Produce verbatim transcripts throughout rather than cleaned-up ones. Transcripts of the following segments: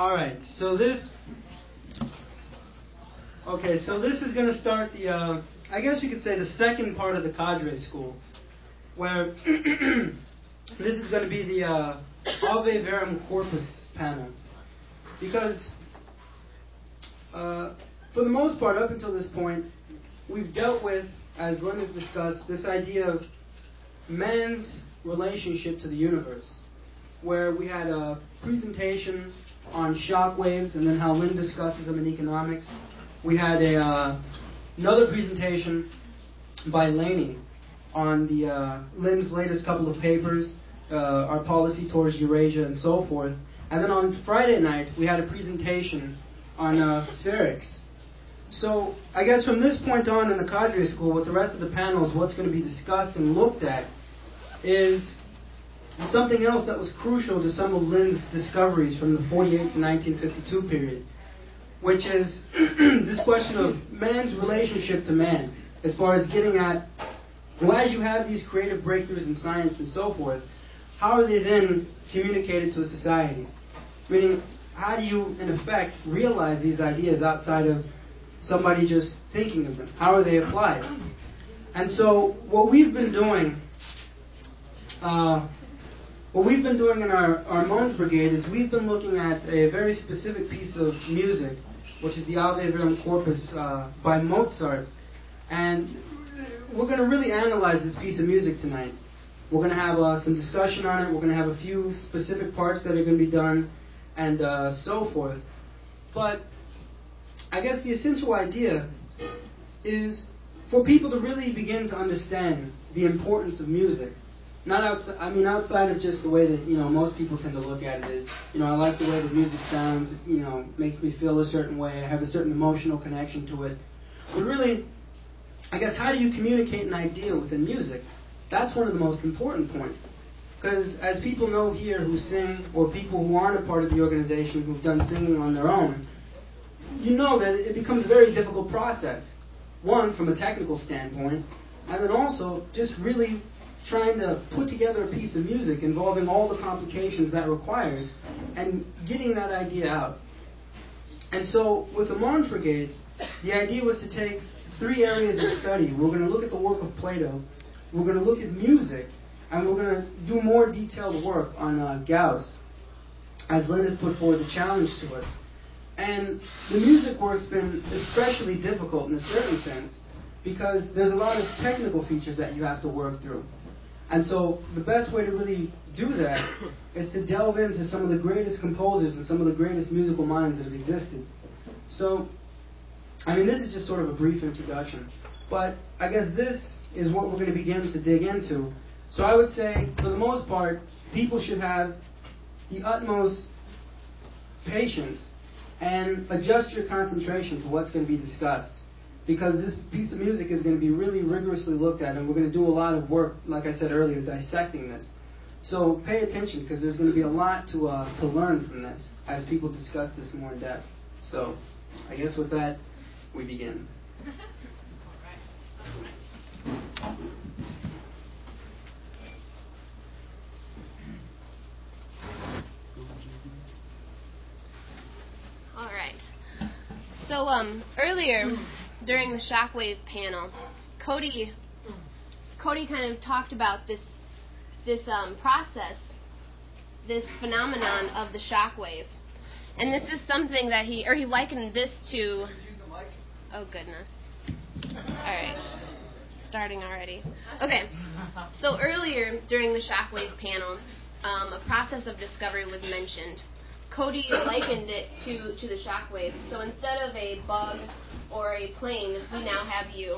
All right, so this, okay, so this is going to start the, uh, I guess you could say the second part of the cadre school, where this is going to be the uh, Ave Verum Corpus panel. Because, uh, for the most part, up until this point, we've dealt with, as Glenn has discussed, this idea of man's relationship to the universe, where we had a presentation on shock waves and then how Lynn discusses them in economics. We had a uh, another presentation by Laney on the uh, Lynn's latest couple of papers, uh, our policy towards Eurasia and so forth. And then on Friday night, we had a presentation on uh, spherics. So I guess from this point on in the cadre school, with the rest of the panels, what's going to be discussed and looked at is something else that was crucial to some of Lynn's discoveries from the forty-eight to nineteen fifty-two period, which is this question of man's relationship to man, as far as getting at, well, as you have these creative breakthroughs in science and so forth, how are they then communicated to a society? Meaning, how do you, in effect, realize these ideas outside of somebody just thinking of them? How are they applied? And so, what we've been doing, uh, what we've been doing in our, our Mons Brigade is we've been looking at a very specific piece of music, which is the Ave Verum Corpus uh, by Mozart. And we're going to really analyze this piece of music tonight. We're going to have uh, some discussion on it. We're going to have a few specific parts that are going to be done, and uh, so forth. But I guess the essential idea is for people to really begin to understand the importance of music. Not outside, I mean, outside of just the way that, you know, most people tend to look at it is, you know, I like the way the music sounds, you know, makes me feel a certain way, I have a certain emotional connection to it. But really, I guess, how do you communicate an idea within music? That's one of the most important points. Because as people know here who sing, or people who aren't a part of the organization who've done singing on their own, you know that it becomes a very difficult process. One, from a technical standpoint, and then also just really trying to put together a piece of music involving all the complications that requires and getting that idea out. And so with the Mons Brigades, the idea was to take three areas of study. We're going to look at the work of Plato, we're going to look at music, and we're going to do more detailed work on uh, Gauss, as Lynn has put forward the challenge to us. And the music work's been especially difficult in a certain sense because there's a lot of technical features that you have to work through. And so the best way to really do that is to delve into some of the greatest composers and some of the greatest musical minds that have existed. So, I mean, this is just sort of a brief introduction. But I guess this is what we're going to begin to dig into. So I would say, for the most part, people should have the utmost patience and adjust your concentration to what's going to be discussed. Because this piece of music is going to be really rigorously looked at, and we're going to do a lot of work, like I said earlier, dissecting this. So pay attention, because there's going to be a lot to uh, to learn from this as people discuss this more in depth. So I guess with that, we begin. All right. So um, earlier, during the shockwave panel, Cody Cody kind of talked about this this um, process, this phenomenon of the shockwave, and this is something that he or he likened this to. Oh goodness! All right, starting already. Okay, so earlier during the shockwave panel, um, a process of discovery was mentioned. Cody likened it to, to the shockwave. So instead of a bug or a plane, we now have you.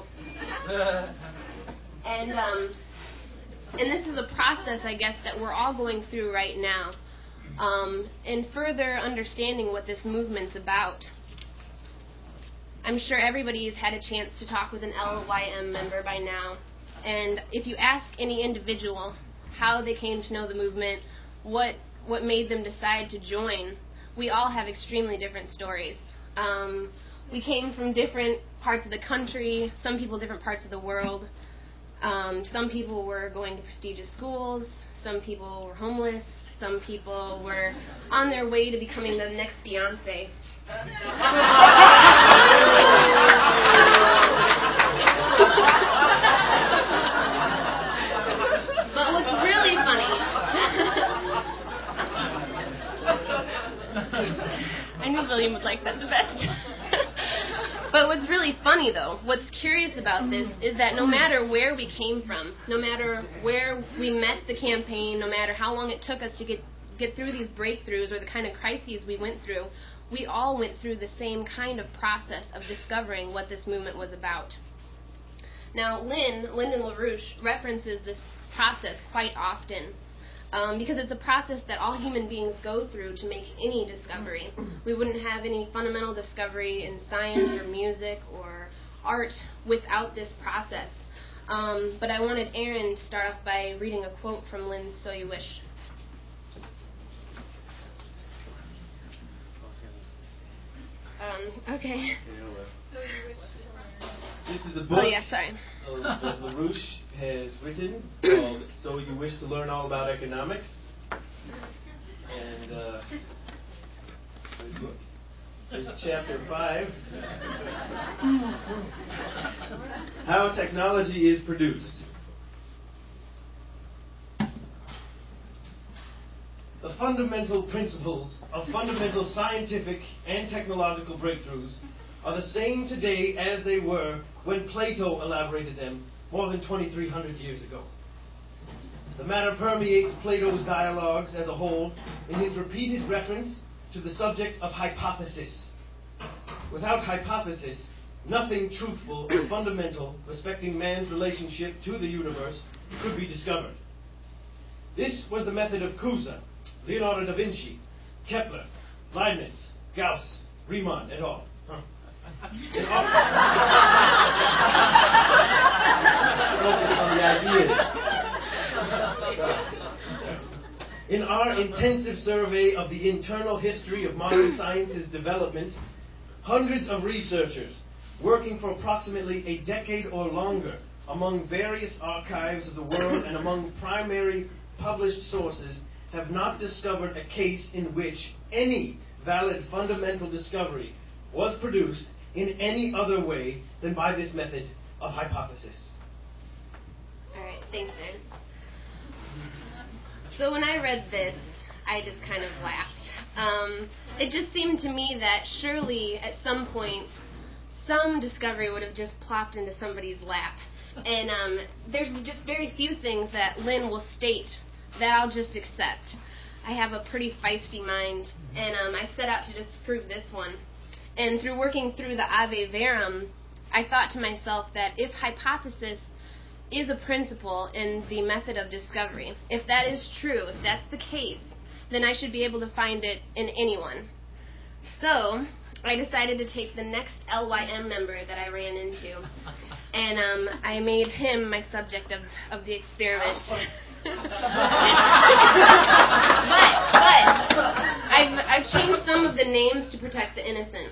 And um, and this is a process, I guess, that we're all going through right now. Um, in further understanding what this movement's about, I'm sure everybody's had a chance to talk with an L Y M member by now. And if you ask any individual how they came to know the movement, what what made them decide to join, we all have extremely different stories. Um, we came from different parts of the country, some people different parts of the world. Um, some people were going to prestigious schools, some people were homeless, Some people were on their way to becoming the next Beyonce. But what's really funny, I knew William would like that the best. But what's really funny, though, what's curious about this is that no matter where we came from, no matter where we met the campaign, no matter how long it took us to get, get through these breakthroughs or the kind of crises we went through, we all went through the same kind of process of discovering what this movement was about. Now, Lynn, Lyndon LaRouche, references this process quite often. Um, because it's a process that all human beings go through to make any discovery. We wouldn't have any fundamental discovery in science or music or art without this process. Um, but I wanted Aaron to start off by reading a quote from Lynn's So You Wish. Um, okay. This is a book oh, yeah, sorry. uh, that LaRouche has written called So You Wish to Learn All About Economics. And uh, there's chapter five. How technology is produced. The fundamental principles of fundamental scientific and technological breakthroughs are the same today as they were when Plato elaborated them more than twenty-three hundred years ago. The matter permeates Plato's dialogues as a whole in his repeated reference to the subject of hypothesis. Without hypothesis, nothing truthful or fundamental respecting man's relationship to the universe could be discovered. This was the method of Cusa, Leonardo da Vinci, Kepler, Leibniz, Gauss, Riemann, et al. Huh. In our, focus on the ideas. In our intensive survey of the internal history of modern science's development, hundreds of researchers working for approximately a decade or longer among various archives of the world and among primary published sources have not discovered a case in which any valid fundamental discovery was produced in any other way than by this method of hypothesis. All right, thanks, Aaron. So when I read this, I just kind of laughed. Um, it just seemed to me that surely at some point some discovery would have just plopped into somebody's lap. And um, there's just very few things that Lynn will state that I'll just accept. I have a pretty feisty mind, and um, I set out to disprove this one. And through working through the Ave Verum, I thought to myself that if hypothesis is a principle in the method of discovery, if that is true, if that's the case, then I should be able to find it in anyone. So I decided to take the next L Y M member that I ran into, and um, I made him my subject of, of the experiment. but but I've, I've changed some of the names to protect the innocent.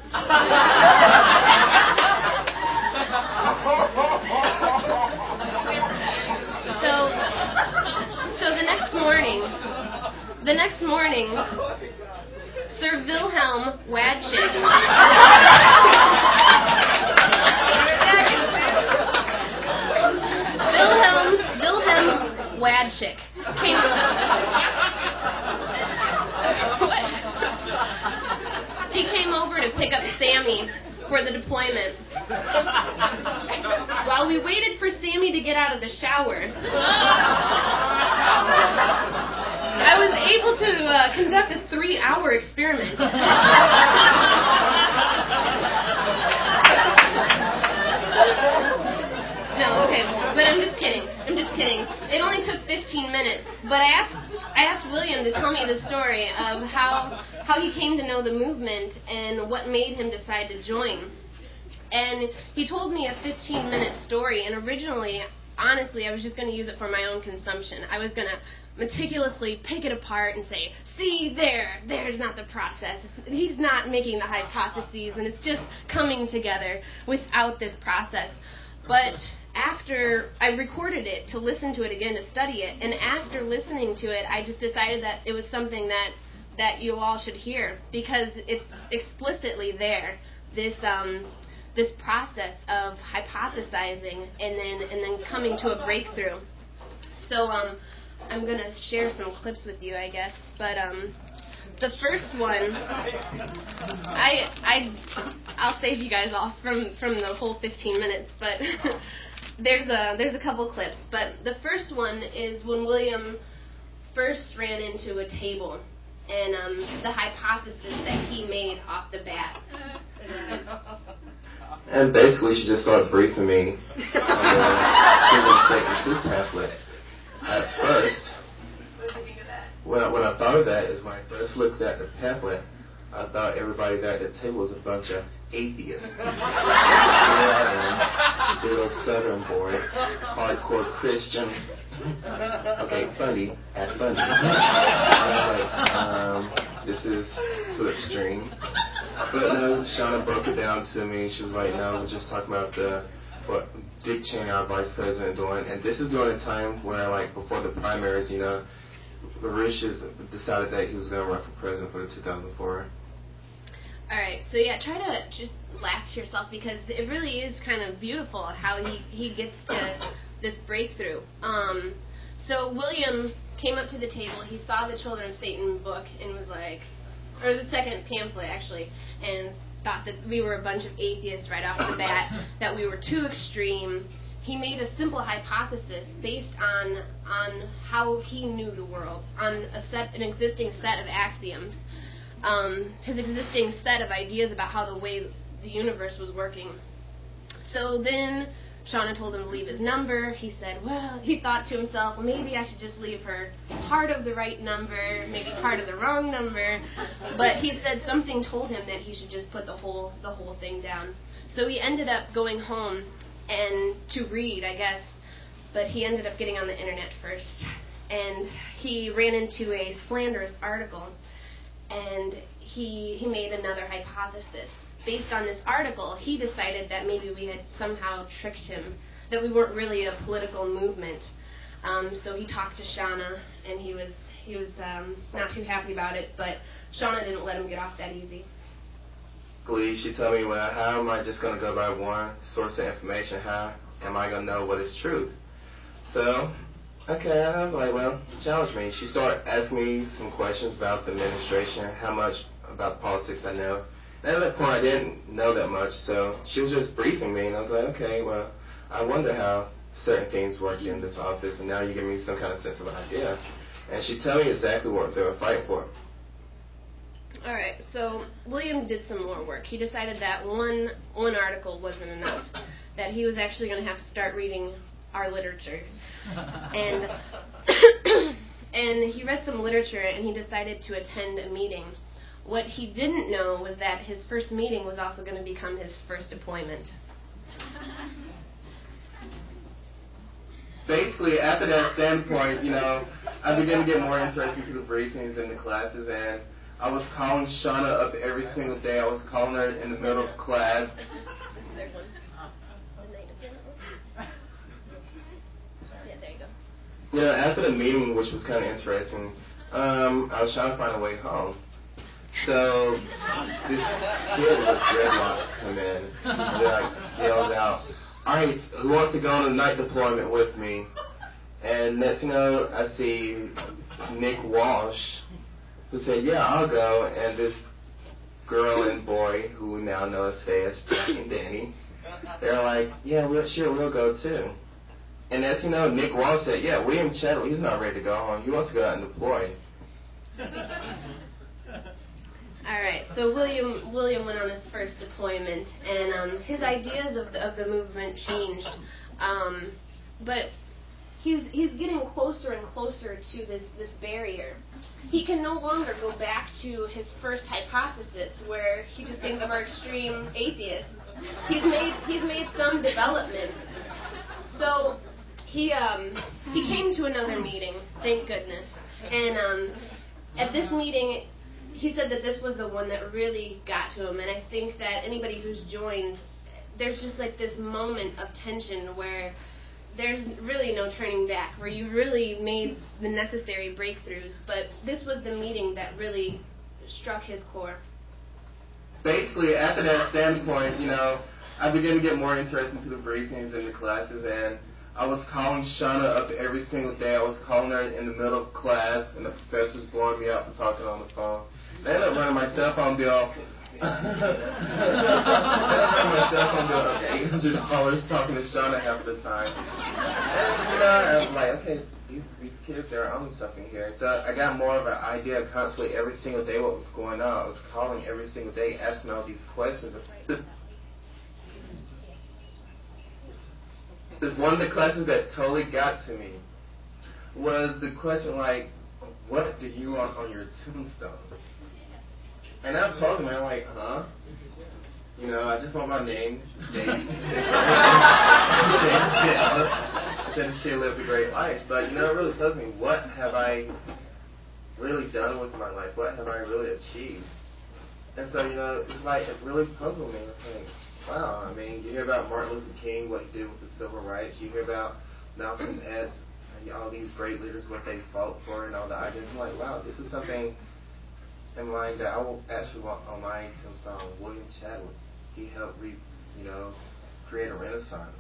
so so the next morning, the next morning, Sir Wilhelm Wadchick Wilhelm Wilhelm Wadchick came. He came over to pick up Sammy for the deployment. While we waited for Sammy to get out of the shower, I was able to uh, conduct a three-hour experiment. No, okay, but I'm just kidding. I'm just kidding. It only took fifteen minutes, but I asked I asked William to tell me the story of how how he came to know the movement and what made him decide to join. And he told me a fifteen-minute story, and originally, honestly, I was just going to use it for my own consumption. I was going to meticulously pick it apart and say, see, there, there's not the process. He's not making the hypotheses, and it's just coming together without this process. But after I recorded it to listen to it again, to study it, and after listening to it, I just decided that it was something that, that you all should hear, because it's explicitly there, this um, this process of hypothesizing and then and then coming to a breakthrough. So um, I'm going to share some clips with you, I guess, but um, the first one, I, I, I'll save you guys off from, from the whole fifteen minutes, but there's a there's a couple clips. But the first one is when William first ran into a table, and um, the hypothesis that he made off the bat. And basically, she just started briefing me on the Satan's Truth pamphlets. At first, when I, when I thought of that is when I first looked at the pamphlet, I thought everybody there at the table was a bunch of atheists. Here I am, big old Southern boy, hardcore Christian. Okay, funny, at funny. I was like, um, this is too extreme. But no, Shauna broke it down to me. She was like, no, we're just talking about the what Dick Cheney, our vice president, doing. And this is during a time where, like, before the primaries, you know, LaRouche decided that he was going to run for president for the two thousand four. All right, so yeah, try to just laugh at yourself, because it really is kind of beautiful how he, he gets to this breakthrough. Um, so William came up to the table, he saw the Children of Satan book and was like, or the second pamphlet actually, and thought that we were a bunch of atheists right off the bat, that we were too extreme. He made a simple hypothesis based on on how he knew the world, on a set, an existing set of axioms, um, his existing set of ideas about how the way the universe was working. So then Shauna told him to leave his number. He said, well, he thought to himself, well, maybe I should just leave her part of the right number, maybe part of the wrong number. But he said something told him that he should just put the whole the whole thing down. So he ended up going home and to read, I guess, but he ended up getting on the internet first. And he ran into a slanderous article, and he he made another hypothesis. Based on this article, he decided that maybe we had somehow tricked him, that we weren't really a political movement. Um, so he talked to Shauna, and he was he was um, not too happy about it, but Shauna didn't let him get off that easy. She told me, well, how am I just going to go by one source of information? How am I going to know what is truth? So, okay, I was like, well, challenge me. She started asking me some questions about the administration, how much about politics I know. And at that point, I didn't know that much, so she was just briefing me, and I was like, okay, well, I wonder how certain things work in this office, and now you give me some kind of sense of idea. And she told me exactly what they were fighting for. All right, so William did some more work. He decided that one one article wasn't enough, that he was actually going to have to start reading our literature. And and he read some literature, and he decided to attend a meeting. What he didn't know was that his first meeting was also going to become his first appointment. Basically, after that standpoint, you know, I began to get more interested into the briefings and the classes, and I was calling Shauna up every single day. I was calling her in the middle of class. There's one. The night of the Yeah, there you go. You know, after the meeting, which was kind of interesting, um, I was trying to find a way home. So this kid with dreadlocks come in. He like yells out, all right, who wants to go on a night deployment with me? And next thing you know, I see Nick Walsh, who said, yeah, I'll go. And this girl and boy, who we now know as Fayez, Jack and Danny, they're like, yeah, we'll, sure, we'll go too. And as you know, Nick Walsh said, yeah, William Chettle, he's not ready to go home. He wants to go out and deploy. All right, so William William went on his first deployment, and um, his ideas of the, of the movement changed. Um, but he's he's getting closer and closer to this, this barrier. He can no longer go back to his first hypothesis, where he just thinks we're extreme atheists. He's made he's made some development. So he um, he came to another meeting, thank goodness, and um, at this meeting, he said that this was the one that really got to him, and I think that anybody who's joined there's just like this moment of tension where there's really no turning back, where you really made the necessary breakthroughs. But this was the meeting that really struck his core. Basically, after that standpoint, you know, I began to get more interested into the briefings and the classes, and I was calling Shauna up every single day. I was calling her in the middle of class, and the professor's blowing me out for talking on the phone. I ended up running my cell phone bill. I ended up running my cell phone bill of eight hundred dollars talking to Shauna half the time. And, you know, I was like, okay, these, these kids, they're onto something here. So I got more of an idea constantly every single day what was going on. I was calling every single day, asking all these questions. There's one of the classes that totally got to me was the question like, what do you want on your tombstone? And I told him, I'm like, huh? You know, I just want my name, date. Said this kid lived a great life. But, you know, it really tells me, what have I really done with my life? What have I really achieved? And so, you know, it's like, it really puzzled me. It's like, wow, I mean, you hear about Martin Luther King, what he did with the civil rights. You hear about Malcolm X, and all these great leaders, what they fought for and all the ideas. I'm like, wow, this is something in mind that I will actually want on my tombstone. William Chadwick, he helped re, you know, create a renaissance.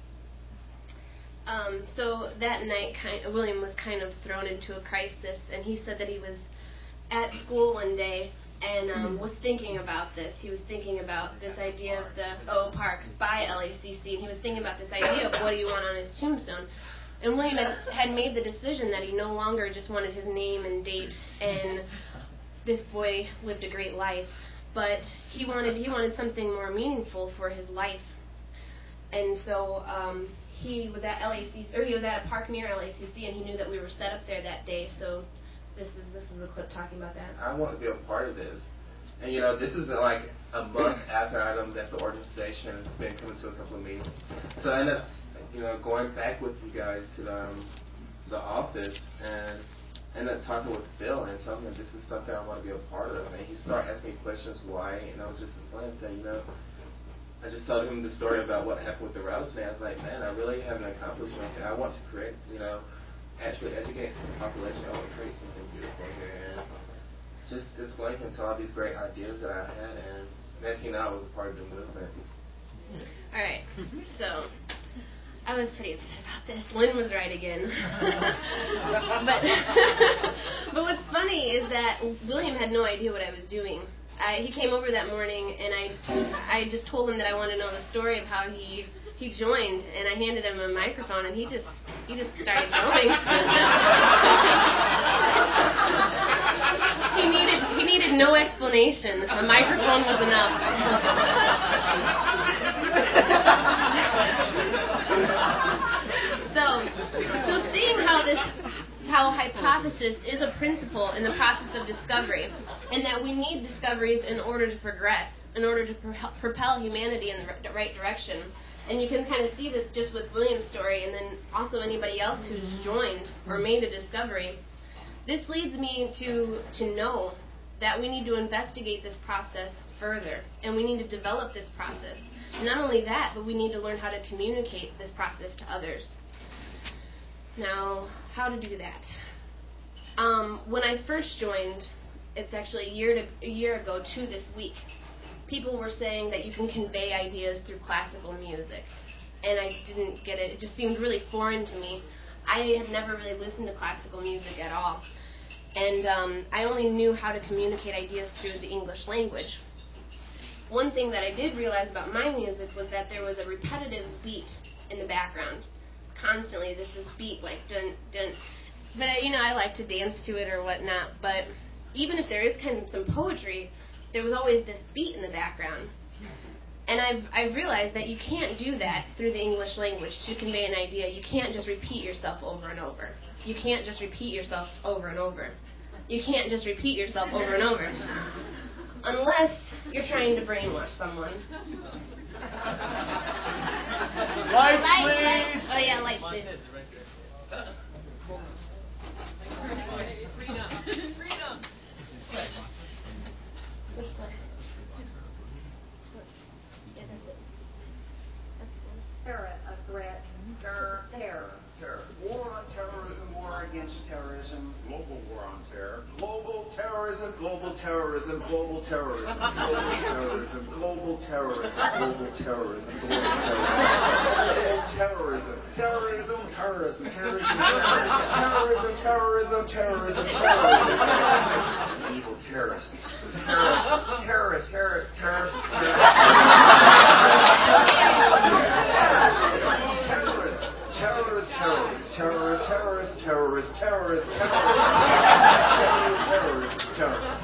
Um, so that night, kind of, William was kind of thrown into a crisis, and he said that he was at school one day and um, was thinking about this. He was thinking about this idea of the O Park by L A C C, and he was thinking about this idea of what do you want on his tombstone. And William had, had made the decision that he no longer just wanted his name and date, and this boy lived a great life, but he wanted he wanted something more meaningful for his life. And so um, he was at L A C C, or he was at a park near L A C C, and he knew that we were set up there that day. So this is this is the clip talking about that. I want to be a part of this, and you know, this is like a month after I left the organization, been coming to a couple of meetings. So I ended up, you know, going back with you guys to the, um, the office and ended up talking with Phil and telling him this is something I want to be a part of. And he started asking me questions why, and I was just explaining, saying, you know, I just told him the story about what happened with the routes, and I was like, man, I really haven't accomplished anything. I want to create, you know, actually educate the population. I want to create something beautiful here. And just explain to him all these great ideas that I had, and next thing you know, I was a part of the movement. All right, so I was pretty upset about this. Lynn was right again. but but what's funny is that William had no idea what I was doing. I, he came over that morning, and I I just told him that I wanted to know the story of how he he joined, and I handed him a microphone, and he just he just started going. he needed he needed no explanation. A microphone was enough. so so seeing how this how hypothesis is a principle in the process of discovery, and that we need discoveries in order to progress, in order to pro- propel humanity in the right direction. And you can kind of see this just with William's story, and then also anybody else who's joined or made a discovery. This leads me to to know that we need to investigate this process further, and we need to develop this process. And not only that, but we need to learn how to communicate this process to others. Now, how to do that? Um, when I first joined, it's actually a year to, a year ago to this week, people were saying that you can convey ideas through classical music, and I didn't get it. It just seemed really foreign to me. I had never really listened to classical music at all, and um, I only knew how to communicate ideas through the English language. One thing that I did realize about my music was that there was a repetitive beat in the background. Constantly, this is beat like dun dun, but I, you know, I like to dance to it or whatnot. But even if there is kind of some poetry, there was always this beat in the background. And I've I've realized that you can't do that through the English language to convey an idea. You can't just repeat yourself over and over. You can't just repeat yourself over and over. You can't just repeat yourself over and over, unless you're trying to brainwash someone. Lights, Light, please. light. Oh yeah, lights, please. Freedom. Freedom. This one. Yeah, that's it. terrorism. Global war on terror. Global terrorism, global terrorism, global terrorism, global terrorism, global terrorism, global terrorism, global terrorism, terrorism, terrorism, terrorism, terrorism, terrorism, terrorism, terrorism, evil terrorists, terrorists, terrorists, terrorists, terrorists, terrorists, terrorists, terrorists, terrorists, terrorists, terrorists, terrorists, terrorists, terrorists.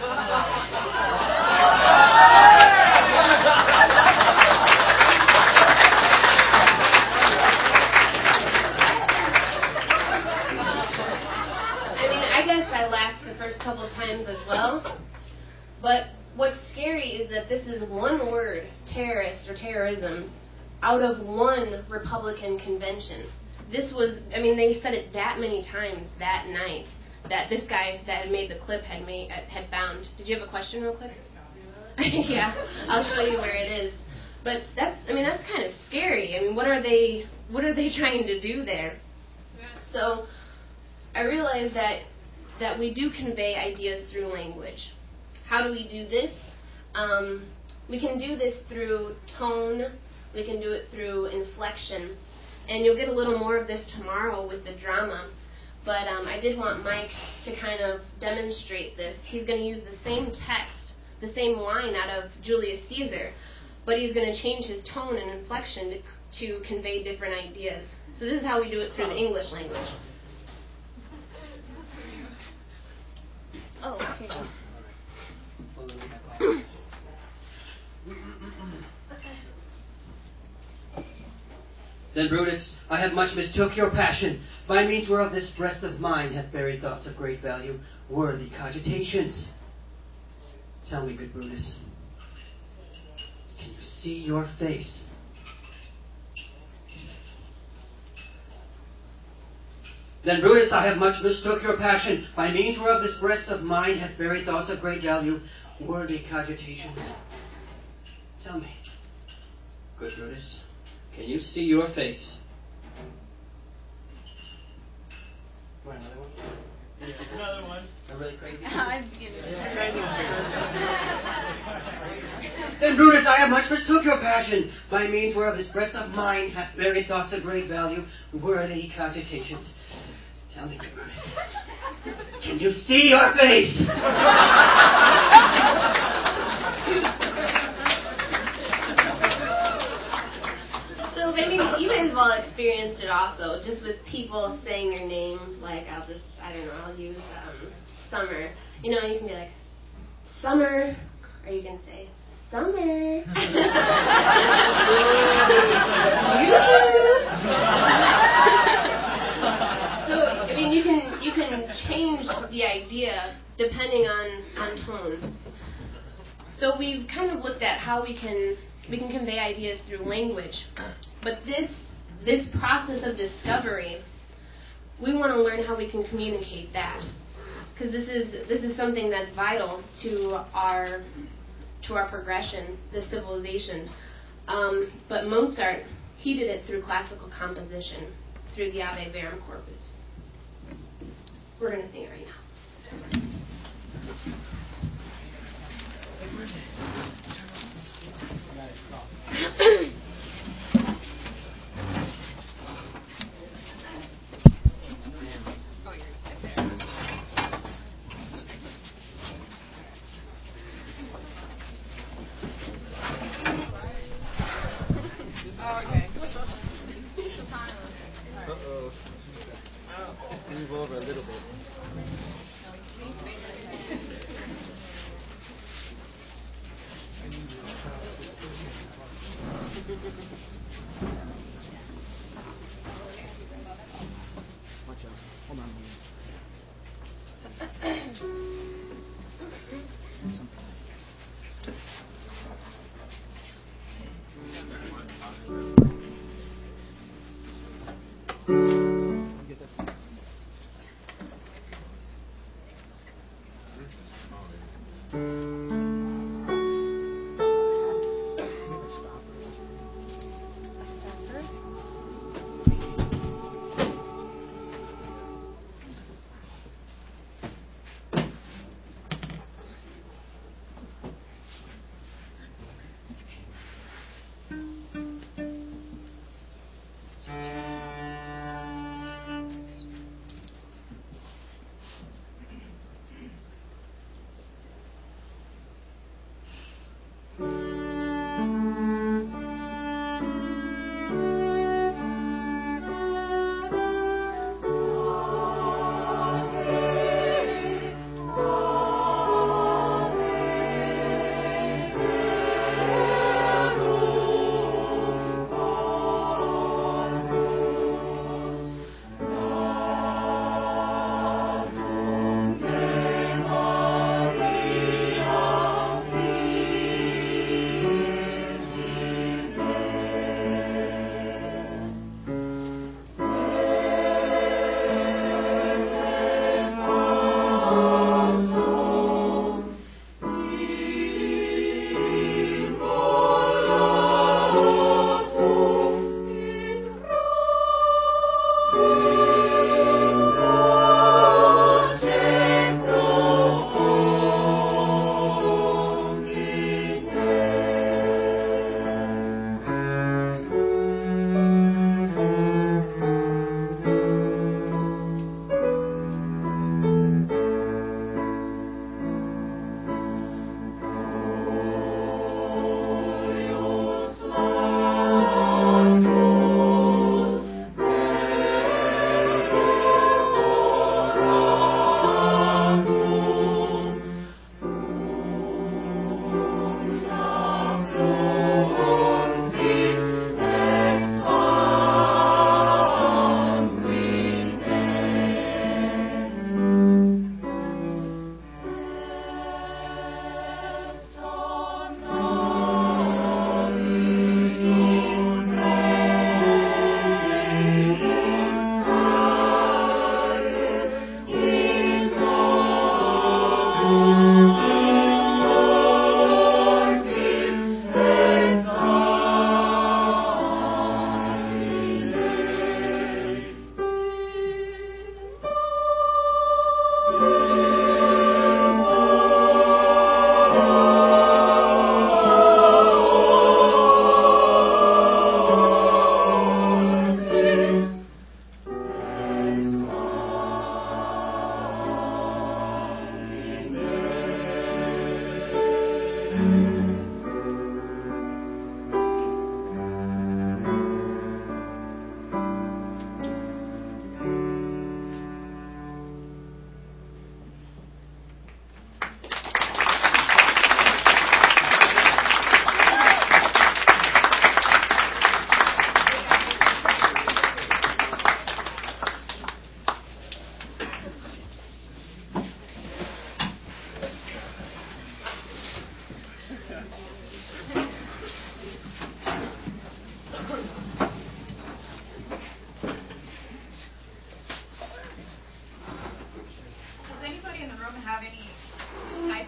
I mean, I guess I laughed the first couple of times as well. But what's scary is that this is one word, terrorist or terrorism, out of one Republican convention. This was, I mean, they said it that many times that night that this guy that had made the clip had made had found. Did you have a question real quick? Yeah, I'll show you where it is. But that's, I mean, that's kind of scary. I mean, what are they, what are they trying to do there? So I realized that that we do convey ideas through language. How do we do this? Um, we can do this through tone. We can do it through inflection. And you'll get a little more of this tomorrow with the drama. But um, I did want Mike to kind of demonstrate this. He's going to use the same text, the same line out of Julius Caesar, but he's going to change his tone and inflection to, to convey different ideas. So this is how we do it through the English language. Oh, okay. Then, Brutus, I have much mistook your passion. By means whereof this breast of mine hath buried thoughts of great value, worthy cogitations. Tell me, good Brutus, can you see your face? Then, Brutus, I have much mistook your passion. By means whereof this breast of mine hath buried thoughts of great value, worthy cogitations. Tell me, good Brutus, can you see your face? Want another one? Another one. I'm really crazy. I'm just kidding. Then, Brutus, I have much mistook your passion. By means whereof this breast of mine hath buried thoughts of great value, worthy cogitations. Tell me, good Brutus, can you see your face? So, I mean, you guys have all experienced it also, just with people saying your name, like, I'll just, I don't know, I'll use um, Summer. You know, you can be like, Summer, or you can say, Summer. So, I mean, you can, you can change the idea depending on, on tone. So we've kind of looked at how we can we can convey ideas through language. But this this process of discovery, we want to learn how we can communicate that. Because this is this is something that's vital to our to our progression, this civilization. Um, but Mozart, he did it through classical composition, through the Ave Verum Corpus. We're going to sing it right now. Okay. Uh-oh. Move over a little bit. Watch out. Hold on. Get that.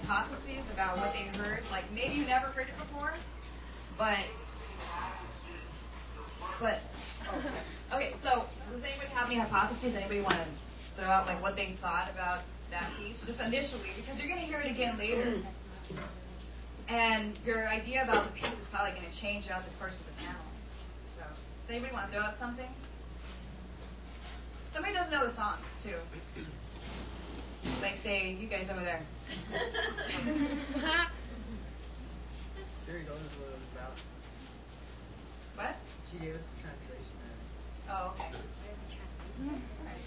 hypotheses about what they heard. Like maybe you never heard it before, but but oh. Okay. So does anybody have any hypotheses? Anybody want to throw out like what they thought about that piece just initially, because you're going to hear it again later, and your idea about the piece is probably going to change throughout the course of the panel. So does anybody want to throw out something? Somebody doesn't know the song too. Like, say, you guys over there. Sherry knows what it was about. What? She gave us the translation. Oh, okay. Right.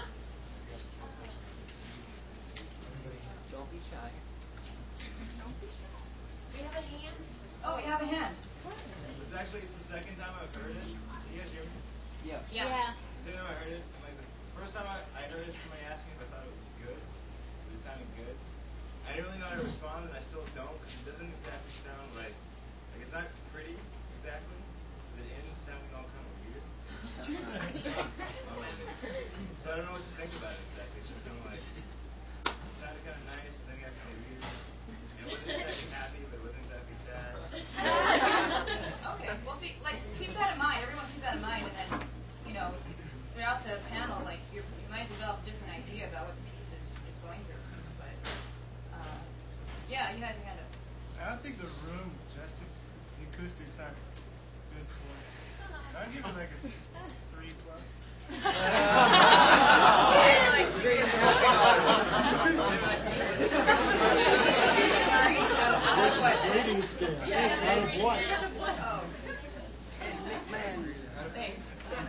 Don't be shy. Don't be shy. We have a hand? Oh, we have a hand. It's actually it's the second time I've heard it. You guys hear me? Yeah. Yeah. Yeah. Second time I heard it, and like the first time I, I heard it, somebody asked me if I thought it was good. It sounded good. I didn't really know how to respond, and I still don't, because it doesn't exactly sound like, like it's not pretty exactly. But it ends sounding all kind of weird. um, so I don't know what to think about it exactly. It's just kind of like, it sounded kind of nice, but then it got kind of weird. And it wasn't exactly happy, but it wasn't exactly sad. Okay, well, see, like, keep that in mind. Everyone keep that in mind, and then, you know, throughout the panel, like, you're, you might develop a different idea about what the piece is, is going through. But, uh, yeah, you had your hand up. I think the room, just the acoustics are good for it. I'd give it like a three plus. Rating scale. Out of what? Oh. Thanks.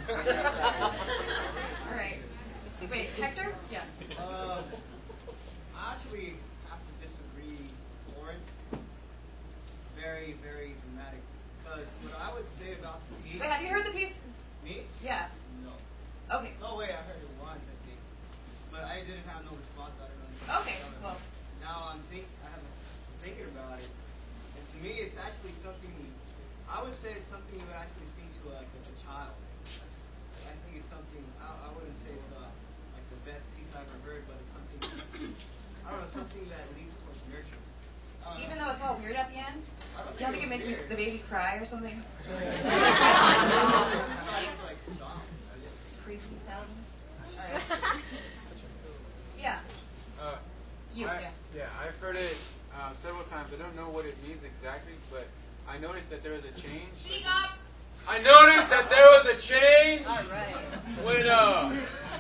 All right. Wait, Hector? Yeah. Uh, I actually have to disagree for it. Very, very dramatic. Because what I would say about the piece... Wait, have you heard the piece? Me? Yeah. No. Okay. No way, I heard it once, I think. But I didn't have no response. I don't know. Okay, well... Now I'm think I have thinking about it. And to me, it's actually something... I would say it's something you would actually sing to like a, a child. I think it's something... I, I wouldn't say it's uh, like the best piece I've ever heard, but it's something... I don't know, something that leads towards nurture. Even though it's all weird at the end? Do you think it makes the baby cry or something? Creepy sounding? Alright. Yeah. Uh, you, I, yeah. Yeah, I've heard it uh, several times. I don't know what it means exactly, but I noticed that there was a change. Speak up! I noticed that there was a change Alright. when, uh...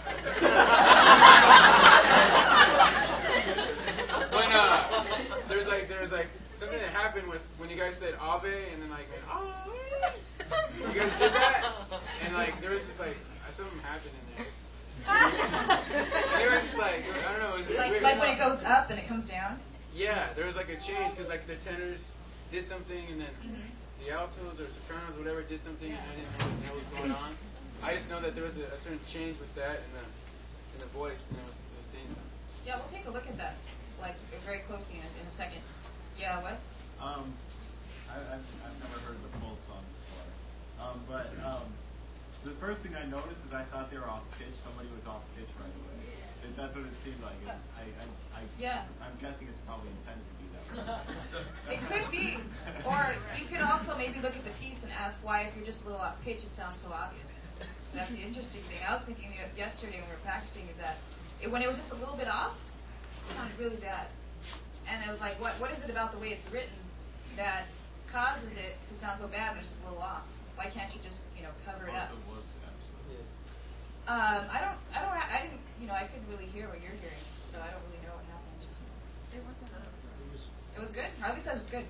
when, uh... There's like, there's like... Something that happened with when you guys said Ave and then like went, oh, you guys did that, and like there was just like something happened in there. And it was just like I don't know, it was like weird. like when it goes up and it comes down. Yeah, there was like a change because like the tenors did something and then Mm-hmm. the altos or sopranos whatever did something Yeah. and I didn't know what was going on. I just know that there was a, a certain change with that in the in the voice and it was, it was saying something. Yeah, we'll take a look at that like very closely in a, in a second. Yeah, Wes? Um, I, I've, I've never heard the full song before. Um, but um, the first thing I noticed is I thought they were off pitch. Somebody was off pitch right away. It, that's what it seemed like. And I, I, I, Yeah. I'm guessing it's probably intended to be that way. It could be. Or you could also maybe look at the piece and ask why, if you're just a little off pitch, it sounds so obvious. That's the interesting thing. I was thinking yesterday when we were practicing is that it, when it was just a little bit off, it sounded really bad. And I was like, what what is it about the way it's written that causes it to sound so bad when it's just a little off? Why can't you just, you know, cover it up? Also was absolutely. Um, I don't, I don't, I didn't, you know, I couldn't really hear what you're hearing, so I don't really know what happened. It wasn't. It was good. Harley said it was good.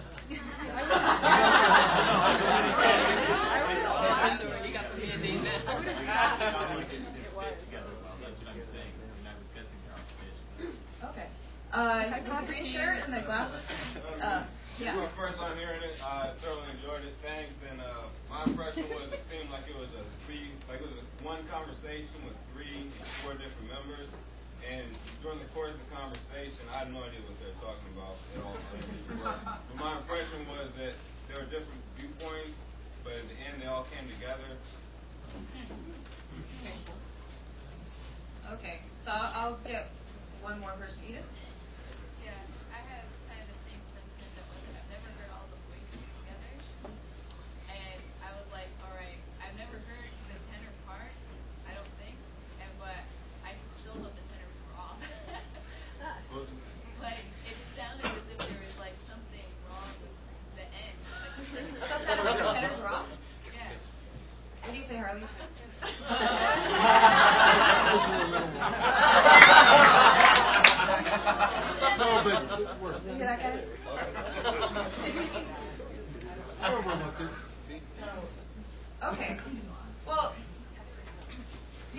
Okay. Uh, the green shirt and the glasses. Uh, yeah. Well, first time hearing it, I thoroughly enjoyed it. Thanks. And uh, my impression was it seemed like it was a three, like it was a one conversation with three, four different members. And during the course of the conversation, I had no idea what they were talking about at all. But my impression was that there were different viewpoints, but at the end they all came together. Okay. Okay. So I'll, I'll get one more person. Edith? Yeah, I have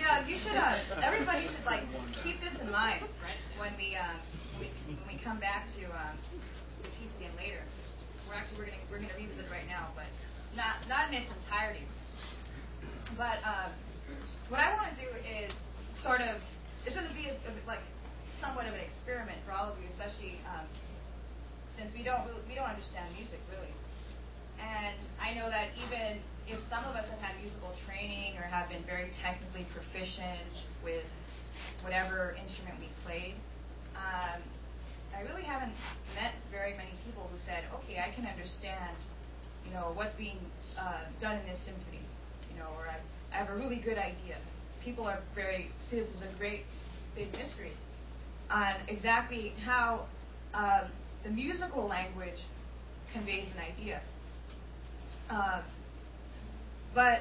Yeah, you should. Uh, everybody should like keep this in mind when we uh, when, we, when we come back to um, the piece again later. We're actually we're gonna we're gonna revisit it right now, but not not in its entirety. But um, what I want to do is sort of it's going to be a, a, like somewhat of an experiment for all of you, especially um, since we don't really, we don't understand music really. And I know that even if some of us have had musical training or have been very technically proficient with whatever instrument we played, um, I really haven't met very many people who said, okay, I can understand, you know, what's being uh, done in this symphony, you know, or I, I have a really good idea. People are very, see this as a great big mystery on exactly how um, the musical language conveys an idea. Uh, but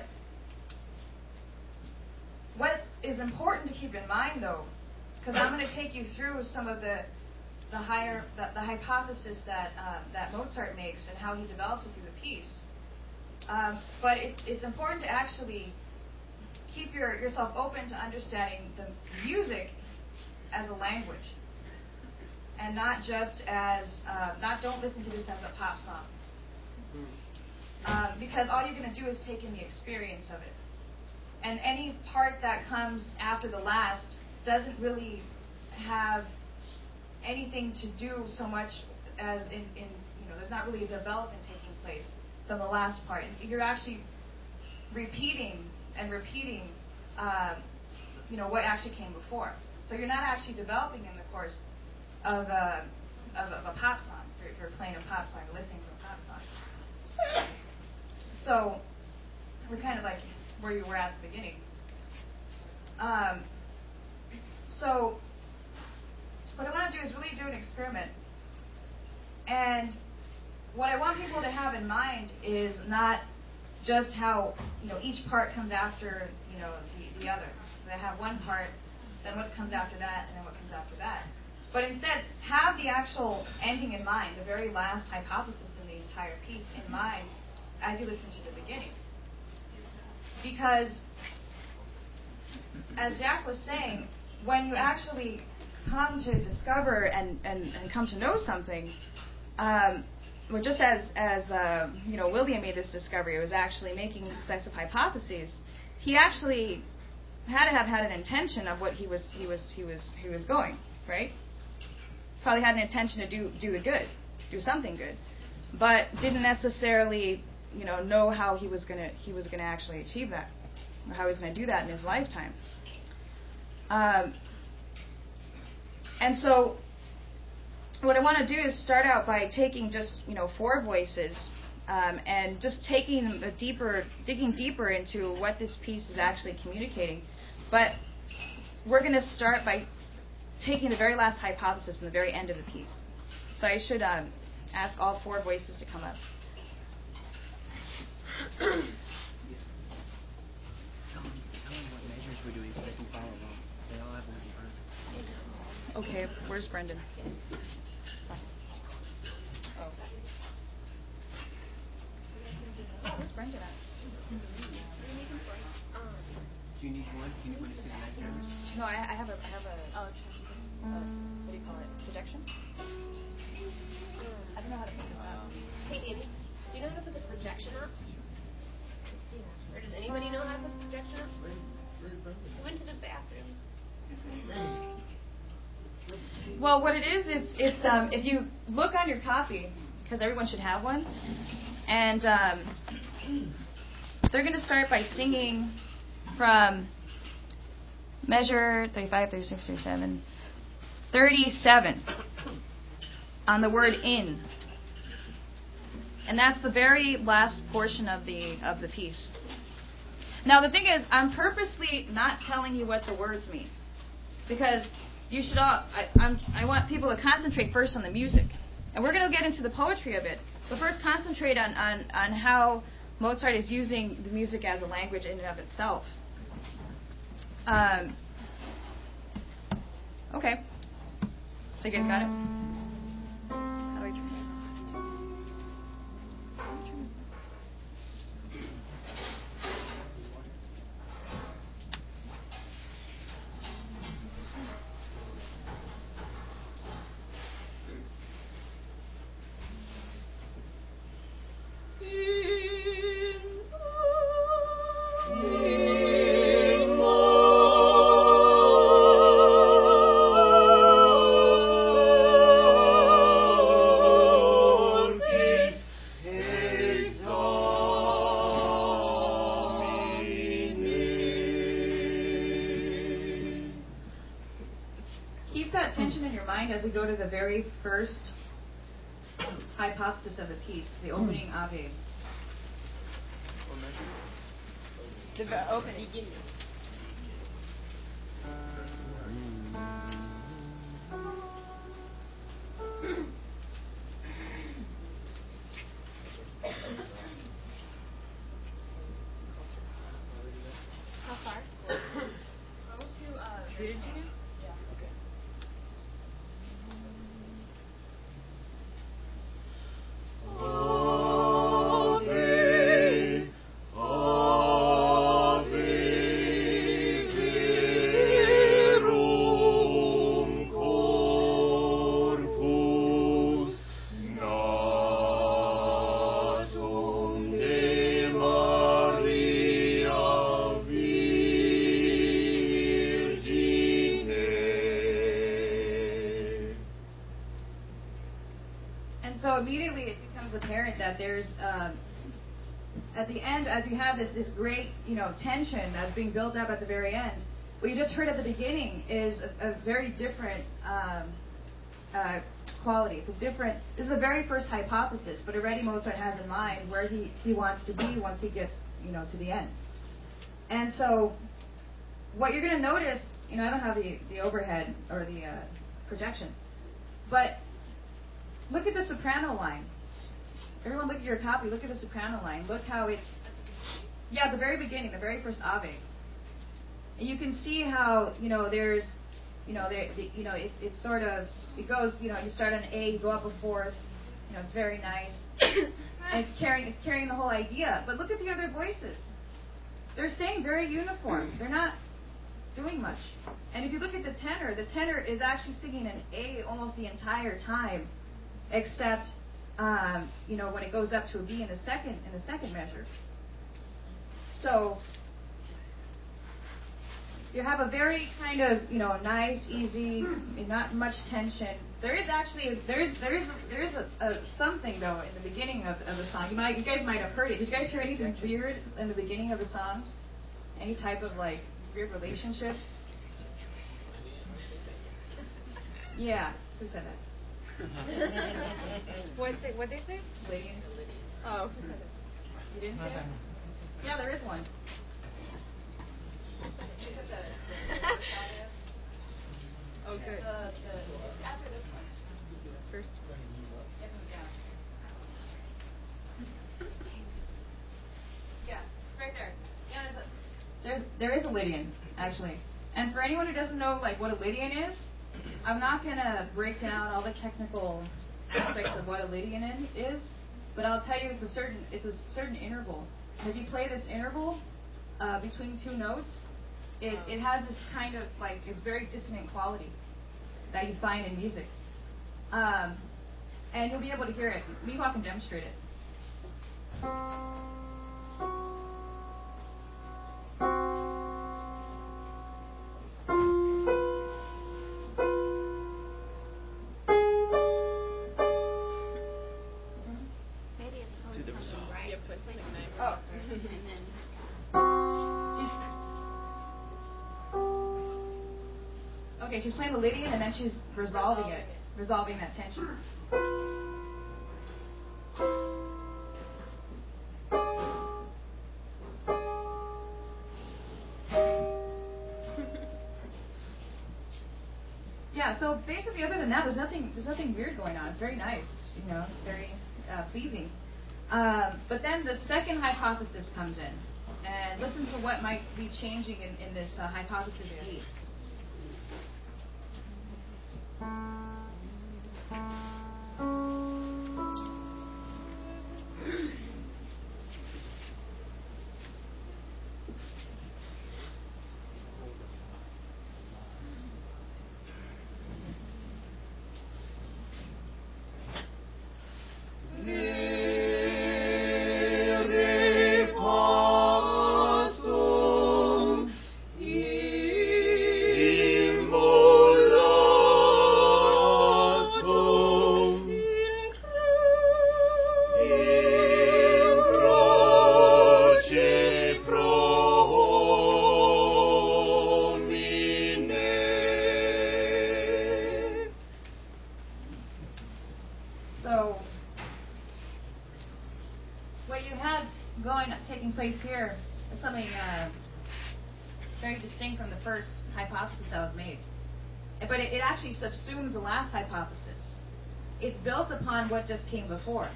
what is important to keep in mind, though, because I'm going to take you through some of the the higher the, the hypothesis that uh, that Mozart makes and how he develops it through the piece. Um, but it's it's important to actually keep your, yourself open to understanding the music as a language, and not just as uh, not don't listen to this as a pop song. Um, because all you're going to do is take in the experience of it. And any part that comes after the last doesn't really have anything to do so much as in, in you know, there's not really a development taking place from the last part. You're actually repeating and repeating, uh, you know, what actually came before. So you're not actually developing in the course of a, of, of a pop song. If you're playing a pop song, or listening to a pop song. So we're kind of like where you were at the beginning. Um, so what I want to do is really do an experiment. And what I want people to have in mind is not just how, you know, each part comes after, you know, the, the other. They have one part, then what comes after that, and then what comes after that. But instead, have the actual ending in mind, the very last hypothesis in the entire piece in mind as you listen to the beginning. Because, as Jack was saying, when you actually come to discover and, and, and come to know something, um, or just as, as uh, you know, William made this discovery, it was actually making successive hypotheses, he actually had to have had an intention of what he was he was he was he was going, right? Probably had an intention to do do the good, do something good, but didn't necessarily, you know, know how he was gonna he was gonna actually achieve that, or how he was gonna do that in his lifetime. Um, and so, what I want to do is start out by taking just, you know, four voices, um, and just taking a deeper, digging deeper into what this piece is actually communicating. But we're going to start by taking the very last hypothesis from the very end of the piece. So I should um, ask all four voices to come up. Tell them, tell them what measures we're doing so they can follow along. They all have already heard. Okay, where's Brendan? Oh. Where's Brendan at? Do you need one? Do you need one to see the measures? No, I, I have a, I have a, oh, uh, what do you call it? Projection? I don't know how to put this up. Hey, Amy, do you know how to put the projection up? Or does anybody know how to put the projection up? I went to the bathroom. Well, what it is, it's, it's um, if you look on your copy, because everyone should have one, and um, they're going to start by singing from measure thirty-five, thirty-six, thirty-seven, thirty-seven on the word in. And that's the very last portion of the of the piece. Now, the thing is, I'm purposely not telling you what the words mean, because you should all. I, I'm, I want people to concentrate first on the music, and we're going to get into the poetry of it. But first, concentrate on, on, on how Mozart is using the music as a language in and of itself. Um, okay, so you guys got it? How do I turn this off? keep that tension in your mind as we go to the very first hypothesis of the piece, the opening Ave. The opening. How far? Go to, uh, Did you do? Yeah. Okay. And so immediately it becomes apparent that there's, um, at the end, as you have this, this great, you know, tension that's being built up at the very end, what you just heard at the beginning is a, a very different um, uh, quality. It's a different, this is the very first hypothesis, but already Mozart has in mind where he, he wants to be once he gets, you know, to the end. And so what you're going to notice, you know, I don't have the, the overhead or the uh, projection, but look at the soprano line. Everyone look at your copy, look at the soprano line. Look how it's, yeah, the very beginning, the very first Ave. And you can see how, you know, there's, you know, there, the, you know, it's it's sort of, it goes, you know, you start on A, you go up a fourth, you know, it's very nice. And it's carrying, it's carrying the whole idea. But look at the other voices. They're staying very uniform. They're not doing much. And if you look at the tenor, the tenor is actually singing an A almost the entire time, except, um, you know, when it goes up to a B in the second in the second measure. So you have a very kind of, you know, nice, easy, not much tension. There is actually there's there's there's a, a something though in the beginning of, of the song. You might you guys might have heard it. Did you guys hear anything weird in the beginning of the song? Any type of like weird relationship? Yeah, who said that? what they what they say? Lydian. Oh. You didn't say it? Yeah, there is one. Oh, good. The, the, it's after this one. First. Yeah, yeah, right there. Yeah, there's a, there's there is a Lydian actually. And for anyone who doesn't know like what a Lydian is, I'm not gonna break down all the technical aspects of what a Lydian is, but I'll tell you it's a certain it's a certain interval. And if you play this interval uh, between two notes, it, it has this kind of like it's very dissonant quality that you find in music, um, and you'll be able to hear it. Miwa can demonstrate it. Oh. Okay, she's playing the Lydian and then she's resolving it, resolving that tension. Yeah, so basically other than that, there's nothing, there's nothing weird going on. It's very nice, you know, it's very uh, pleasing. Um, but then the second hypothesis comes in, and listen to what might be changing in, in this uh, hypothesis B. taking place here is something uh, very distinct from the first hypothesis that was made. But it, it actually subsumes the last hypothesis. It's built upon what just came before.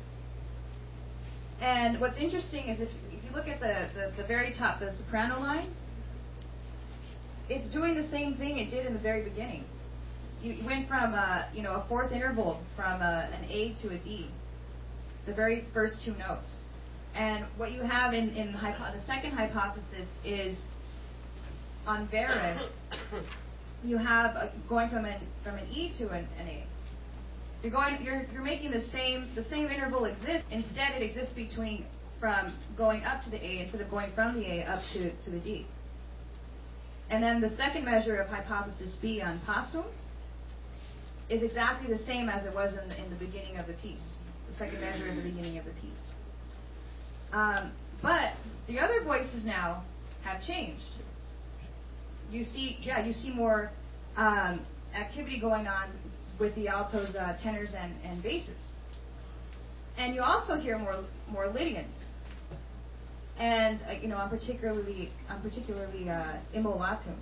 And what's interesting is if, if you look at the, the, the very top, the soprano line, it's doing the same thing it did in the very beginning. You went from a, you know, a fourth interval from a, an A to a D, the very first two notes. And what you have in, in the, hypo- the second hypothesis is on Vere, you have a, going from an from an E to an, an A. You're going, you're you're making the same the same interval exist. Instead, it exists between from going up to the A instead of going from the A up to, to the D. And then the second measure of hypothesis B on Passum is exactly the same as it was in the, in the beginning of the piece. The second measure in the beginning of the piece. Um, but the other voices now have changed. You see, yeah, you see more um, activity going on with the altos, uh, tenors, and, and basses. And you also hear more more Lydians. And uh, you know, I'm particularly I'm particularly uh, immolatum.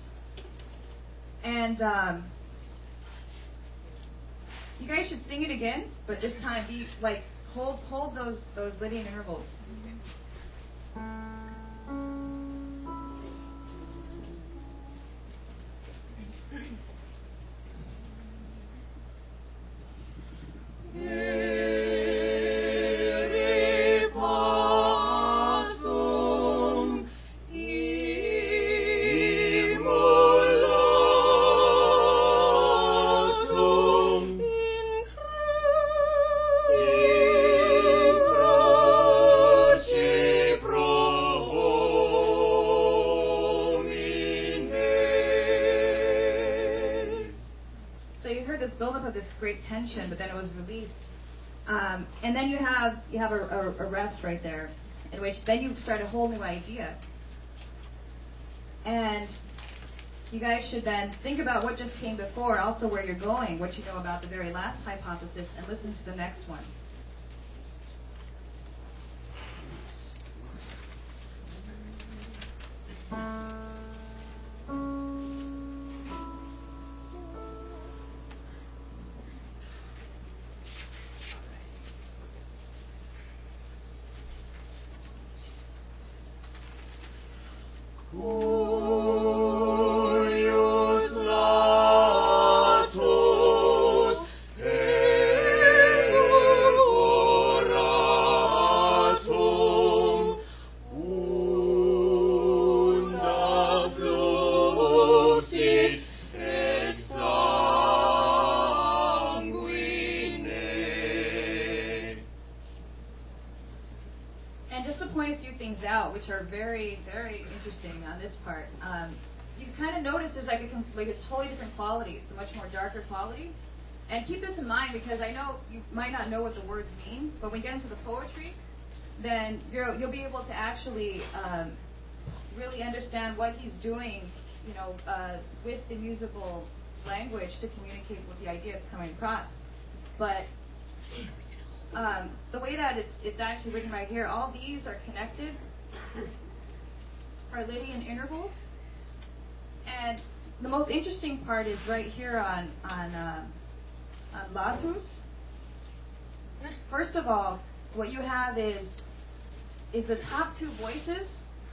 And um, you guys should sing it again, but this time be like hold hold those those Lydian intervals. Tension, but then it was released, um, and then you have you have a, a, a rest right there, in which then you start a whole new idea, and you guys should then think about what just came before, also where you're going, what you know about the very last hypothesis, and listen to the next one. Which are very, very interesting on this part. Um, you kind of notice there's like a, like a totally different quality. It's a much more darker quality. And keep this in mind because I know you might not know what the words mean, but when you get into the poetry, then you're, you'll be able to actually um, really understand what he's doing, you know, uh, with the musical language to communicate what the idea is coming across. But um, the way that it's, it's actually written right here, all these are connected. Are Lydian intervals, and the most interesting part is right here on on, uh, on Latus. First of all, what you have is is the top two voices.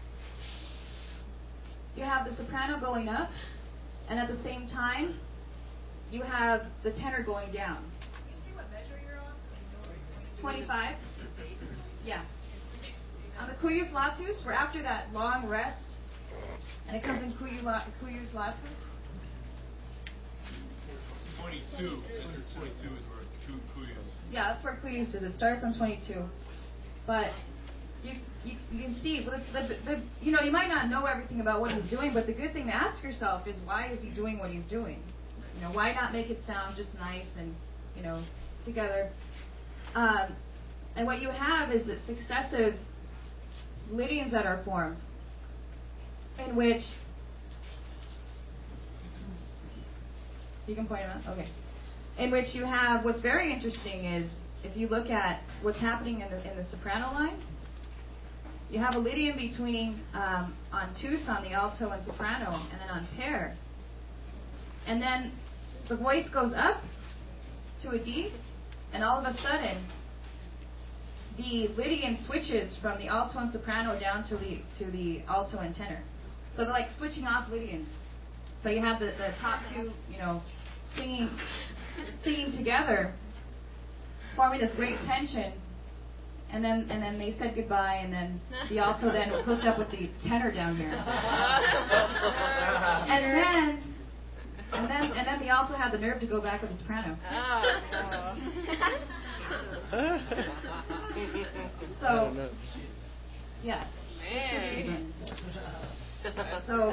You have the soprano going up, and at the same time, you have the tenor going down. Can you see what measure you're on? twenty-five. Yeah. On the Cujus Latus, we're after that long rest, and it comes in Cujus Latus. twenty-two. twenty-two is where two Cujus. Yeah, that's where Cujus is. It starts on twenty-two. But you you, you can see, the, the, the, you know, you might not know everything about what he's doing, but the good thing to ask yourself is why is he doing what he's doing? You know, why not make it sound just nice and, you know, together? Um, and what you have is that successive Lydians that are formed, in which you can point them out. Okay, in which you have what's very interesting is if you look at what's happening in the in the soprano line, you have a Lydian between um, on tus on the alto and soprano, and then on pair. And then the voice goes up to a D, and all of a sudden, the Lydian switches from the alto and soprano down to the to the alto and tenor. So they're like switching off Lydians. So you have the, the top two, you know, singing singing together, forming this great tension. And then and then they said goodbye, and then the alto then hooked up with the tenor down here. and then and then and then the alto had the nerve to go back with the soprano. So yeah. So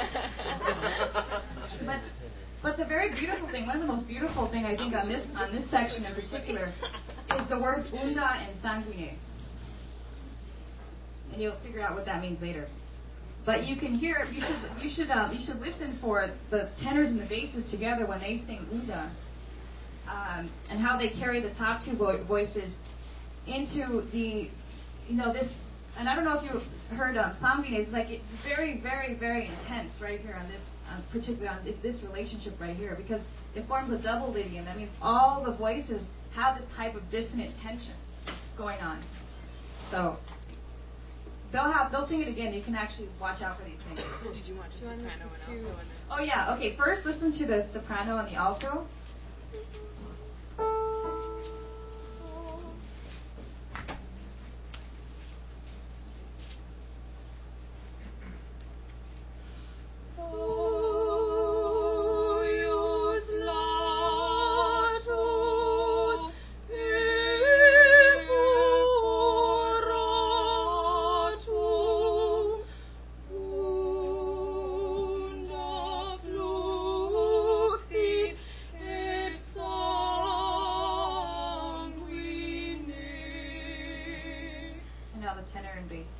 but but the very beautiful thing, one of the most beautiful thing I think on this on this section in particular, is the words unda and sanguine. And you'll figure out what that means later. But you can hear, you should you should um, you should listen for the tenors and the basses together when they sing unda, um, and how they carry the top two vo- voices into the, you know, this. And I don't know if you heard um, sanguine. It's like it's very very very intense right here on this. Um, particularly on this, this relationship right here, because it forms a double Lydian. That means all the voices have this type of dissonant tension going on. So they'll have they'll sing it again. You can actually watch out for these things. Did you watch soprano and alto? Oh yeah. Okay. First, listen to the soprano and the alto. Tenor and bass.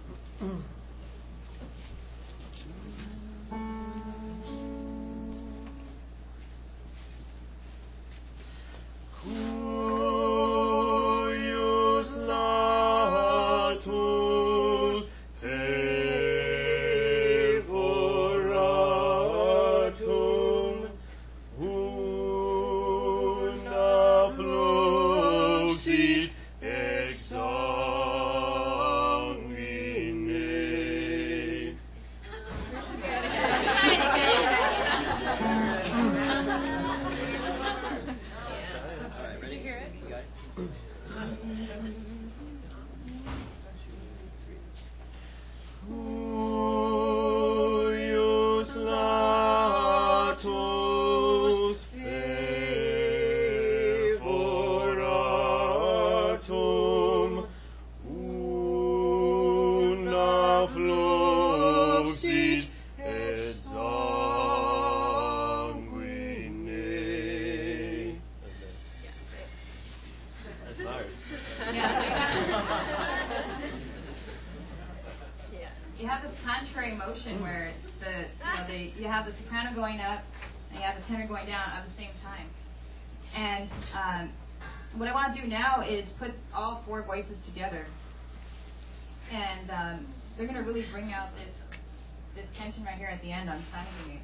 You have this contrary motion where it's the you know the you have the soprano going up and you have the tenor going down at the same time. And um, what I want to do now is put all four voices together, and um, they're going to really bring out this this tension right here at the end on sanguine.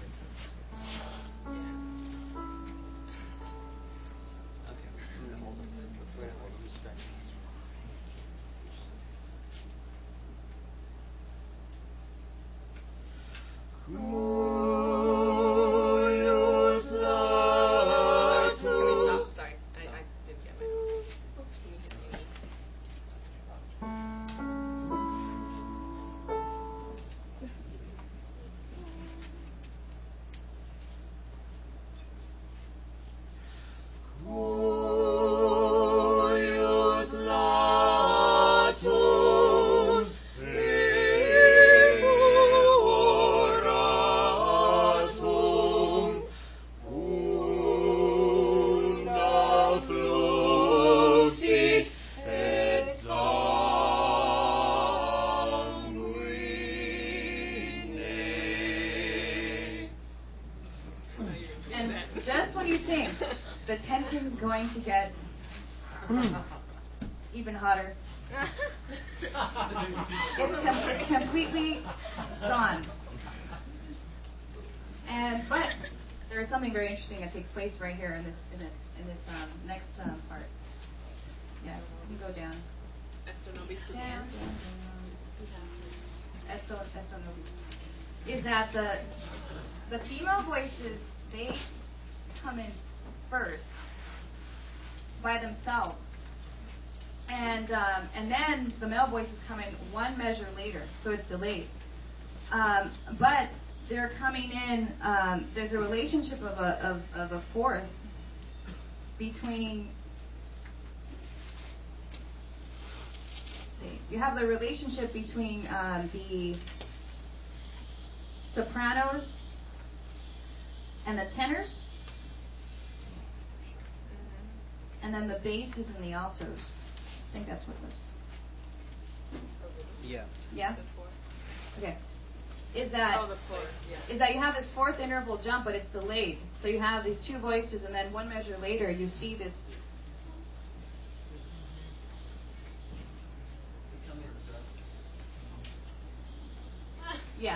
Okay, I'm going to hold them. We're going to hold them straight. Just when you think the tension's going to get even hotter, It's, com- it's completely gone. And but there is something very interesting that takes place right here in this in this in this um, next um, part. Yeah, you can go down. Esto nobis Down, down, down. Esto, esto nobis. Is that the the female voices, they come in first by themselves, and um, and then the male voices come in one measure later, so it's delayed. Um, but they're coming in. Um, there's a relationship of a of, of a fourth between. See, you have the relationship between um, the sopranos and the tenors, and then the basses and the altos. I think that's what it was. Yeah. Yeah? Okay. Is that Oh, the fourth, yeah. is that you have this fourth interval jump, but it's delayed. So you have these two voices, and then one measure later, you see this. Yeah.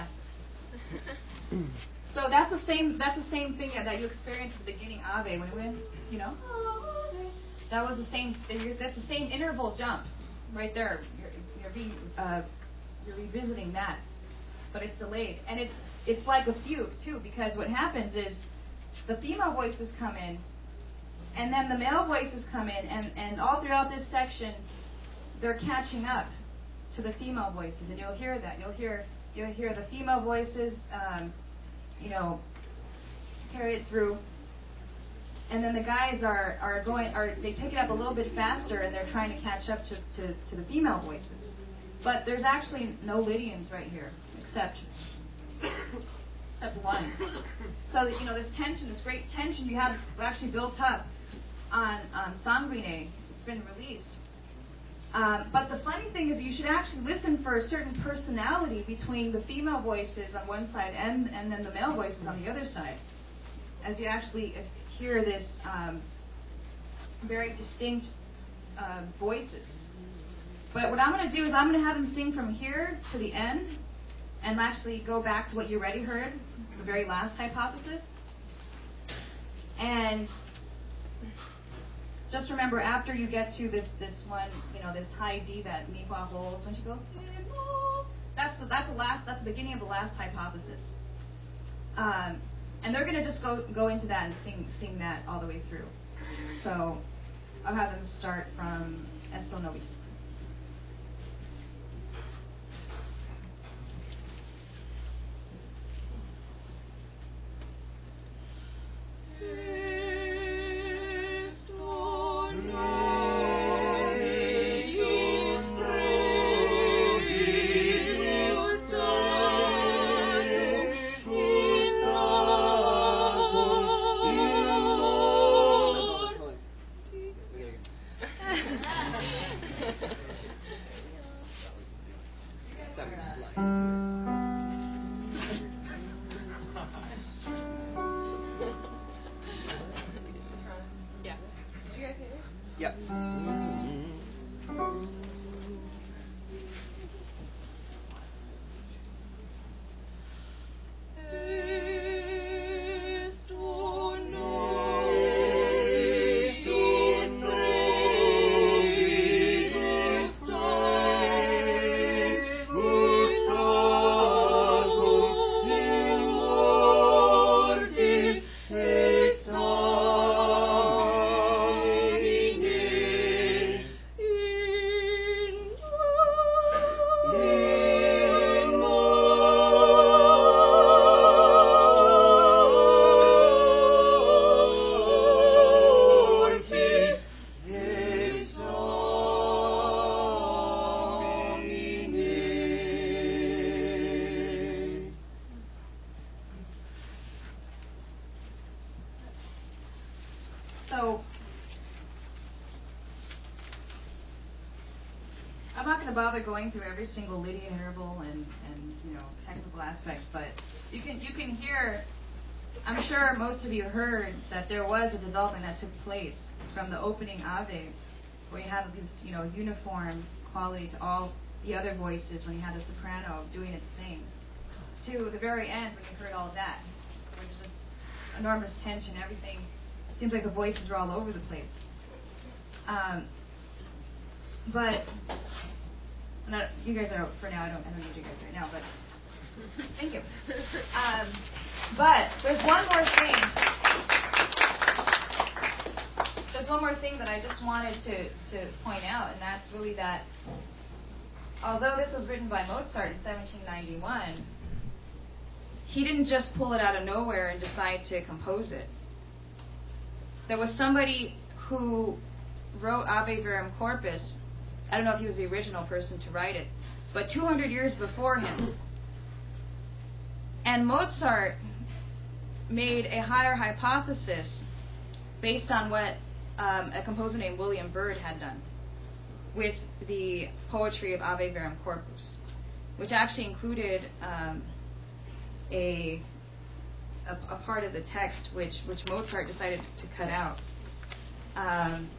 So that's the same. That's the same thing that you experienced at the beginning, Ave, when it went, you know. That was the same. That's the same interval jump, right there. You're, you're being, uh, you're revisiting that, but it's delayed, and it's it's like a fugue too, because what happens is the female voices come in, and then the male voices come in, and and all throughout this section, they're catching up to the female voices, and you'll hear that. You'll hear you'll hear the female voices, um, you know, carry it through. And then the guys are, are going, are they pick it up a little bit faster, and they're trying to catch up to, to, to the female voices. But there's actually no Lydians right here, except except one. So that, you know, this tension, this great tension you have actually built up on on Sanguine. It's been released. Um, but the funny thing is, you should actually listen for a certain personality between the female voices on one side and and then the male voices on the other side, as you actually hear this um, very distinct uh, voices. But what I'm going to do is I'm going to have them sing from here to the end, and actually go back to what you already heard, the very last hypothesis. And just remember, after you get to this this one, you know, this high D that Mihua holds when she goes, that's the that's the last that's the beginning of the last hypothesis. Um, And they're going to just go go into that and sing sing that all the way through. So I'll have them start from Esto Nobis. So I'm not going to bother going through every single Lydian interval and, and you know technical aspect, but you can you can hear. I'm sure most of you heard that there was a development that took place from the opening Aves, where you have these you know uniform quality to all the other voices when you had a soprano doing its thing, to the very end when you heard all that, where there's just enormous tension, everything. It seems like the voices are all over the place. Um, but not, you guys are out for now. I don't. I don't need you guys right now. But thank you. Um, but there's one more thing. There's one more thing that I just wanted to to point out, and that's really that. Although this was written by Mozart in seventeen ninety-one, he didn't just pull it out of nowhere and decide to compose it. There was somebody who wrote Ave Verum Corpus. I don't know if he was the original person to write it, but two hundred years before him. And Mozart made a higher hypothesis based on what um, a composer named William Byrd had done with the poetry of Ave Verum Corpus, which actually included um, a, a a part of the text which, which Mozart decided to cut out um,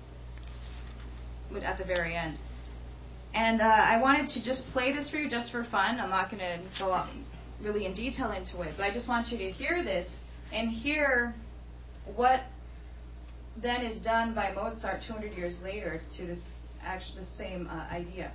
at the very end. And uh, I wanted to just play this for you just for fun. I'm not going to go up really in detail into it, but I just want you to hear this and hear what then is done by Mozart two hundred years later to this actually the same uh, idea.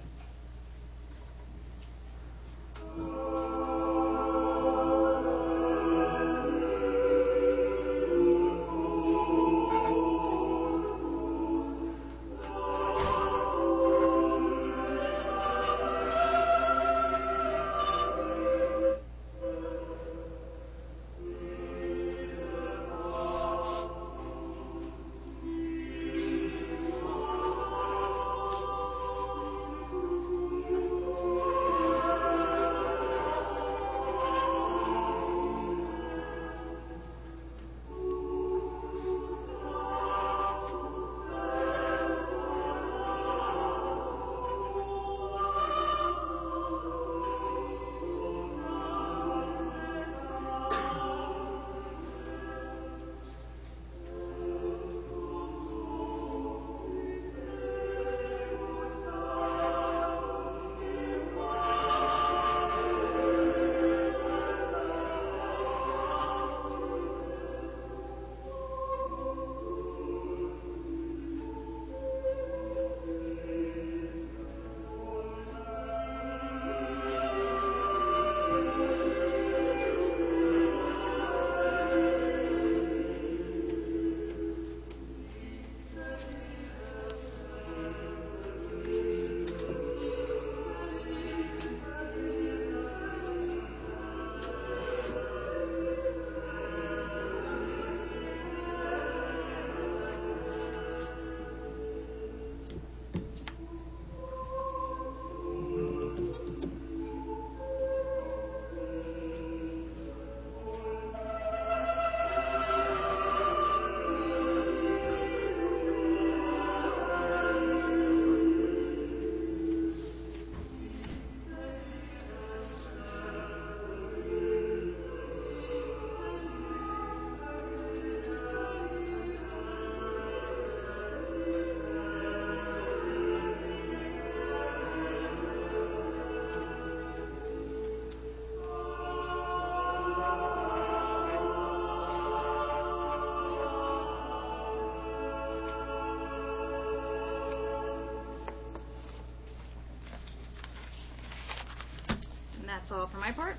That's all for my part.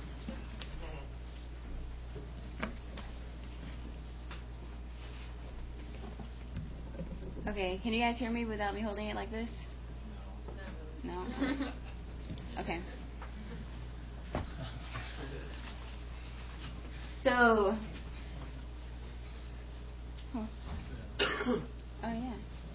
Okay, can you guys hear me without me holding it like this? No. No? Okay. So, oh, oh yeah.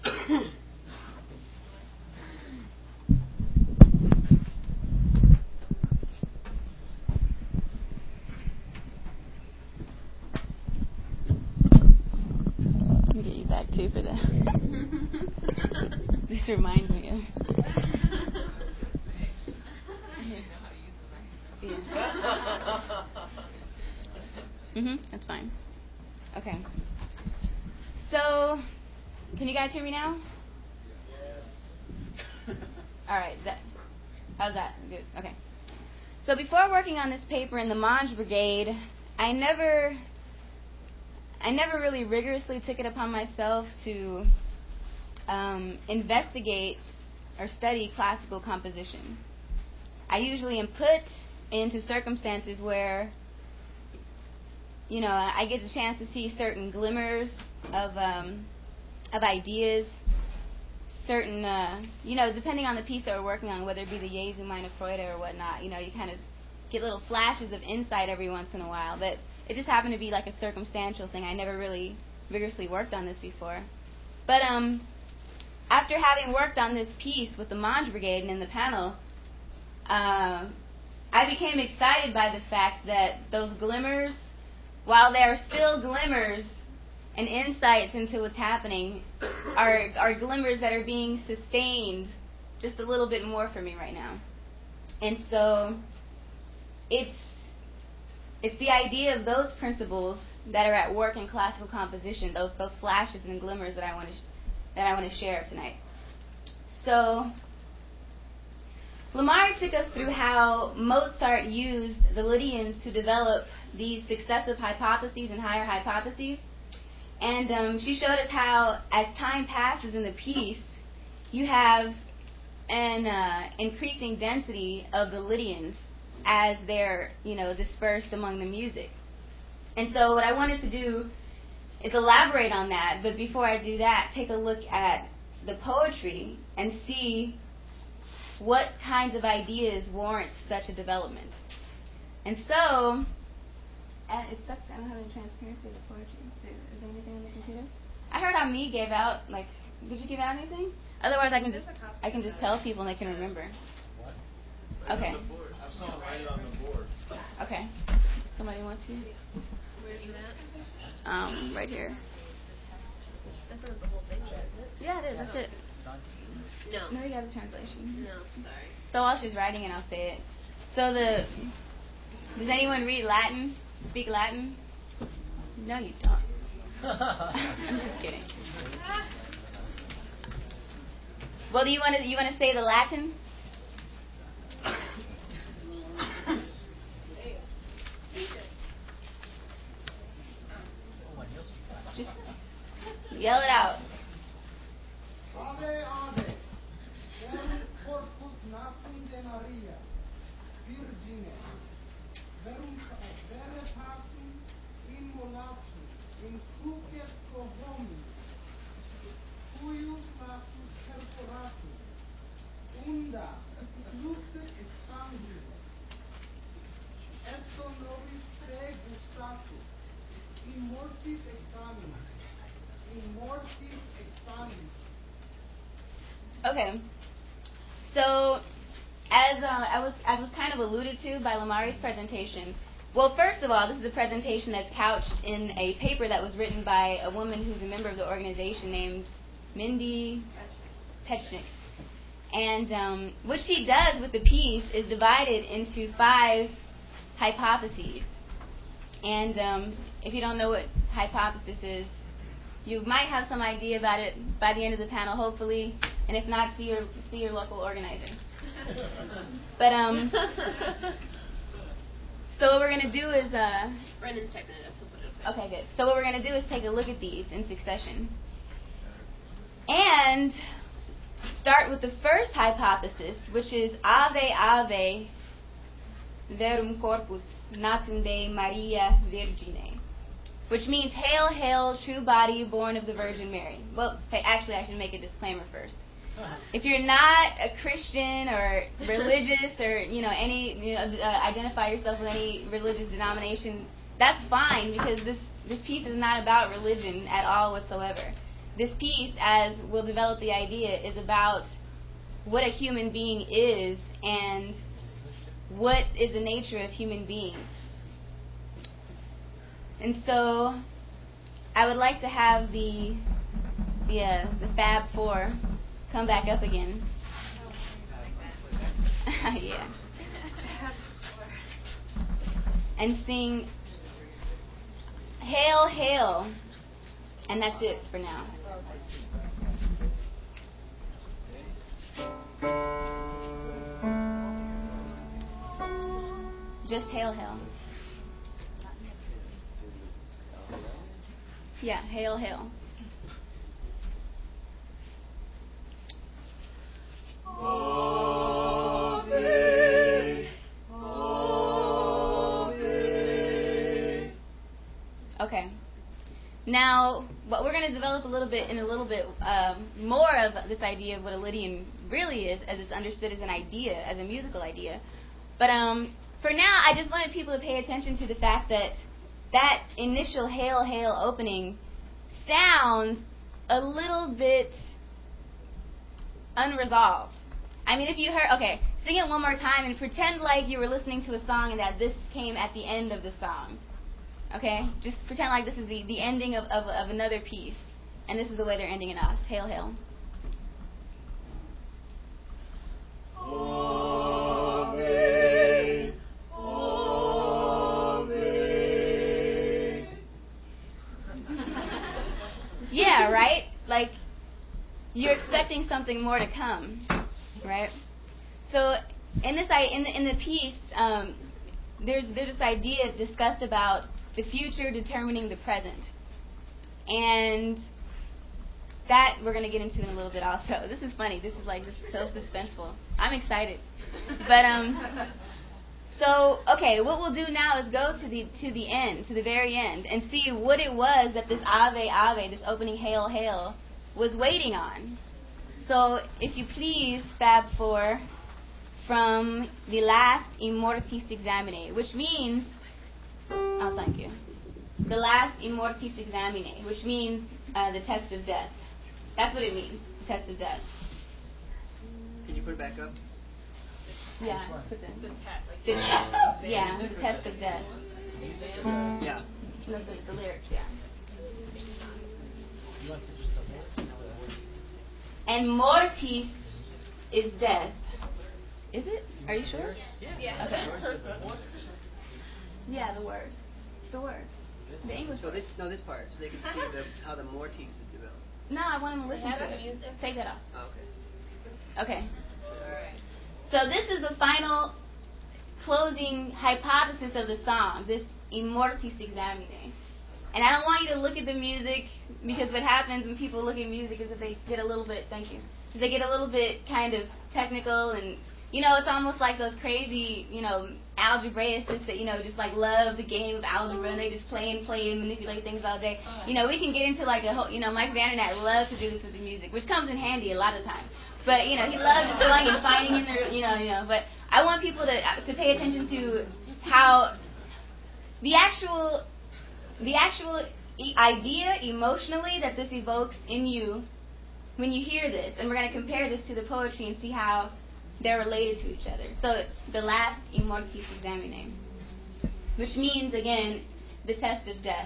Too for that. This reminds me of. Yeah. Mhm. That's fine. Okay. So, can you guys hear me now? All right. That, how's that? Good. Okay. So before working on this paper in the Monge Brigade, I never, I never really rigorously took it upon myself to um, investigate or study classical composition. I usually am put into circumstances where, you know, I get the chance to see certain glimmers of um, of ideas, certain, uh, you know, depending on the piece that we're working on, whether it be the Jesu meine Freude or whatnot, you know, you kind of get little flashes of insight every once in a while. But it just happened to be like a circumstantial thing. I never really vigorously worked on this before. But um, after having worked on this piece with the Monge Brigade and in the panel, uh, I became excited by the fact that those glimmers, while they are still glimmers and insights into what's happening, are, are glimmers that are being sustained just a little bit more for me right now. And so it's it's the idea of those principles that are at work in classical composition, those those flashes and glimmers that I want to sh- that I want to share tonight. So Lamari took us through how Mozart used the Lydians to develop these successive hypotheses and higher hypotheses. And um, she showed us how, as time passes in the piece, you have an uh, increasing density of the Lydians as they're, you know, dispersed among the music. And so what I wanted to do is elaborate on that, but before I do that, take a look at the poetry and see what kinds of ideas warrant such a development. And so, uh, it sucks I don't have any transparency of the poetry. Is there, is there anything on the computer? I heard Ami gave out, like, did you give out anything? Otherwise, I can just I can just tell people and they can remember. What? Okay. On the board. I have someone write it on the board. Okay. Somebody want to? Where are you at? Um, right here. That's not the whole thing, isn't it? Yeah, it is. That's it. No. No, you have the translation. No, sorry. So while she's writing it, I'll say it. So the does anyone read Latin? Speak Latin? No, you don't. I'm just kidding. Well, do you want to you want to say the Latin? Just yell it out. Ave, ave, verum corpus natum de Maria, Virgine, verum veritasum immolatum in cruces pro hominis, cuius natus perforatum, unda fluxet exsanguine, esto nobis te gustatus, in mortis examinus, in mortis examinus. Okay. So, as uh, I was I was kind of alluded to by Lamari's presentation. Well, first of all, this is a presentation that's couched in a paper that was written by a woman who's a member of the organization named Mindy Pechnik. And um, what she does with the piece is divided into five hypotheses. And um, if you don't know what hypothesis is, you might have some idea about it by the end of the panel, hopefully. And if not, see your see your local organizer. But um, so what we're going to do is uh, Brendan's typing it up. He'll put it up. Okay, good. So what we're going to do is take a look at these in succession, and start with the first hypothesis, which is Ave Ave Verum Corpus Natum de Maria Virgine, which means Hail, Hail, true body born of the Virgin Mary. Well, actually, I should make a disclaimer first. If you're not a Christian or religious or, you know, any, you know, uh, identify yourself with any religious denomination, that's fine, because this, this piece is not about religion at all whatsoever. This piece, as we'll develop the idea, is about what a human being is and what is the nature of human beings. And so I would like to have the the, uh, the Fab Four come back up again. Yeah. And sing Hail, Hail. And that's it for now. Just Hail, Hail. Yeah, Hail, Hail. Okay. Now, what we're going to develop a little bit in a little bit um, more of this idea of what a Lydian really is, as it's understood as an idea, as a musical idea. But um, for now, I just wanted people to pay attention to the fact that that initial Hail, Hail opening sounds a little bit unresolved. I mean, if you heard, okay, sing it one more time and pretend like you were listening to a song and that this came at the end of the song. Okay? Just pretend like this is the, the ending of, of, of another piece. And this is the way they're ending it off. Hail, hail. Ave, Ave. Yeah, right? Like, you're expecting something more to come, right? So, in this in the, in the piece, um, there's there's this idea discussed about the future determining the present, and that we're going to get into in a little bit also. This is funny. This is like this is so suspenseful. I'm excited, but um, so okay, what we'll do now is go to the to the end, to the very end, and see what it was that this Ave Ave, this opening Hail Hail, was waiting on. So, if you please, Fab Four, from the last Immortis Examine, which means, oh, thank you, the last Immortis Examine, which means uh, the test of death. That's what it means, the test of death. Can you put it back up? Yeah, put the, The test, like the test, yeah, the test of death. Yeah. No, the, the lyrics, yeah. And mortis is death. Is it? Are you sure? Yeah. Okay. Yeah, the word. The word. The English No, word. this, no, this part, so they can see the, how the mortis is developed. No, I want them to listen to it. Music. Take that off. Oh, okay. Okay. So this is the final closing hypothesis of the song, this Immortis Examine. And I don't want you to look at the music, because what happens when people look at music is that they get a little bit, thank you, they get a little bit kind of technical, and, you know, it's almost like those crazy, you know, algebraicists that, you know, just like love the game of algebra, and they just play and play and manipulate things all day. You know, we can get into like a whole, you know, Mike Vandernatt loves to do this with the music, which comes in handy a lot of times. But, you know, he loves going and finding in the, you know, you know, but I want people to to pay attention to how the actual the actual e- idea emotionally that this evokes in you when you hear this, and we're going to compare this to the poetry and see how they're related to each other. So the last Immortis Examine, which means, again, the test of death.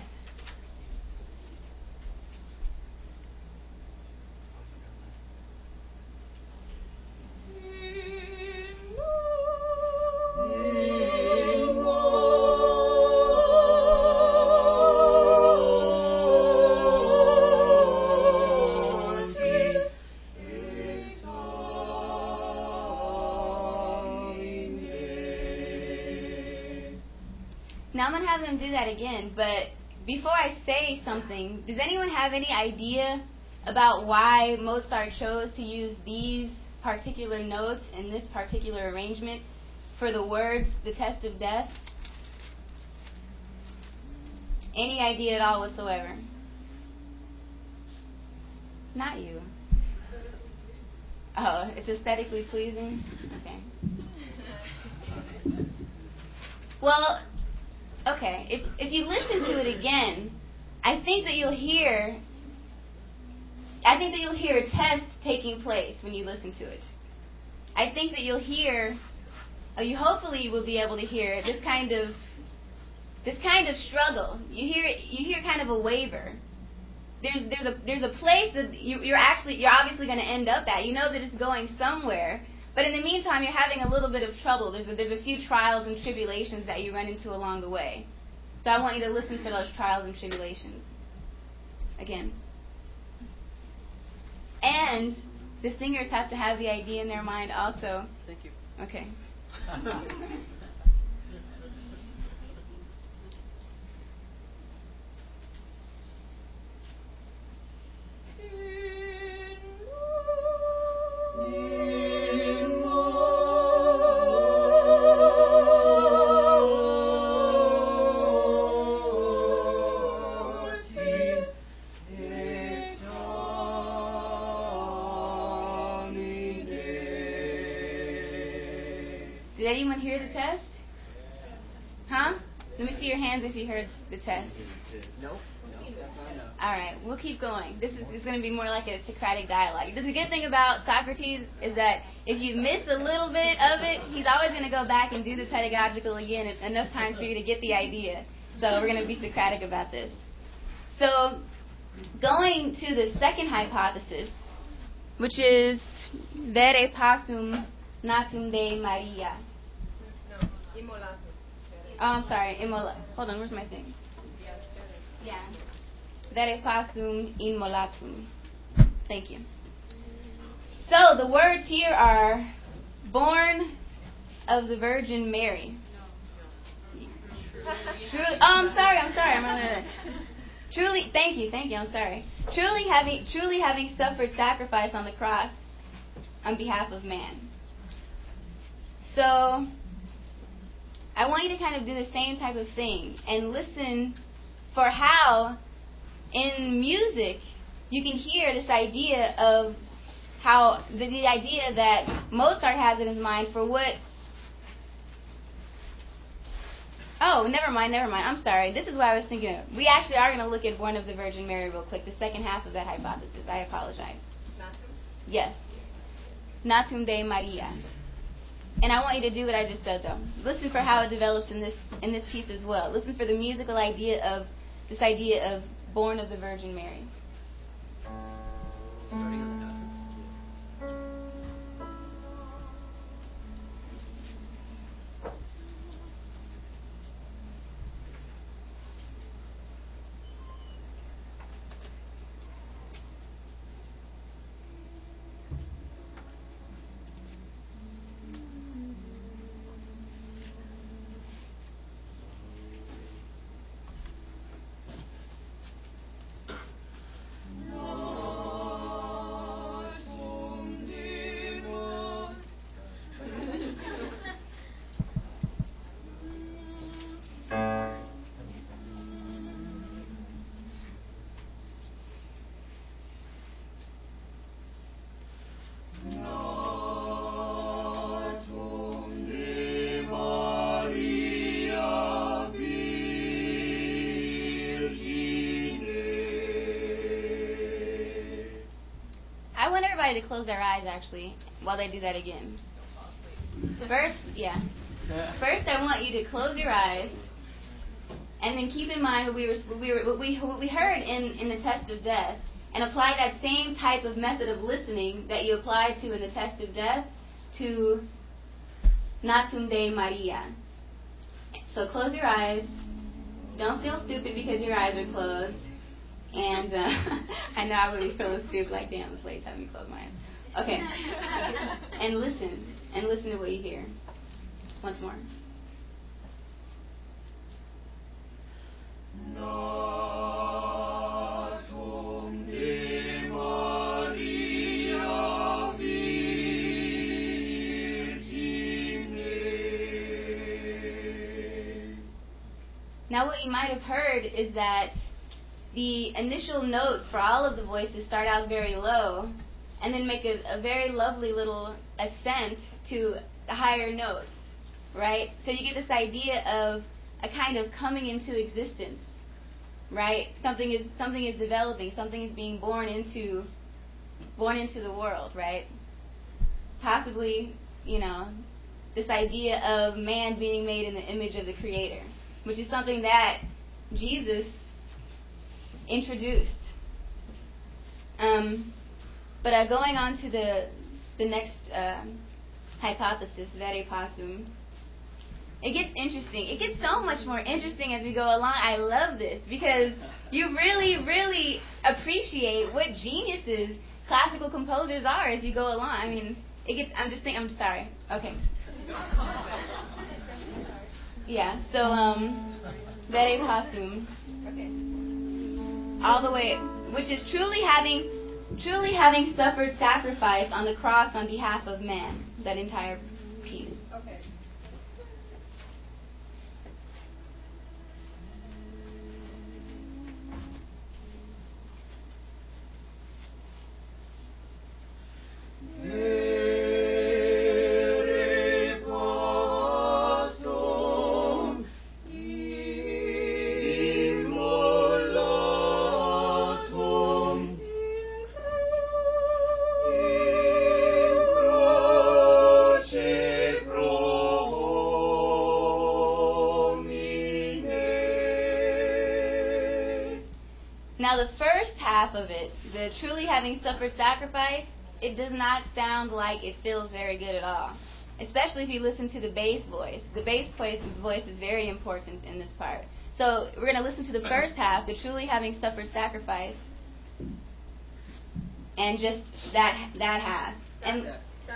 Now I'm going to have them do that again, but before I say something, does anyone have any idea about why Mozart chose to use these particular notes in this particular arrangement for the words, the test of death? Any idea at all whatsoever? Not you. Oh, it's aesthetically pleasing? Okay. Well, okay, if if you listen to it again, I think that you'll hear I think that you'll hear a test taking place when you listen to it. I think that you'll hear or you hopefully will be able to hear this kind of this kind of struggle. You hear you hear kind of a waver. There's there's a there's a place that you, you're actually you're obviously going to end up at. You know that it's going somewhere. But in the meantime, you're having a little bit of trouble. There's a, there's a few trials and tribulations that you run into along the way. So I want you to listen for those trials and tribulations. Again. And the singers have to have the idea in their mind also. Thank you. Okay. Did anyone hear the test? Huh? Let me see your hands if you heard the test. No. All right, we'll keep going. This is it's going to be more like a Socratic dialogue. The good thing about Socrates is that if you miss a little bit of it, he's always going to go back and do the pedagogical again enough times for you to get the idea. So we're going to be Socratic about this. So going to the second hypothesis, which is vere pasum natum Dei Maria. No, immolatum. Oh, I'm sorry, immola. Hold on, where's my thing? Yeah. Vere pasum immolatum. Thank you. So the words here are born of the Virgin Mary. Truly, oh, I'm sorry, I'm sorry, I'm on Truly, thank you, thank you, I'm sorry. Truly having, truly having suffered sacrifice on the cross on behalf of man. So, I want you to kind of do the same type of thing and listen for how in music you can hear this idea of how the, the idea that Mozart has in his mind for what. Oh, never mind, never mind. I'm sorry. This is what I was thinking of. We actually are going to look at Born of the Virgin Mary real quick, the second half of that hypothesis. I apologize. Natum? Yes. Natum Dei Maria. And I want you to do what I just said, though. Listen for how it develops in this in this piece as well. Listen for the musical idea of this idea of Born of the Virgin Mary. Starting on the note. To close their eyes actually while they do that again. First, yeah. First, I want you to close your eyes and then keep in mind what we were, what we were, what we, what we heard in, in the test of death, and apply that same type of method of listening that you applied to in the test of death to Natum Dei Maria. So close your eyes. Don't feel stupid because your eyes are closed. And uh, I know I would be feeling stupid, like, damn, this lady's having me close my eyes. Okay. And listen. And listen to what you hear. Once more. Natum Dei Maria Virgine. Now what you might have heard is that the initial notes for all of the voices start out very low and then make a, a very lovely little ascent to the higher notes, right? So you get this idea of a kind of coming into existence, right? Something is something is developing, something is being born into born into the world, right? Possibly, you know, this idea of man being made in the image of the Creator, which is something that Jesus introduced. Um, but uh, going on to the the next uh, hypothesis, vere pasum, it gets interesting. It gets so much more interesting as we go along. I love this because you really, really appreciate what geniuses classical composers are as you go along. I mean, it gets. I'm just thinking. I'm sorry. Okay. Yeah. So um, vere pasum. Okay. All the way, which is truly having, truly having suffered sacrifice on the cross on behalf of man. That entire piece. Okay. Vere Now the first half of it, the truly having suffered sacrifice, it does not sound like it feels very good at all. Especially if you listen to the bass voice. The bass voice is very important in this part. So we're going to listen to the first half, the truly having suffered sacrifice, and just that that half. And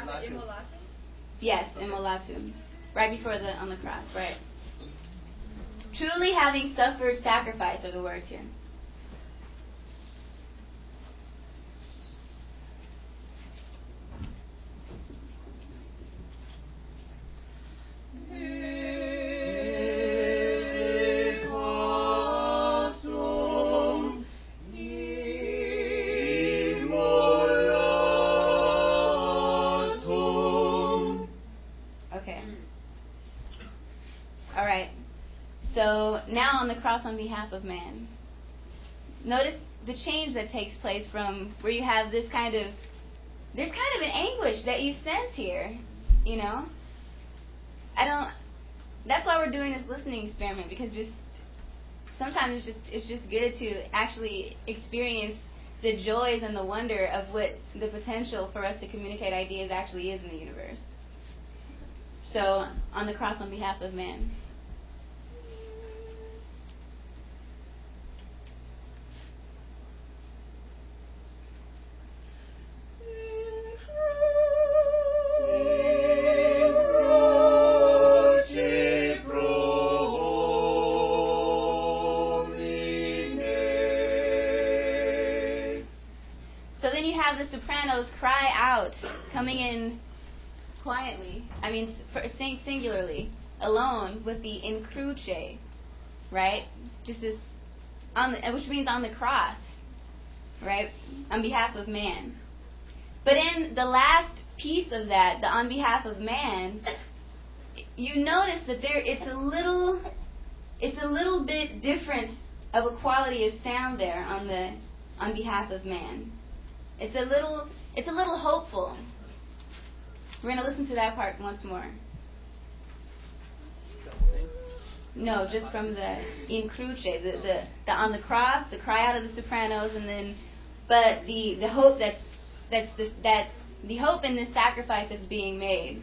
yes, immolatum, right before the on the cross, right? Truly having suffered sacrifice are the words here. So now on the cross on behalf of man. Notice the change that takes place from where you have this kind of, there's kind of an anguish that you sense here, you know. I don't, that's why we're doing this listening experiment, because just sometimes it's just it's just good to actually experience the joys and the wonder of what the potential for us to communicate ideas actually is in the universe. So on the cross on behalf of man. The sopranos cry out, coming in quietly, I mean sing singularly, alone, with the in cruce, right? Just this, on the, which means on the cross, right? On behalf of man. But in the last piece of that, the on behalf of man, you notice that there it's a little, it's a little bit different of a quality of sound there on the on behalf of man. It's a little, it's a little hopeful. We're going to listen to that part once more. No, just from the in cruce, the, the the on the cross, the cry out of the sopranos, and then, but the, the hope that's that's this, that the hope in this sacrifice that's being made.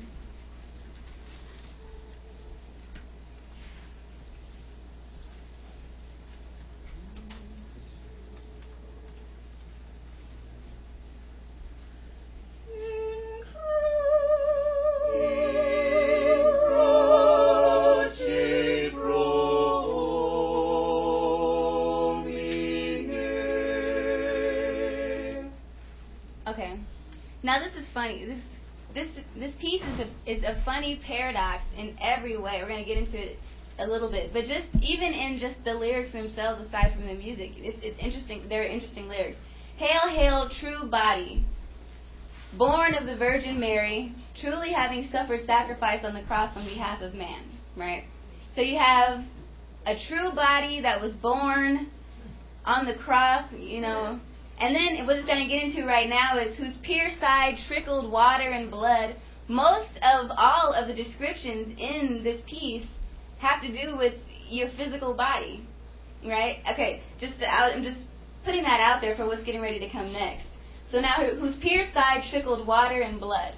Now this is funny. This this this piece is a is a funny paradox in every way. We're going to get into it a little bit, but just even in just the lyrics themselves, aside from the music, it's it's interesting. They're interesting lyrics. Hail, hail, true body, born of the Virgin Mary, truly having suffered sacrifice on the cross on behalf of man. Right. So you have a true body that was born on the cross. You know. And then what it's going to get into right now is whose pierced side trickled water and blood. Most of all of the descriptions in this piece have to do with your physical body, right? Okay, just I'm just putting that out there for what's getting ready to come next. So now, whose pierced side trickled water and blood.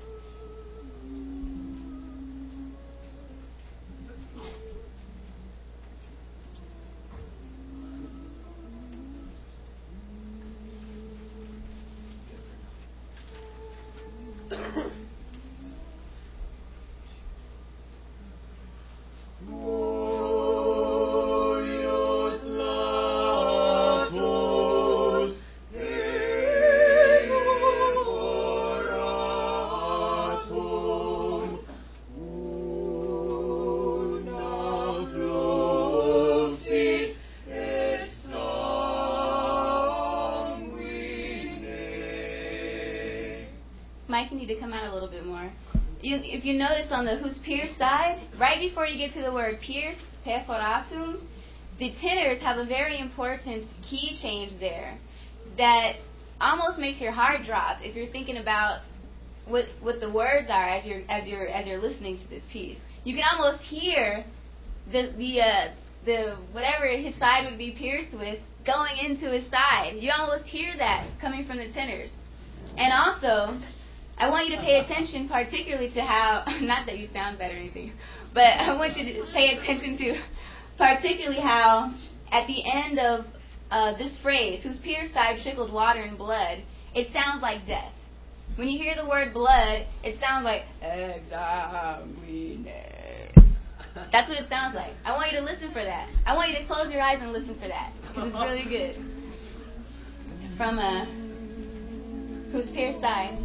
Mike, you need to come out a little bit more. You, if you notice on the whose pierced side, right before you get to the word pierce, perforatum, the tenors have a very important key change there that almost makes your heart drop if you're thinking about what what the words are as you're as you're as you're listening to this piece. You can almost hear the the uh, the whatever his side would be pierced with going into his side. You almost hear that coming from the tenors. And also, I want you to pay attention particularly to how, not that you sound better or anything, but I want you to pay attention to particularly how at the end of uh, this phrase, whose pierced side trickled water and blood, it sounds like death. When you hear the word blood, it sounds like examine. That's what it sounds like. I want you to listen for that. I want you to close your eyes and listen for that, because it's really good. From uh, whose pierced side.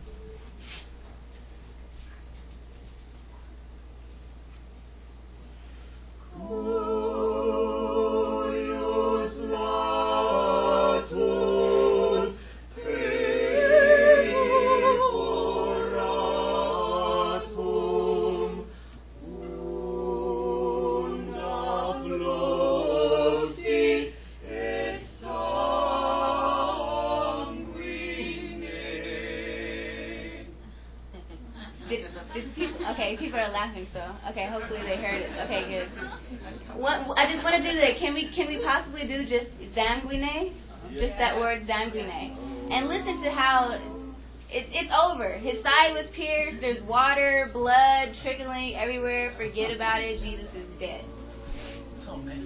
Okay, people are laughing, so okay. Hopefully they heard it. Okay, good. What I just want to do that. Can we can we possibly do just sanguine? Just that word sanguine, and listen to how it, it's over. His side was pierced. There's water, blood trickling everywhere. Forget about it. Jesus is dead. Oh man.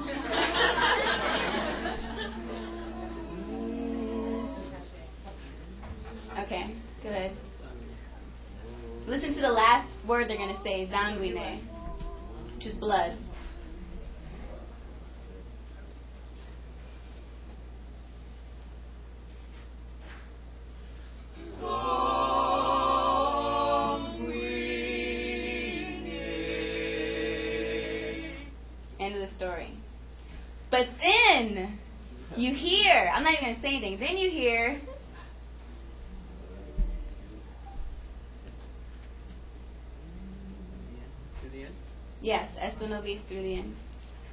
Okay, good. Listen to the last word they're going to say, sanguine, which is blood. End of the story. But then you hear, I'm not even going to say anything, then you hear... Yes, esto nobis through the end.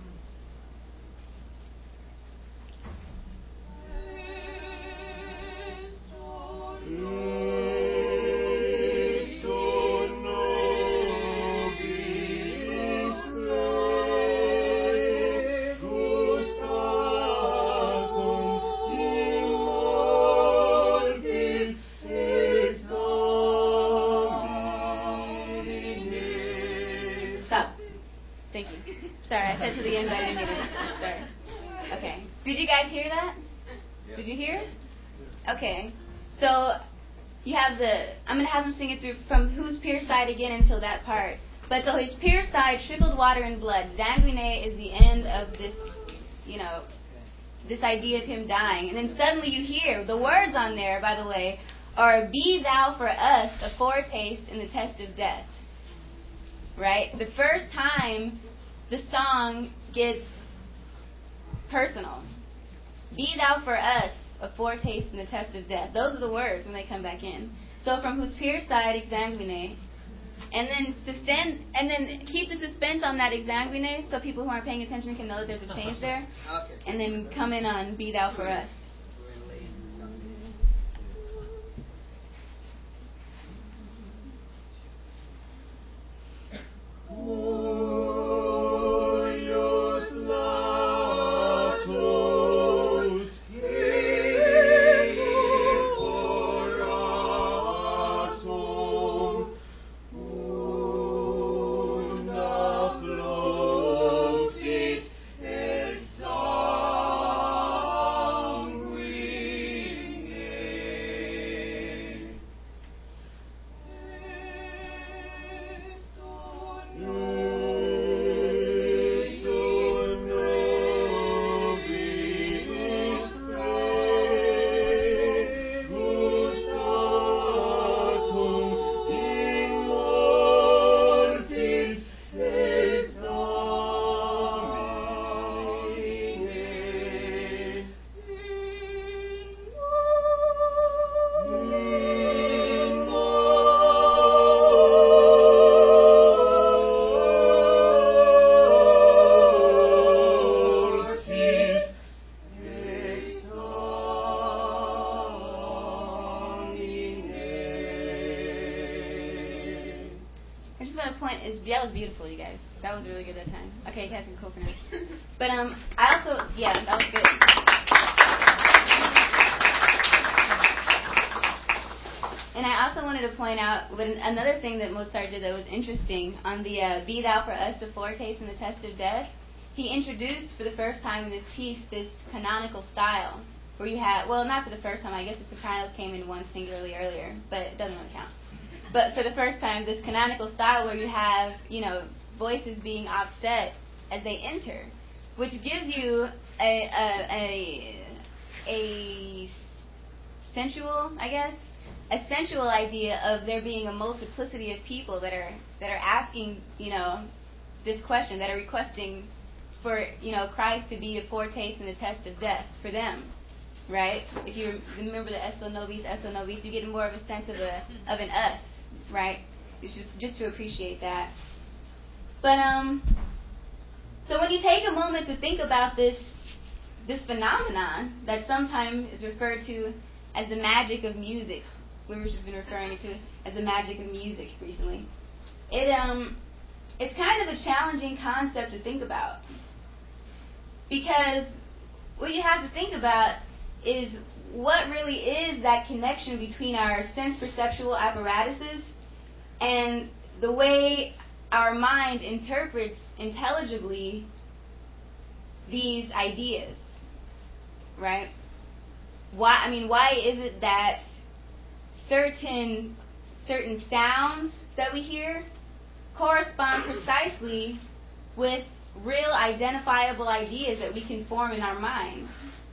Stop. Thank you. Sorry, I said to the end, but I didn't mean to. Sorry. Okay. Did you guys hear that? Did you hear it? Okay. So you have the. I'm going to have them sing it through from whose pierced side again until that part. But so his pierced side trickled water and blood. Sanguine is the end of this, you know, this idea of him dying. And then suddenly you hear the words on there, by the way, are "Be thou for us a foretaste in the test of death." Right? The first time the song gets personal. Be thou for us a foretaste in the test of death. Those are the words when they come back in. So from whose pierced side exsanguine, and then suspend, and then keep the suspense on that exsanguine so people who aren't paying attention can know that there's a change there. Okay. And then come in on be thou for us. to point is that was beautiful, you guys. That was really good that time. Okay, Captain Coconut. But um, I also yeah, that was good. And I also wanted to point out another thing that Mozart did that was interesting on the uh, "Be Thou for Us a Foretaste in the Test of Death." He introduced for the first time in this piece this canonical style, where you had well, not for the first time. I guess the sopranos came in one singularly earlier, but it doesn't really count. But for the first time, this canonical style where you have, you know, voices being offset as they enter, which gives you a a a, a sensual, I guess, a sensual idea of there being a multiplicity of people that are that are asking, you know, this question, that are requesting for, you know, Christ to be a foretaste in the test of death for them. Right? If you remember the Esto Nobis, Esto Nobis, you get more of a sense of a of an us. Right? It's just, just to appreciate that. But um, so when you take a moment to think about this this phenomenon that sometimes is referred to as the magic of music, we've just been referring to as the magic of music recently. It um, it's kind of a challenging concept to think about, because what you have to think about is what really is that connection between our sense perceptual apparatuses and the way our mind interprets intelligibly these ideas, right? Why? I mean, why is it that certain certain sounds that we hear correspond precisely with real identifiable ideas that we can form in our mind?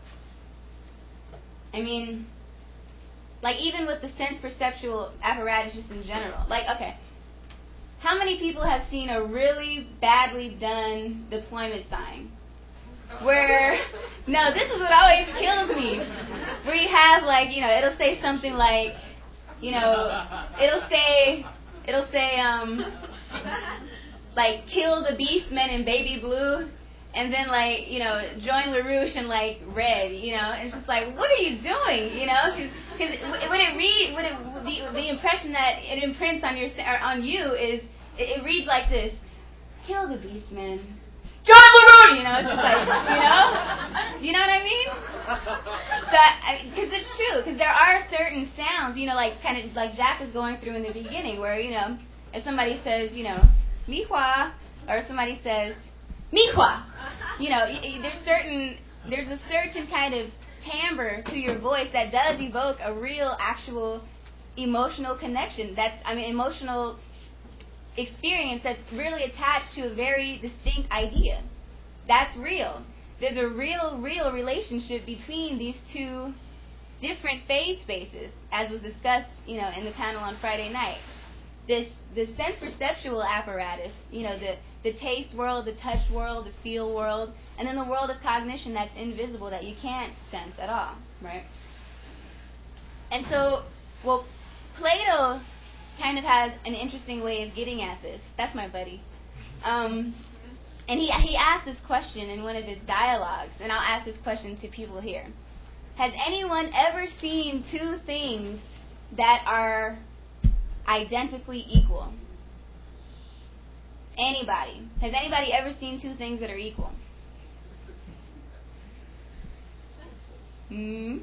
I mean, like even with the sense perceptual apparatus in general. Like, okay, how many people have seen a really badly done deployment sign? Where, no, this is what always kills me. Where you have, like, you know, it'll say something like, you know, it'll say, it'll say, um, like, kill the Beastmen in baby blue. And then, like, you know, join LaRouche in, like, red, you know. And it's just like, what are you doing, you know? Because when it read, when it, the, the impression that it imprints on your or on you is, it, it reads like this: kill the Beastmen, join LaRouche! You know, it's just like, you know? You know what I mean? So, because it's true. Because there are certain sounds, you know, like, kind of, like Jack was going through in the beginning, where, you know, if somebody says, you know, Mihua, or somebody says, Mihua, you know, there's certain there's a certain kind of timbre to your voice that does evoke a real, actual emotional connection. That's, I mean, emotional experience that's really attached to a very distinct idea. That's real. There's a real, real relationship between these two different phase spaces, as was discussed, you know, in the panel on Friday night. This the sense perceptual apparatus, you know, the the taste world, the touch world, the feel world, and then the world of cognition that's invisible, that you can't sense at all, right? And so, well, Plato kind of has an interesting way of getting at this. That's my buddy. Um, and he he asked this question in one of his dialogues, and I'll ask this question to people here. Has anyone ever seen two things that are identically equal? Anybody? Has anybody ever seen two things that are equal? Hmm?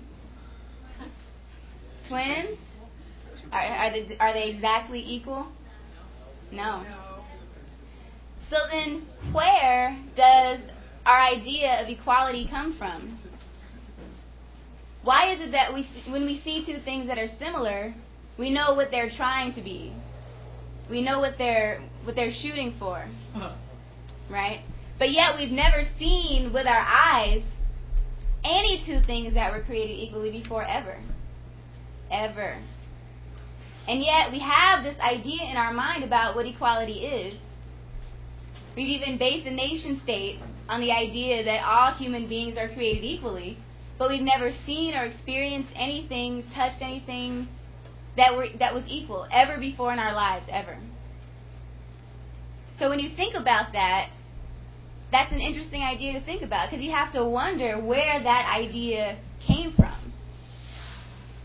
Twins? Are, are, they, are they exactly equal? No. So then, where does our idea of equality come from? Why is it that we, when we see two things that are similar, we know what they're trying to be? We know what they're what they're shooting for, right? But yet we've never seen with our eyes any two things that were created equally before, ever. Ever. And yet we have this idea in our mind about what equality is. We've even based a nation state on the idea that all human beings are created equally, but we've never seen or experienced anything, touched anything that were that was equal ever before in our lives, ever. So when you think about that, that's an interesting idea to think about, because you have to wonder where that idea came from.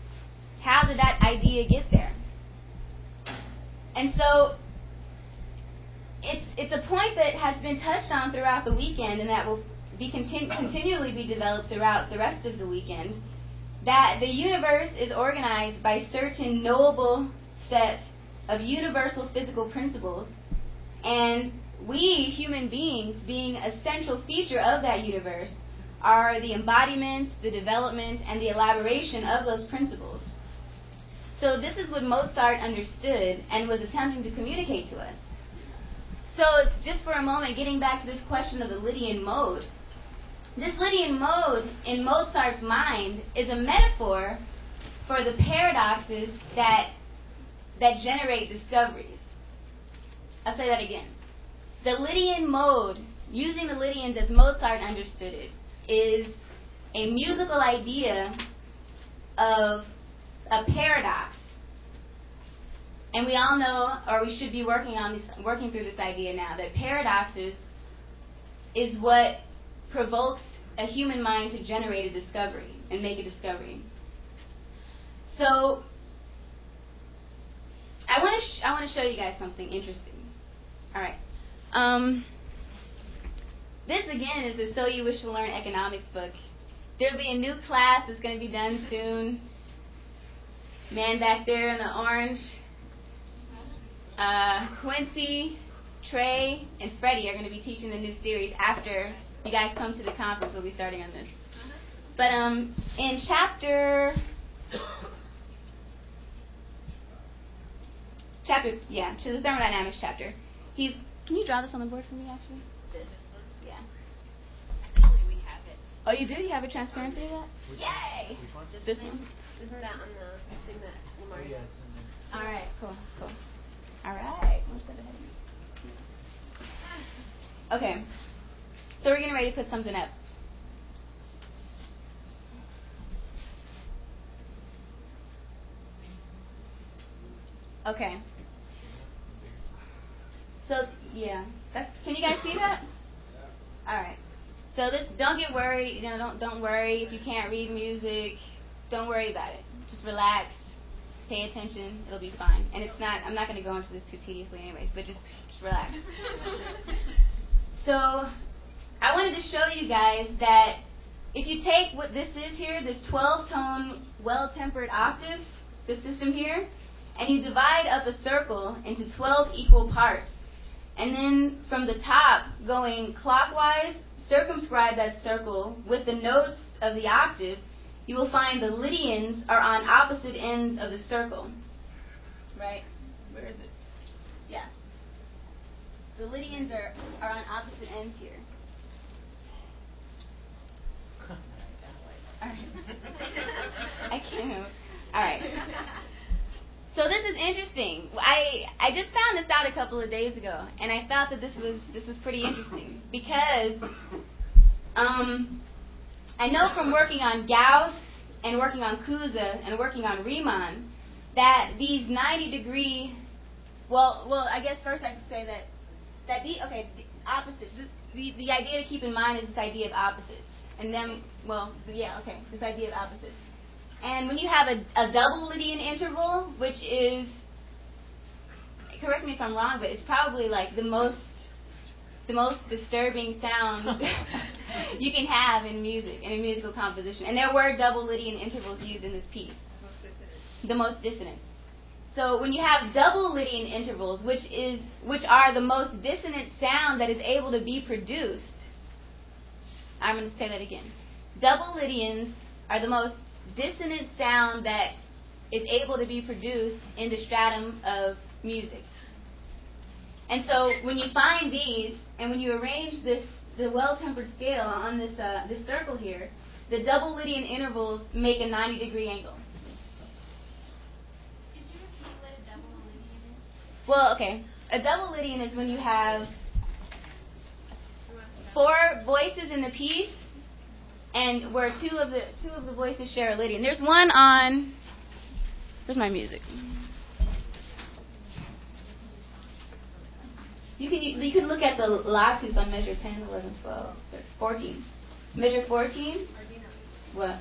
How did that idea get there? And so it's it's a point that has been touched on throughout the weekend, and that will be continu- continually be developed throughout the rest of the weekend. That the universe is organized by certain knowable sets of universal physical principles, and we human beings, being a central feature of that universe, are the embodiment, the development, and the elaboration of those principles. So this is what Mozart understood and was attempting to communicate to us. So just for a moment, getting back to this question of the Lydian mode, this Lydian mode in Mozart's mind is a metaphor for the paradoxes that that generate discoveries. I'll say that again. The Lydian mode, using the Lydians as Mozart understood it, is a musical idea of a paradox. And we all know, or we should be working on this, working through this idea now, that paradoxes is what provokes a human mind to generate a discovery and make a discovery. So I want to sh- I want to show you guys something interesting. All right. Um, this again is the So You Wish to Learn Economics book. There'll be a new class that's going to be done soon. Man back there in the orange. Uh, Quincy, Trey, and Freddie are going to be teaching the new series after you guys come to the conference. We'll be starting on this. But um, in chapter, chapter, yeah, to the thermodynamics chapter, he's. Can you draw this on the board for me, actually? This one? Yeah. Actually, we have it. Oh, you do? You have a transparency of that? Which Yay! Which one? This one. Isn't that on the thing that Lamar Yeah, it's in there. All right, cool, cool. All right. One step ahead of me. Okay. So we're getting ready to put something up. Okay. So yeah, that's. Can you guys see that? All right. So this. Don't get worried. You know, don't don't worry if you can't read music. Don't worry about it. Just relax. Pay attention. It'll be fine. And it's not. I'm not going to go into this too tediously, anyways. But just just relax. So I wanted to show you guys that if you take what this is here, this twelve-tone, well-tempered octave, the system here, and you divide up a circle into twelve equal parts, and then from the top, going clockwise, circumscribe that circle with the notes of the octave, you will find the Lydians are on opposite ends of the circle. Right? Where is it? Yeah. The Lydians are, are on opposite ends here. All right. I can't. All right. So this is interesting. I I just found this out a couple of days ago, and I thought that this was this was pretty interesting because um, I know from working on Gauss and working on Kusa and working on Riemann that these ninety degree, well well I guess first I should say that that the okay the opposites the, the the idea to keep in mind is this idea of opposites, and then well yeah okay this idea of opposites. And when you have a, a double Lydian interval, which is, correct me if I'm wrong, but it's probably like the most the most disturbing sound you can have in music, in a musical composition. And there were double Lydian intervals used in this piece. Most dissonant. The most dissonant. So when you have double Lydian intervals, which is which are the most dissonant sound that is able to be produced, I'm going to say that again. Double Lydians are the most dissonant sound that is able to be produced in the stratum of music. And so when you find these, and when you arrange this, the well-tempered scale on this uh, this circle here, the double Lydian intervals make a ninety degree angle. Could you repeat what a double Lydian is? Well, okay. A double Lydian is when you have four voices in the piece, and where two of the two of the voices share a Lydian. There's one on. Where's my music? You can you can look at the latus on measure ten, eleven, twelve, fourteen. Measure fourteen. What?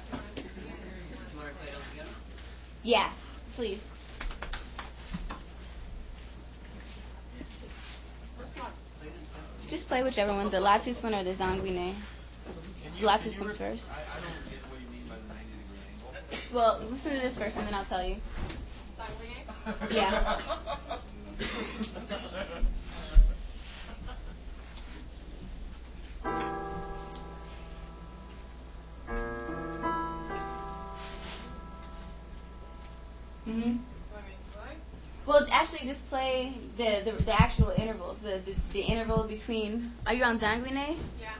Yeah, please. Let's not just play whichever one, the Latus one or the Zanguine. Latus comes first. I, I don't get what you mean by the ninety degree angle. Well, listen to this first and then I'll tell you. Yeah. Mhm. Well, actually, just play the, the the actual intervals, the, the the interval between. Are you on Zanguine? Yeah.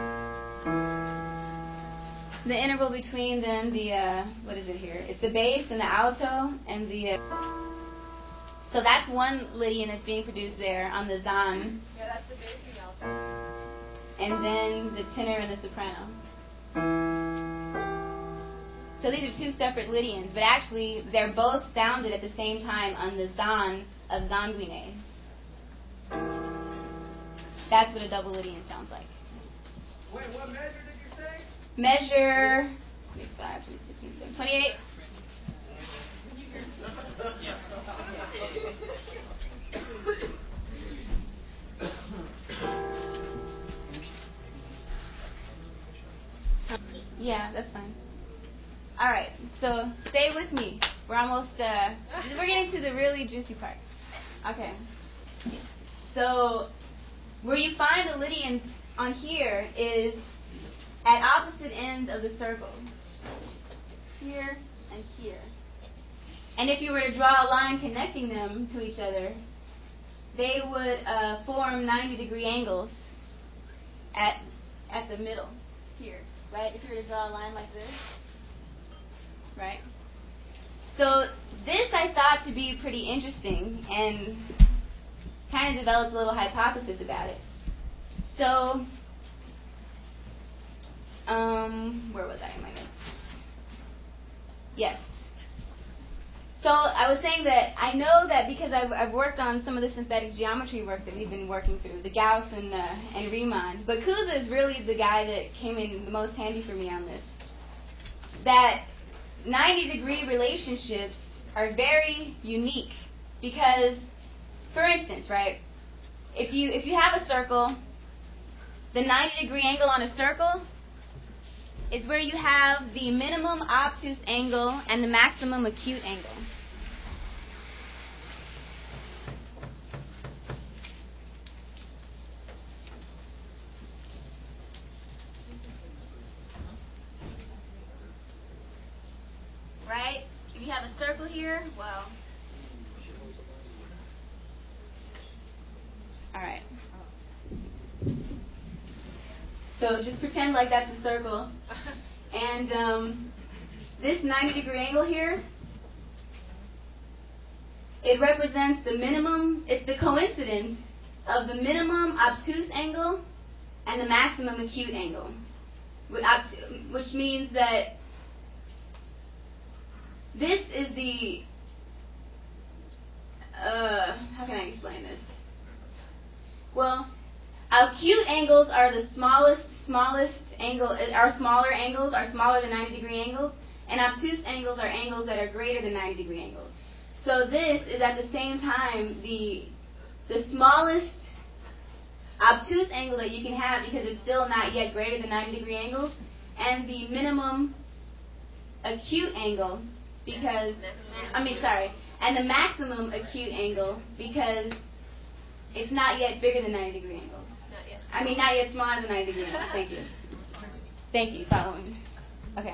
The interval between then the uh, what is it here? It's the bass and the alto and the. Uh, so that's one Lydian that's being produced there on the Zan. Yeah, that's the bass and the alto. And then the tenor and the soprano. So these are two separate Lydians, but actually they're both sounded at the same time on the Zan of Zanguine. That's what a double Lydian sounds like. Wait, what measure did you say? Measure five, two, six, seven, twenty-eight. Yeah, that's fine. All right, so stay with me. We're almost, uh, we're getting to the really juicy part. Okay. So where you find the Lydians on here is at opposite ends of the circle. Here and here. And if you were to draw a line connecting them to each other, they would uh, form ninety degree angles at at the middle here, right? If you were to draw a line like this. Right? So this I thought to be pretty interesting and kind of developed a little hypothesis about it. So, um, where was I in my notes? Yes. So I was saying that I know that because I've, I've worked on some of the synthetic geometry work that we've been working through, the Gauss and, uh, and Riemann, but Kuza is really the guy that came in the most handy for me on this. That ninety degree relationships are very unique because, for instance, right, if you if you have a circle, the ninety degree angle on a circle is where you have the minimum obtuse angle and the maximum acute angle. Right? If you have a circle here, well. All right. So just pretend like that's a circle. And um, this ninety degree angle here, it represents the minimum, it's the coincidence of the minimum obtuse angle and the maximum acute angle. Which means that this is the, uh, how can I explain this? Well, acute angles are the smallest, smallest angle, are smaller angles, are smaller than ninety degree angles, and obtuse angles are angles that are greater than ninety degree angles. So this is at the same time the, the smallest obtuse angle that you can have because it's still not yet greater than ninety degree angles, and the minimum acute angle because, I mean, sorry, and the maximum acute angle because it's not yet bigger than ninety degree angles. Not yet. I mean, not yet smaller than ninety degree angles. Thank you. Thank you. Following. Okay.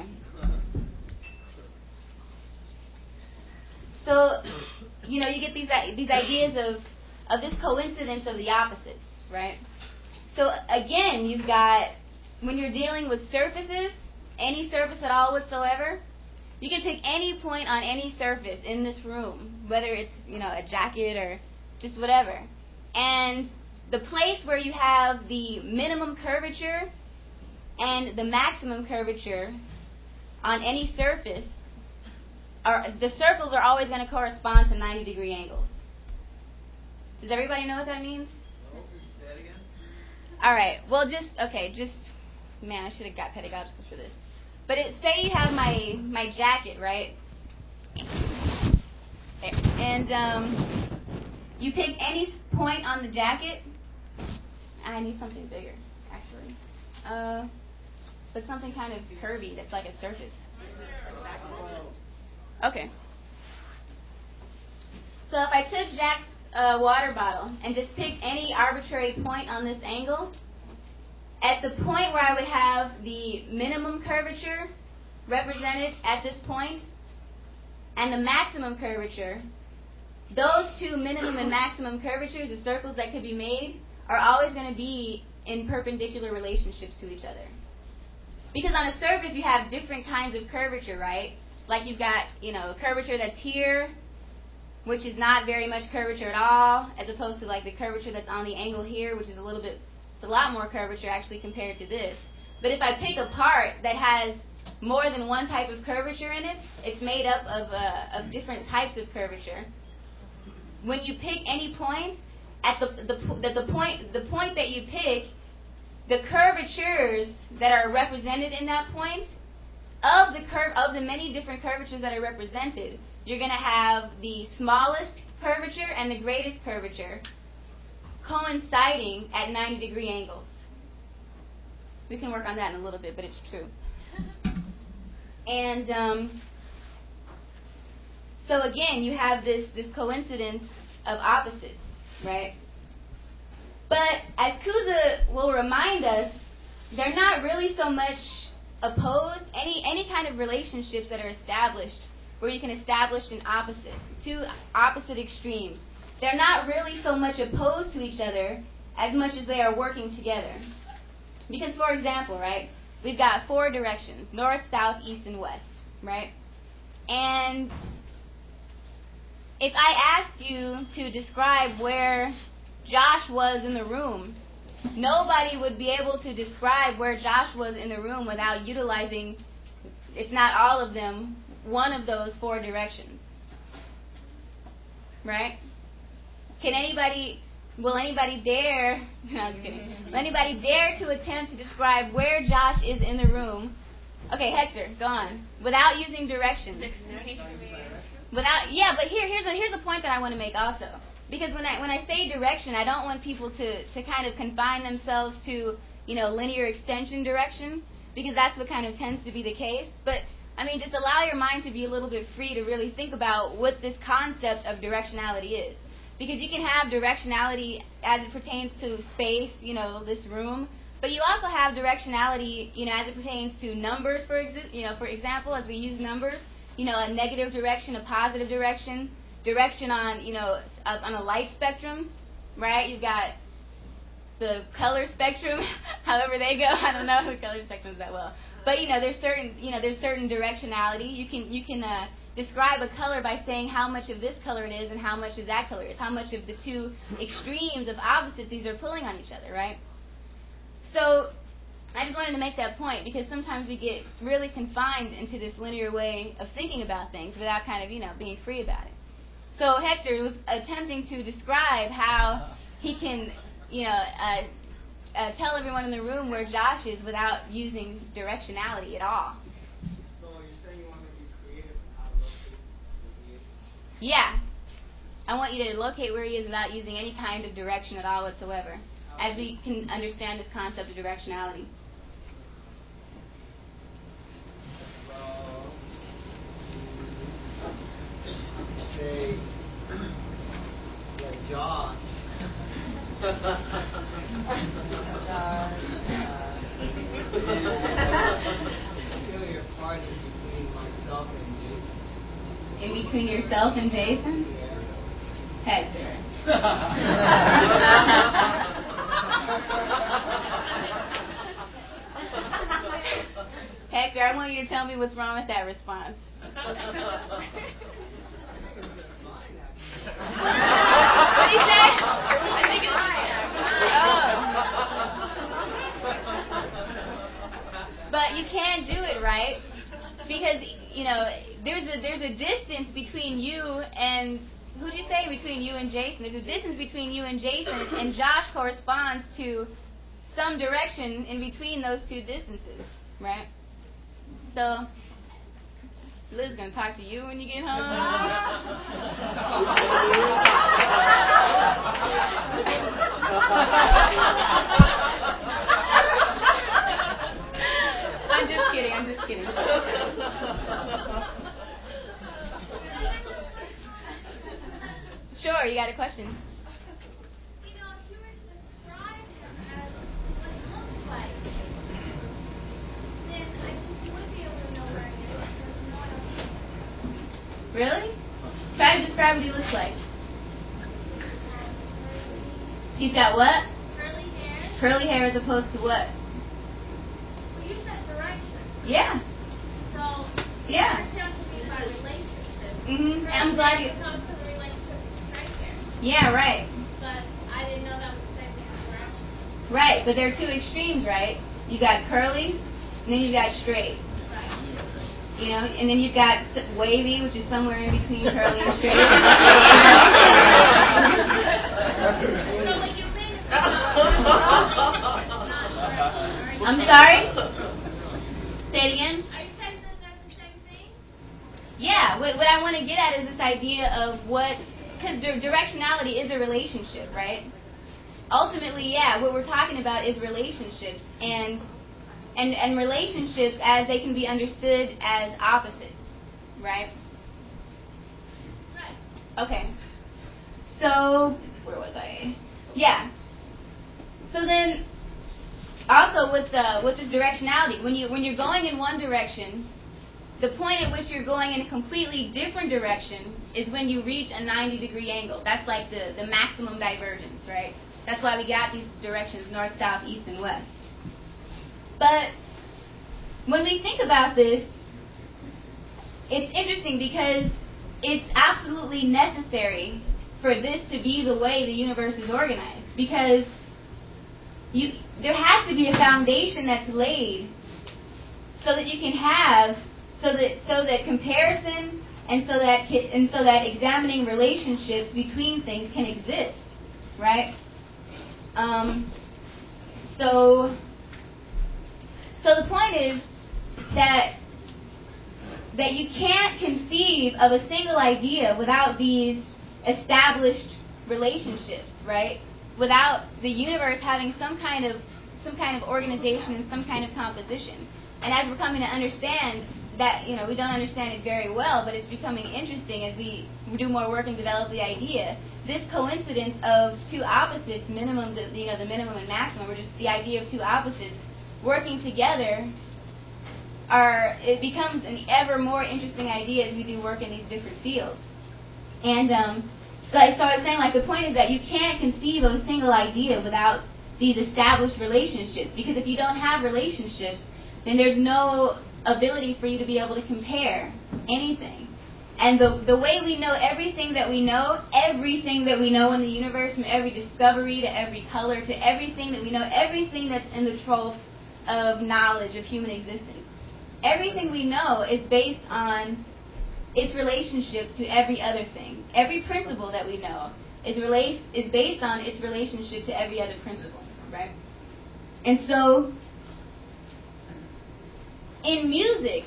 So, you know, you get these these ideas of of this coincidence of the opposites, right? So again, you've got when you're dealing with surfaces, any surface at all whatsoever. You can pick any point on any surface in this room, whether it's, you know, a jacket or just whatever. And the place where you have the minimum curvature and the maximum curvature on any surface, are the circles are always going to correspond to ninety degree angles. Does everybody know what that means? No. Say that again. All right. Well, just, okay, just, man, I should have got pedagogicals for this. But it, say you have my my jacket, right? And um, you pick any point on the jacket. I need something bigger, actually. Uh, but something kind of curvy that's like a surface. Okay. So if I took Jack's uh, water bottle and just picked any arbitrary point on this angle, at the point where I would have the minimum curvature represented at this point and the maximum curvature, those two minimum and maximum curvatures, the circles that could be made, are always going to be in perpendicular relationships to each other. Because on a surface you have different kinds of curvature, right? Like you've got, you know, curvature that's here, which is not very much curvature at all, as opposed to like the curvature that's on the angle here, which is a little bit, it's a lot more curvature actually compared to this. But if I pick a part that has more than one type of curvature in it, it's made up of, uh, of different types of curvature. When you pick any point, at the, the, the, the, point, the point that you pick, the curvatures that are represented in that point, of the curve of the many different curvatures that are represented, you're going to have the smallest curvature and the greatest curvature coinciding at ninety degree angles. We can work on that in a little bit, but it's true. And um, so again, you have this, this coincidence of opposites, right? But as Kuza will remind us, they're not really so much opposed. Any any kind of relationships that are established where you can establish an opposite, two opposite extremes, they're not really so much opposed to each other as much as they are working together. Because, for example, right, we've got four directions, north, south, east, and west, right? And if I asked you to describe where Josh was in the room, nobody would be able to describe where Josh was in the room without utilizing, if not all of them, one of those four directions. Right? Can anybody, will anybody dare, no, I'm just kidding. Will anybody dare to attempt to describe where Josh is in the room? Okay, Hector, go on. Without using directions. Without, yeah, but here, here's a, here's a point that I want to make also. Because when I when I say direction, I don't want people to, to kind of confine themselves to, you know, linear extension direction, because that's what kind of tends to be the case. But, I mean, just allow your mind to be a little bit free to really think about what this concept of directionality is. Because you can have directionality as it pertains to space, you know, this room, but you also have directionality, you know, as it pertains to numbers, for exi- you know, for example, as we use numbers, you know, a negative direction, a positive direction, direction on, you know, on a light spectrum, right? You've got the color spectrum, however they go. I don't know the color spectrums that well, but you know, there's certain, you know, there's certain directionality. You can you can uh, describe a color by saying how much of this color it is and how much of that color is, how much of the two extremes of opposites these are pulling on each other, right? So I just wanted to make that point because sometimes we get really confined into this linear way of thinking about things without kind of, you know, being free about it. So Hector was attempting to describe how he can, you know, uh, uh, tell everyone in the room where Josh is without using directionality at all. So you're saying you want to be creative in how to locate the creation? Yeah. I want you to locate where he is without using any kind of direction at all whatsoever, as we can understand this concept of directionality. Say, like Josh. Feel your part in between myself and Jason. In between yourself and Jason? Yeah. Hector. Hector, I want you to tell me what's wrong with that response. What did he say? I think it's oh. But you can't do it, right? Because, you know, there's a there's a distance between you and, who did you say? Between you and Jason. There's a distance between you and Jason, and Josh corresponds to some direction in between those two distances, right? So Liz is going to talk to you when you get home. got a question? You know, if you were to describe him as what he looks like, then I think you would be able to know where he is because no one else can. Really? Try to describe what he looks like. He's got what? Curly hair. Curly hair as opposed to what? Well, you said direction. Yeah. So, Yeah. it sounds to me by relationship. Mm-hmm. I'm glad you... As opposed to the relationship with straight hair. Yeah, right. But I didn't know that was the same thing as direction. Right, but they're two extremes, right? You got curly, and then you got straight. You know, and then you've got wavy, which is somewhere in between curly and straight. So what you mean is I'm sorry? Say it again? Are you saying that that's the same thing? Yeah, what, what I want to get at is this idea of what, because directionality is a relationship, right? Ultimately, yeah, what we're talking about is relationships, and and and relationships as they can be understood as opposites, right? Right. Okay. So, where was I? Yeah. So then, also with the with the directionality, when you when you're going in one direction, the point at which you're going in a completely different direction is when you reach a ninety degree angle. That's like the, the maximum divergence, right? That's why we got these directions, north, south, east, and west. But when we think about this, it's interesting because it's absolutely necessary for this to be the way the universe is organized. Because you, there has to be a foundation that's laid so that you can have, so that so that comparison and so that and so that examining relationships between things can exist, right? Um, so, so the point is that that you can't conceive of a single idea without these established relationships, right? Without the universe having some kind of some kind of organization and some kind of composition. And as we're coming to understand that, you know, we don't understand it very well, but it's becoming interesting as we do more work and develop the idea. This coincidence of two opposites, minimum, the, you know, the minimum and maximum, or just the idea of two opposites working together, are it becomes an ever more interesting idea as we do work in these different fields. And um, so, I, so I was saying, like, the point is that you can't conceive of a single idea without these established relationships, because if you don't have relationships, then there's no ability for you to be able to compare anything. And the the way we know everything that we know, everything that we know in the universe, from every discovery to every color to everything that we know, everything that's in the trove of knowledge of human existence, everything we know is based on its relationship to every other thing. Every principle that we know is relate is based on its relationship to every other principle, right? And so, in music,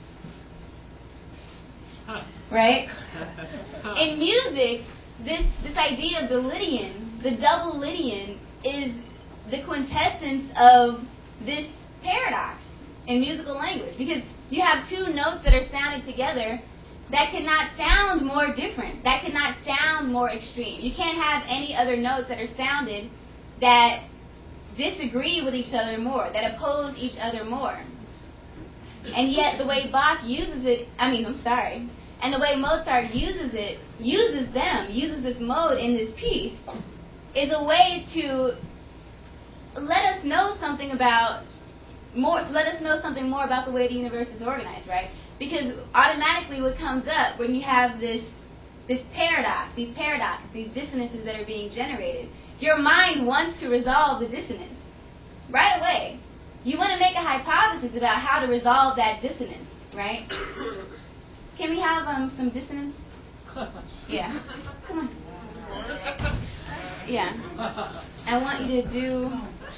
right? In music, this this idea of the Lydian, the double Lydian, is the quintessence of this paradox in musical language, because you have two notes that are sounded together that cannot sound more different, that cannot sound more extreme. You can't have any other notes that are sounded that disagree with each other more, that oppose each other more. And yet the way Bach uses it, I mean, I'm sorry, and the way Mozart uses it, uses them, uses this mode in this piece, is a way to let us know something about more, let us know something more about the way the universe is organized, right? Because automatically what comes up when you have this this paradox, these paradoxes, these dissonances that are being generated, your mind wants to resolve the dissonance right away. You want to make a hypothesis about how to resolve that dissonance, right? Can we have um, some dissonance? Yeah. Come on. Yeah. I want you to do...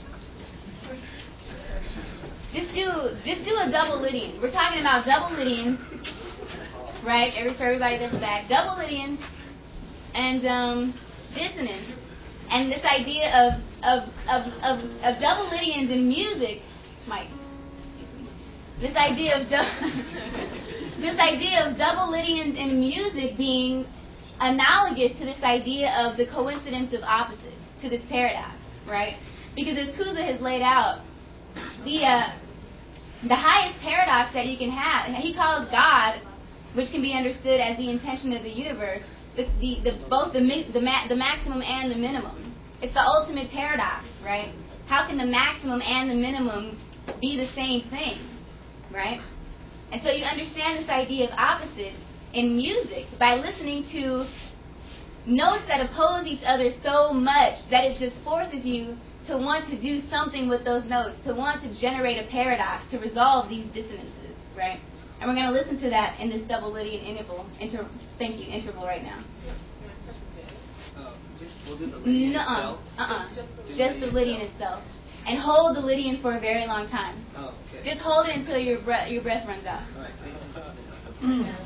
Just do just do a double Lydian. We're talking about double Lydians, right? Every, for everybody that's back. Double Lydians and um, dissonance. And this idea of, of, of, of, of double Lydians in music, Mike, excuse me. This idea of du- this idea of double Lydians in music being analogous to this idea of the coincidence of opposites, to this paradox, right? Because as Kuza has laid out, the uh, the highest paradox that you can have, he calls God, which can be understood as the intention of the universe, the, the, the both the the, ma- the maximum and the minimum. It's the ultimate paradox, right? How can the maximum and the minimum be the same thing, right? And so you understand this idea of opposites in music by listening to notes that oppose each other so much that it just forces you to want to do something with those notes, to want to generate a paradox, to resolve these dissonances, right? And we're going to listen to that in this double Lydian interval, inter, thank you, interval right now. Uh, just, we'll do the Lydian Nuh-uh. itself? Uh-uh. Just, Just, just the Lydian itself. And hold the Lydian for a very long time. Oh, okay. Just hold it until your breath, your breath runs out. All right, thank you.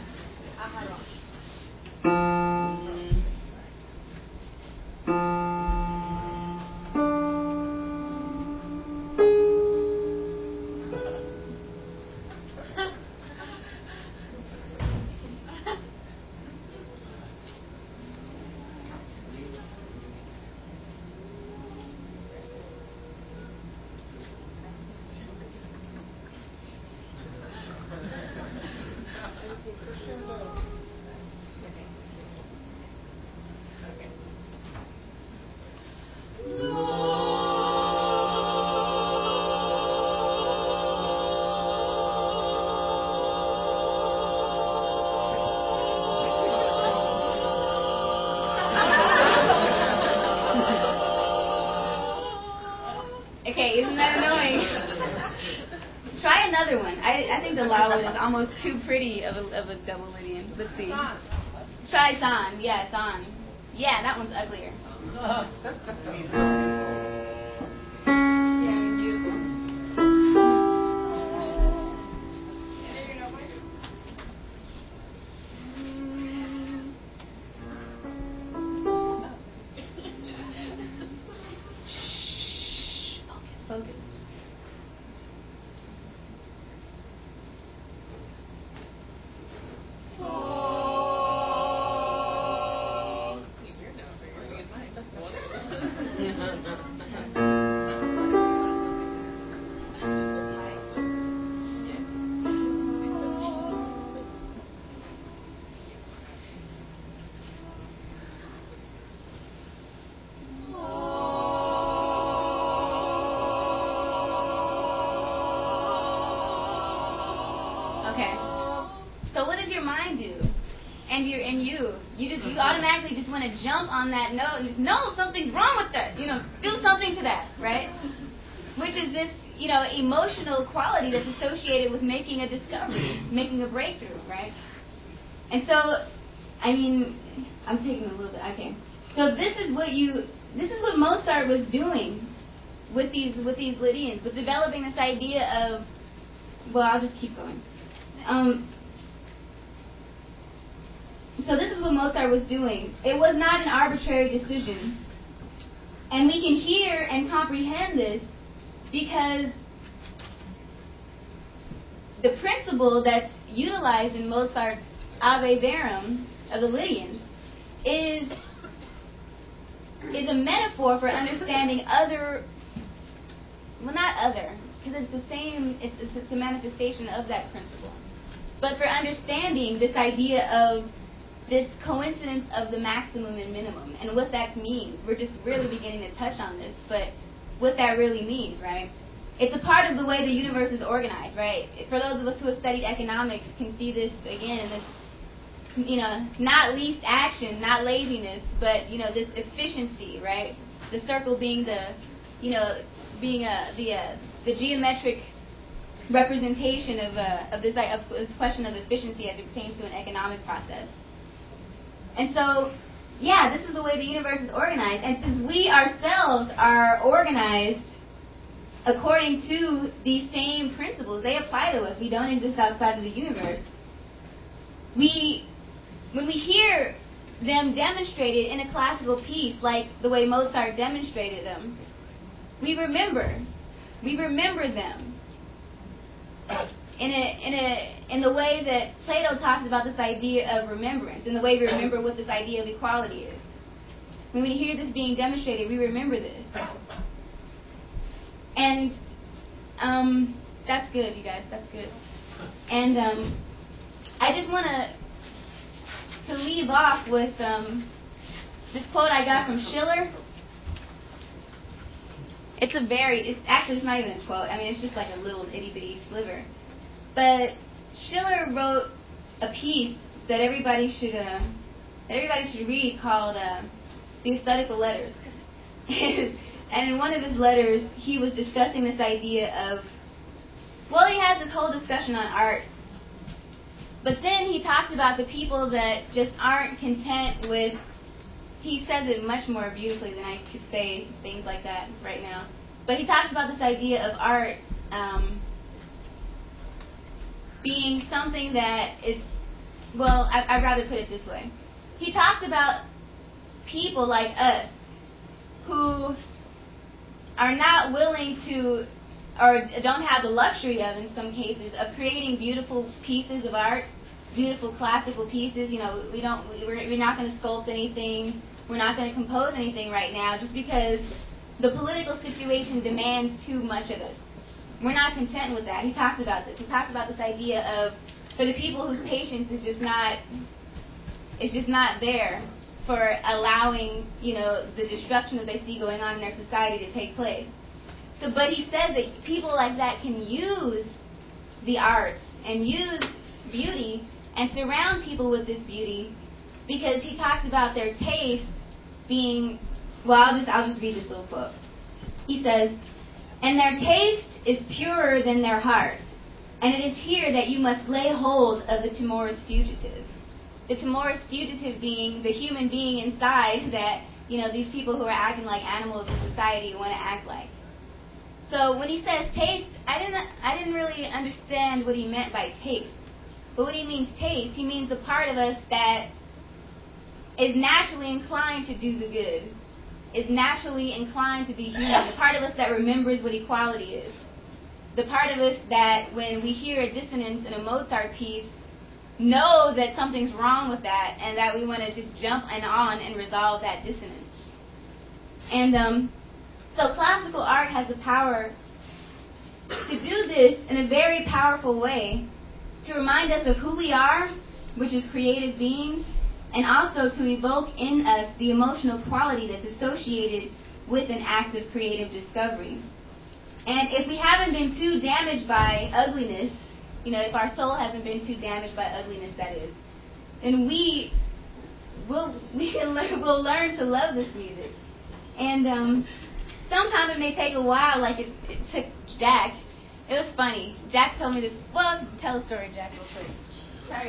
Okay, isn't that annoying? Try another one. I, I think the loud one is almost too pretty of a, of a double Lydian. Let's see. Try it's on. Yeah, it's on. Yeah, that one's uglier. Yeah, beautiful. Focus. Okay. So what does your mind do? And your and you, you just you automatically just want to jump on that note and just no, something's wrong with that. You know, do something to that, right? Which is this, you know, emotional quality that's associated with making a discovery, making a breakthrough, right? And so, I mean, I'm taking a little bit. Okay. So this is what you, this is what Mozart was doing with these with these Lydians, with developing this idea of, well, I'll just keep going. Um, so this is what Mozart was doing. It was not an arbitrary decision. And we can hear and comprehend this because the principle that's utilized in Mozart's Ave Verum of the Lydians is, is a metaphor for understanding other, well, not other, because it's the same, it's, it's, it's a manifestation of that principle. But for understanding this idea of this coincidence of the maximum and minimum and what that means. We're just really beginning to touch on this, but what that really means, right? It's a part of the way the universe is organized, right? For those of us who have studied economics can see this again in this, you know, not least action, not laziness, but, you know, this efficiency, right? The circle being the, you know, being a, the uh, the geometric representation of uh, of this of this question of efficiency as it pertains to an economic process. And so, yeah, this is the way the universe is organized. And since we ourselves are organized according to these same principles, they apply to us. We don't exist outside of the universe. We, when we hear them demonstrated in a classical piece, like the way Mozart demonstrated them, we remember. We remember them in a in a in the way that Plato talks about this idea of remembrance, in the way we remember what this idea of equality is. When we hear this being demonstrated, we remember this. And um, that's good, you guys. That's good. And um, I just want to to leave off with um, this quote I got from Schiller. It's a very, it's actually it's not even a quote. I mean, it's just like a little itty bitty sliver. But Schiller wrote a piece that everybody should uh, that everybody should read called uh, "The Aesthetical Letters." And in one of his letters, he was discussing this idea of, well, he has this whole discussion on art. But then he talks about the people that just aren't content with, he says it much more beautifully than I could say things like that right now. But he talks about this idea of art um, being something that is, well, I, I'd rather put it this way. He talks about people like us who are not willing to, or don't have the luxury of, in some cases, of creating beautiful pieces of art, beautiful classical pieces. You know, we don't, we're, we're not going to sculpt anything, we're not going to compose anything right now, just because the political situation demands too much of us. We're not content with that. He talks about this. He talks about this idea of, for the people whose patience is just not, is just not there for allowing, you know, the destruction that they see going on in their society to take place. So, but he says that people like that can use the arts and use beauty and surround people with this beauty, because he talks about their taste being, well, I'll just, I'll just read this little quote. He says, "And their taste is purer than their heart, and it is here that you must lay hold of the timorous fugitive." The timorous fugitive being the human being inside that, you know, these people who are acting like animals in society want to act like. So when he says taste, I didn't I didn't really understand what he meant by taste. But when he means taste, he means the part of us that is naturally inclined to do the good, is naturally inclined to be human, the part of us that remembers what equality is, the part of us that when we hear a dissonance in a Mozart piece, know that something's wrong with that, and that we want to just jump and on and resolve that dissonance. And um, so classical art has the power to do this in a very powerful way, to remind us of who we are, which is creative beings, and also to evoke in us the emotional quality that's associated with an act of creative discovery. And if we haven't been too damaged by ugliness, you know, if our soul hasn't been too damaged by ugliness, that is, then we will we can learn, we'll learn to love this music. And um, sometimes it may take a while, like it, it took Jack. It was funny. Jack told me this. Well, tell a story, Jack, real quick. Sorry.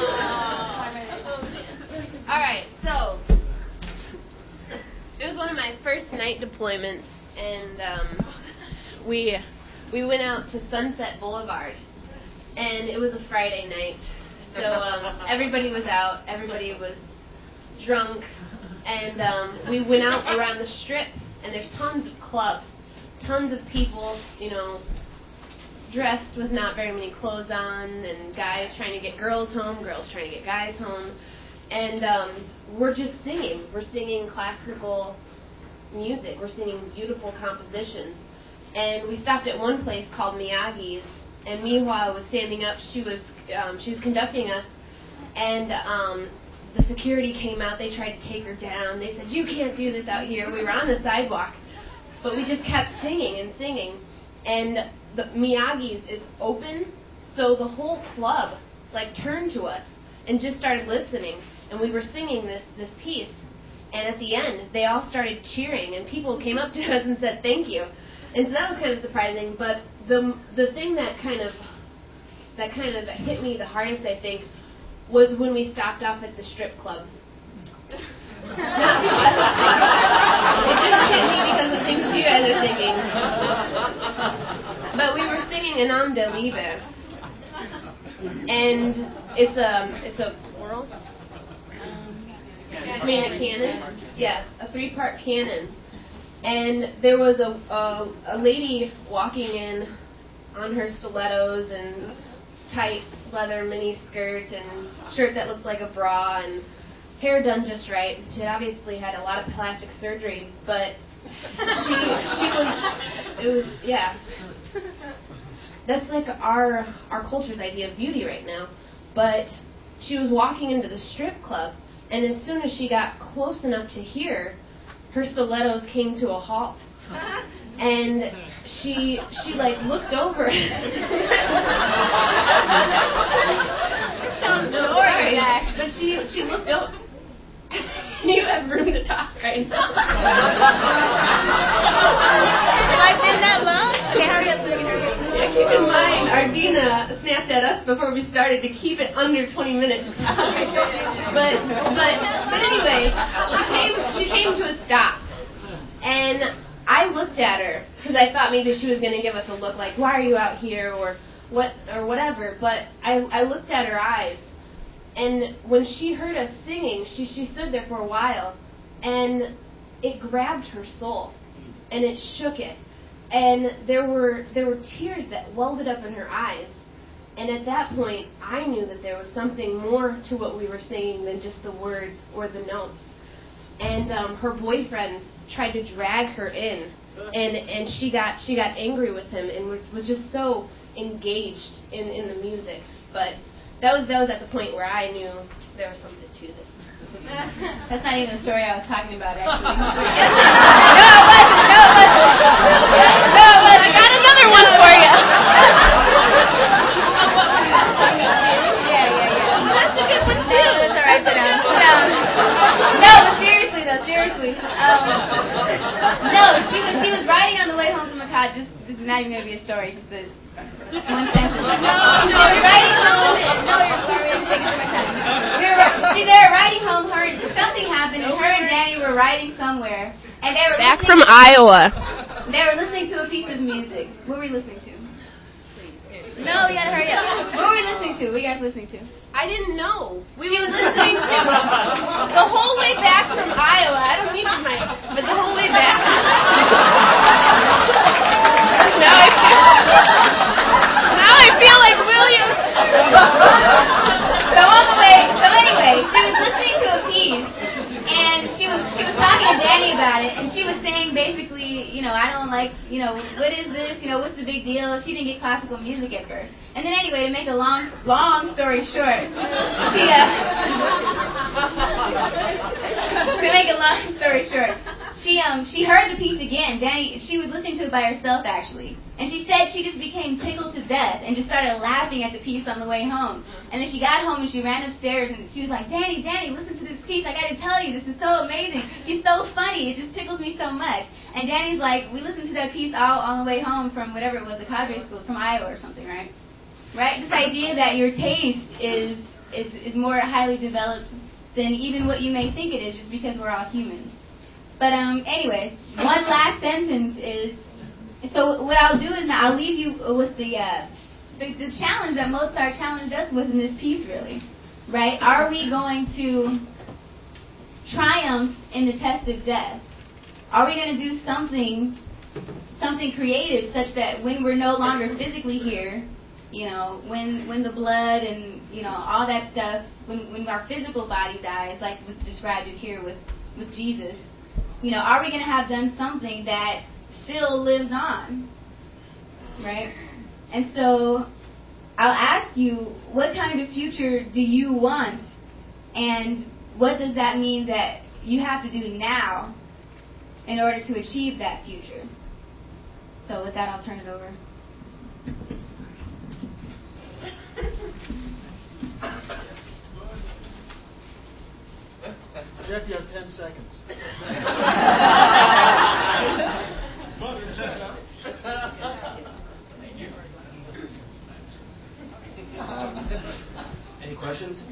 All right, so it was one of my first night deployments, and um, we we went out to Sunset Boulevard. And it was a Friday night, so um, everybody was out, everybody was drunk, and um, we went out around the strip, and there's tons of clubs, tons of people, you know, dressed with not very many clothes on, and guys trying to get girls home, girls trying to get guys home, and um, we're just singing. We're singing classical music. We're singing beautiful compositions. And we stopped at one place called Miyagi's, and meanwhile I was standing up, she was um, she was conducting us, and um, the security came out. They tried to take her down. They said, "You can't do this out here." We were on the sidewalk, but we just kept singing and singing. And the Miyagi's is open, so the whole club like turned to us and just started listening. And we were singing this this piece, and at the end they all started cheering, and people came up to us and said thank you. And so that was kind of surprising, but the the thing that kind of that kind of hit me the hardest, I think, was when we stopped off at the strip club. It didn't hit me because of things you guys are thinking. But we were singing Anam de Liebe, and it's a it's a choral. I mean a canon. Yeah, a three-part canon. And there was a, a a lady walking in on her stilettos and tight leather mini skirt and shirt that looked like a bra and hair done just right. She had obviously had a lot of plastic surgery, but she she was it was yeah. That's like our our culture's idea of beauty right now. But she was walking into the strip club, and as soon as she got close enough to hear, her stilettos came to a halt. And she she like looked over. Sounds sorry, but she she looked over. You have room to talk right now. Have I been that long? Okay, hurry up, hurry up. Yeah, keep in mind, Ardina snapped at us before we started to keep it under twenty minutes. but but but anyway, she came she came to a stop, and I looked at her because I thought maybe she was going to give us a look like, why are you out here, or what, or whatever. But I, I looked at her eyes, and when she heard us singing, she, she stood there for a while, and it grabbed her soul, and it shook it, and there were there were tears that welled up in her eyes. And at that point, I knew that there was something more to what we were singing than just the words or the notes. And um, her boyfriend tried to drag her in, and and she got she got angry with him and was, was just so engaged in, in the music. But that was that was at the point where I knew there was something to this. That's not even the story I was talking about, actually. no, it wasn't. No, it wasn't. No, it wasn't. I got another one for you. yeah, yeah, yeah. That's a good one too. No, that's all right. Sit down. Sit down. No, but seriously though, seriously. Um, no, she was she was riding on the way home from the cot. Just this is not even gonna be a story. It's just a one sentence. No, no, she was riding home. No, you're sorry. It's taking too much time. We were see they were riding home. Her something happened, and her and Danny were riding somewhere, and they were back from to, Iowa. They were listening to a piece of music. What were we listening to? No, we gotta hurry up. What were we listening to? What were you guys listening to? I didn't know. We were listening to the whole way back from Iowa. I don't need the mic, but the whole way back. now I feel, now I feel like William. So on the way. So anyway, she was listening to a piece, and she was she was talking to Danny about it, and she was saying basically, you know, I don't like, you know, what is this? You know, what's the big deal? She didn't get classical music at first. And then anyway, to make a long, long story short, she, uh, to make a long story short, she um she heard the piece again. Danny, she was listening to it by herself actually, and she said she just became tickled to death and just started laughing at the piece on the way home. And then she got home and she ran upstairs and she was like, Danny, Danny, listen to this piece. I got to tell you, this is so amazing. He's so funny. It just tickles me so much. And Danny's like, we listened to that piece all on the way home from whatever it was, the Cadre School, from Iowa or something, right? Right? This idea that your taste is, is is more highly developed than even what you may think it is, just because we're all human. But um, anyways, one last sentence is, so what I'll do is now I'll leave you with the, uh, the the challenge that Mozart challenged us with in this piece, really. Right? Are we going to triumph in the test of death? Are we going to do something something creative such that when we're no longer physically here, you know, when when the blood and, you know, all that stuff, when when our physical body dies, like was described it here with, with Jesus, you know, are we going to have done something that still lives on? Right? And so I'll ask you, what kind of future do you want? And what does that mean that you have to do now in order to achieve that future? So with that, I'll turn it over. Jeff, you have ten seconds. um, any questions?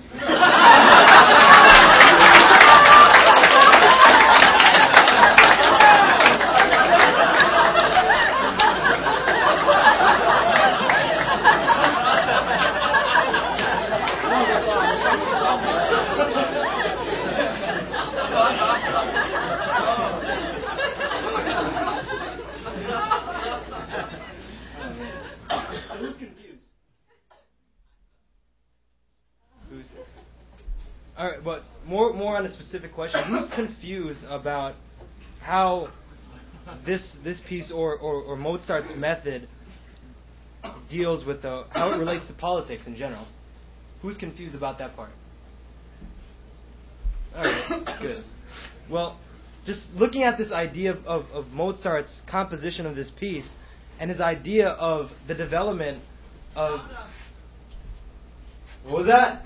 confused? All right, but more more on a specific question. Who's confused about how this this piece or, or, or Mozart's method deals with the how it relates to politics in general? Who's confused about that part? All right, good. Well, just looking at this idea of, of, of Mozart's composition of this piece and his idea of the development of... What was that?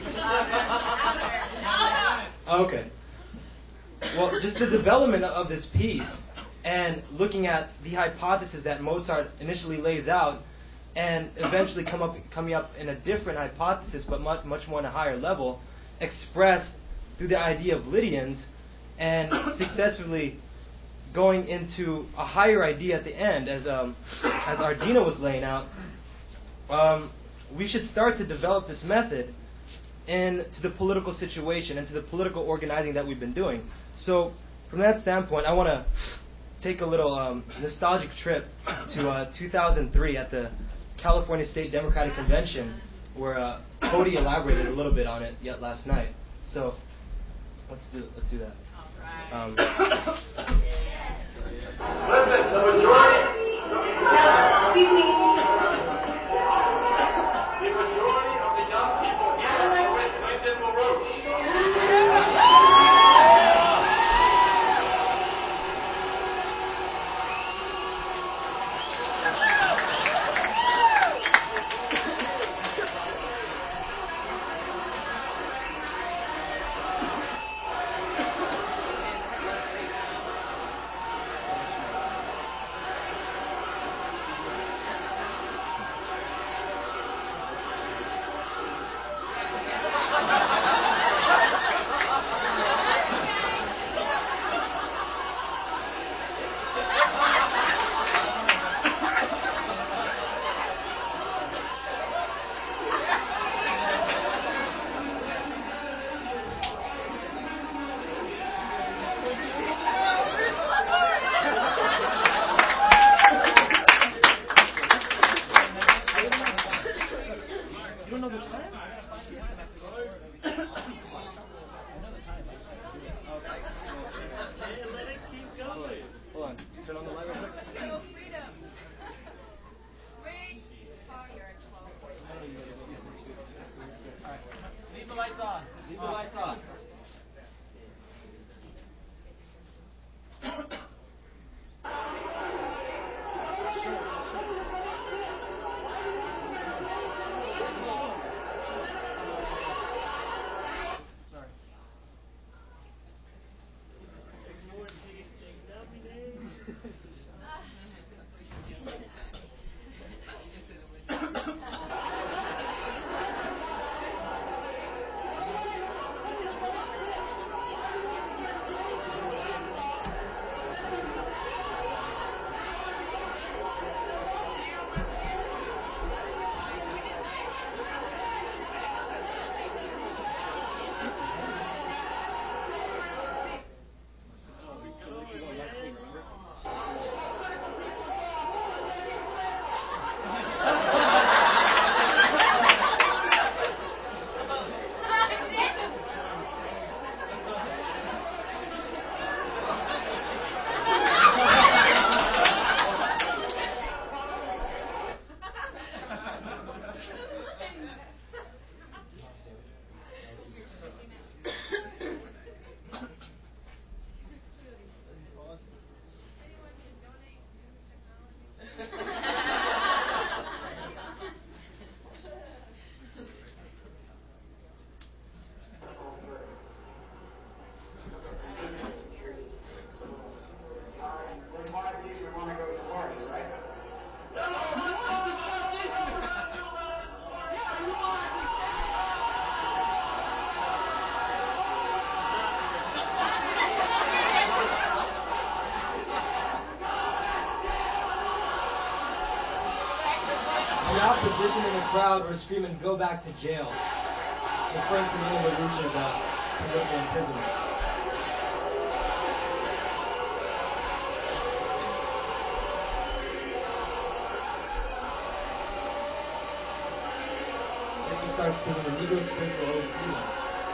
Okay. Well, just the development of this piece and looking at the hypothesis that Mozart initially lays out and eventually come up, coming up in a different hypothesis, but much, much more on a higher level, expressed through the idea of Lydians, and successfully going into a higher idea at the end, as um, as Ardina was laying out. Um, we should start to develop this method into the political situation, into the political organizing that we've been doing. So, from that standpoint, I want to take a little um, nostalgic trip to uh, two thousand three at the California State Democratic Convention, where uh, Cody elaborated a little bit on it yet last night. So, let's do let's do that. Um, Listen, the majority. Excuse me. The majority of the young people here are with Lyndon LaRouche. Hold on. Turn on the light real quick. No freedom. Wait. Oh, you're at twelve. All right. Leave the lights on. Leave the lights on. Opposition in the crowd were screaming, "Go back to jail," referring to Lyndon LaRouche's uh, political imprisonment. If we start singing the Negro Spiritual Ode Freedom.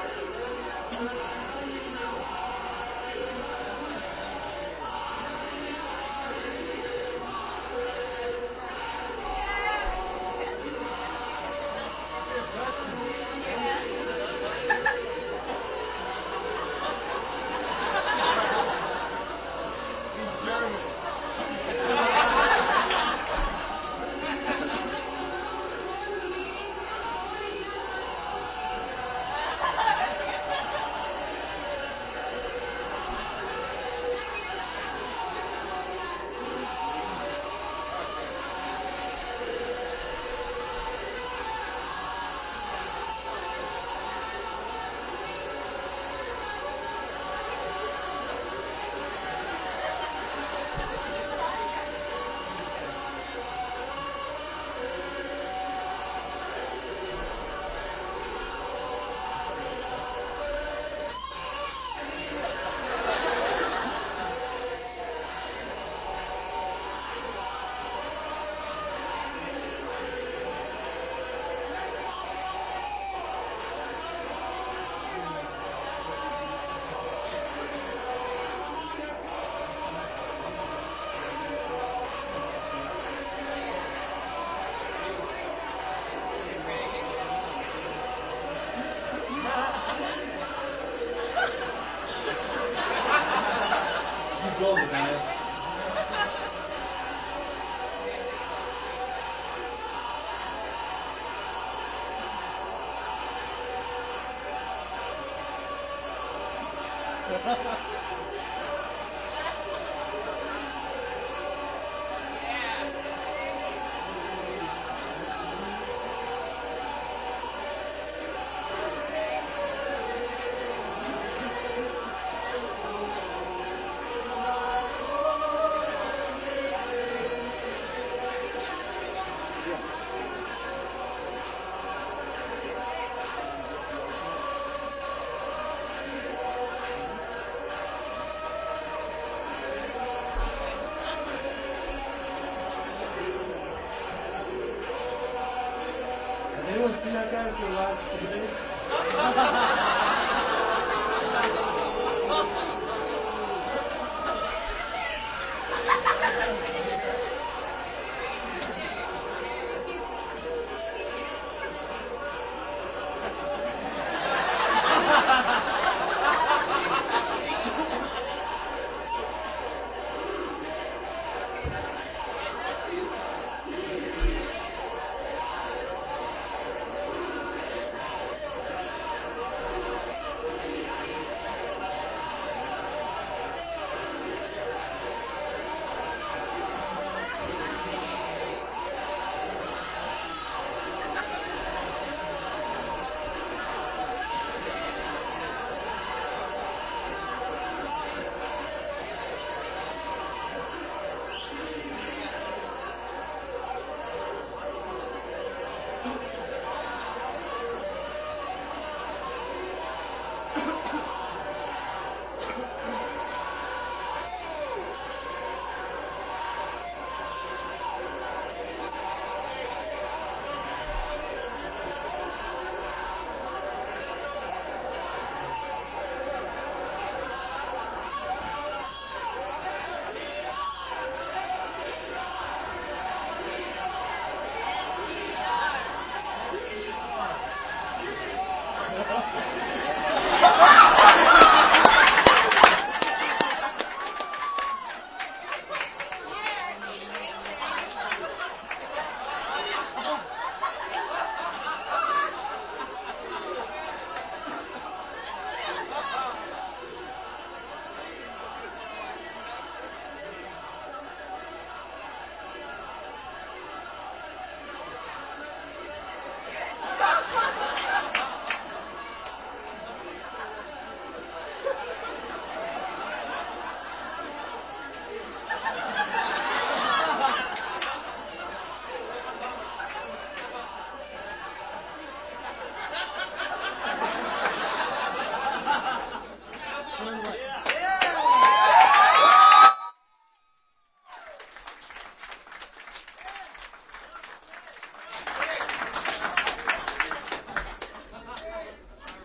Anyone seen that guy for the last couple days?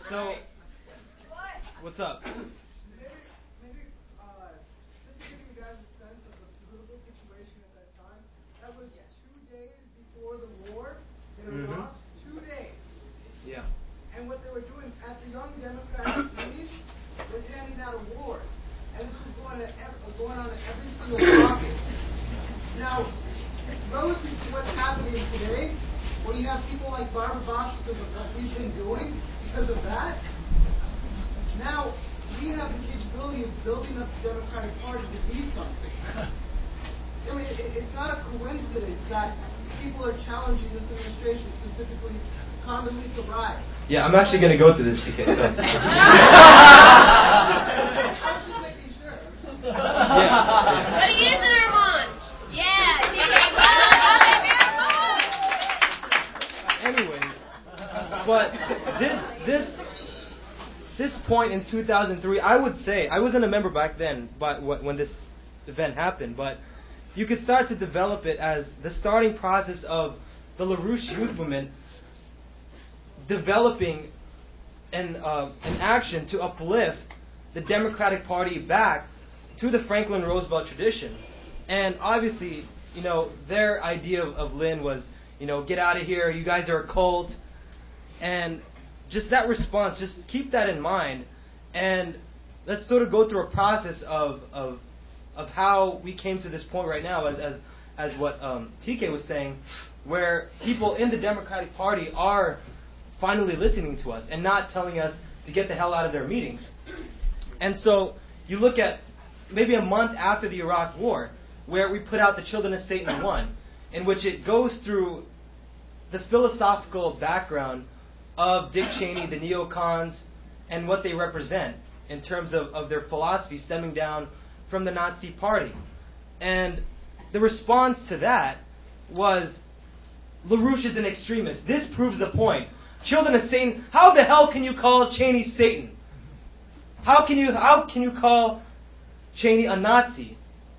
So, what's up? Maybe, maybe uh, just to give you guys a sense of the political situation at that time, that was two days before the war in Mm-hmm. Iraq. Two days. Yeah. And what they were doing at the Young Democratic Union was handing out awards. And this was going, to ev- going on at every single pocket. Now, relative to what's happening today, when you have people like Barbara Box because of what we've been doing, because of that, now we have the capability of building up the Democratic Party to be something. I mean, it, it's not a coincidence that people are challenging this administration, specifically Condoleezza Rice. Yeah, I'm actually going to go to this, T K. So. I'm just making sure. Yeah. What are you using, Armand? Yeah, Anyways, but this this this point in two thousand three, I would say I wasn't a member back then, but when this event happened, but you could start to develop it as the starting process of the LaRouche Youth Movement developing an uh, an action to uplift the Democratic Party back to the Franklin Roosevelt tradition. And obviously, you know, their idea of, of Lynn was, you know, get out of here, you guys are a cult. And just that response, just keep that in mind. And let's sort of go through a process of of, of how we came to this point right now, as as, as what um, T K was saying, where people in the Democratic Party are finally listening to us and not telling us to get the hell out of their meetings. And so you look at maybe a month after the Iraq War, where we put out The Children of Satan one, in which it goes through the philosophical background of Dick Cheney, the neocons, and what they represent in terms of, of their philosophy stemming down from the Nazi Party. And the response to that was, LaRouche is an extremist. This proves the point. Children of Satan, how the hell can you call Cheney Satan? How can you how can you call Cheney a Nazi?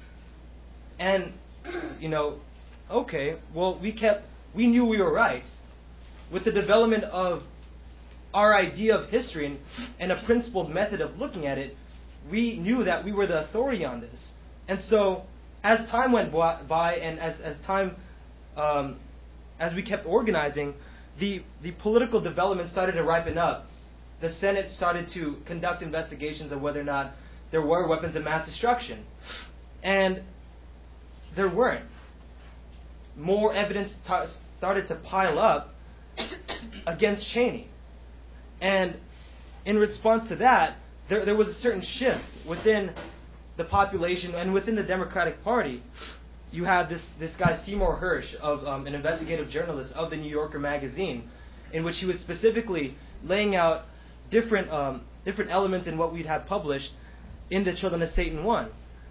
And, you know, okay, well, we kept, we knew we were right. With the development of our idea of history and, and a principled method of looking at it, we knew that we were the authority on this. And so, as time went by and as, as time, um, as we kept organizing, the, the political development started to ripen up. The Senate started to conduct investigations of whether or not there were weapons of mass destruction. And there weren't. More evidence t- started to pile up against Cheney. And in response to that, there, there was a certain shift within the population and within the Democratic Party. You had this, this guy Seymour Hersh, of um, an investigative journalist of the New Yorker magazine, in which he was specifically laying out different um, different elements in what we'd had published in The Children of Satan one.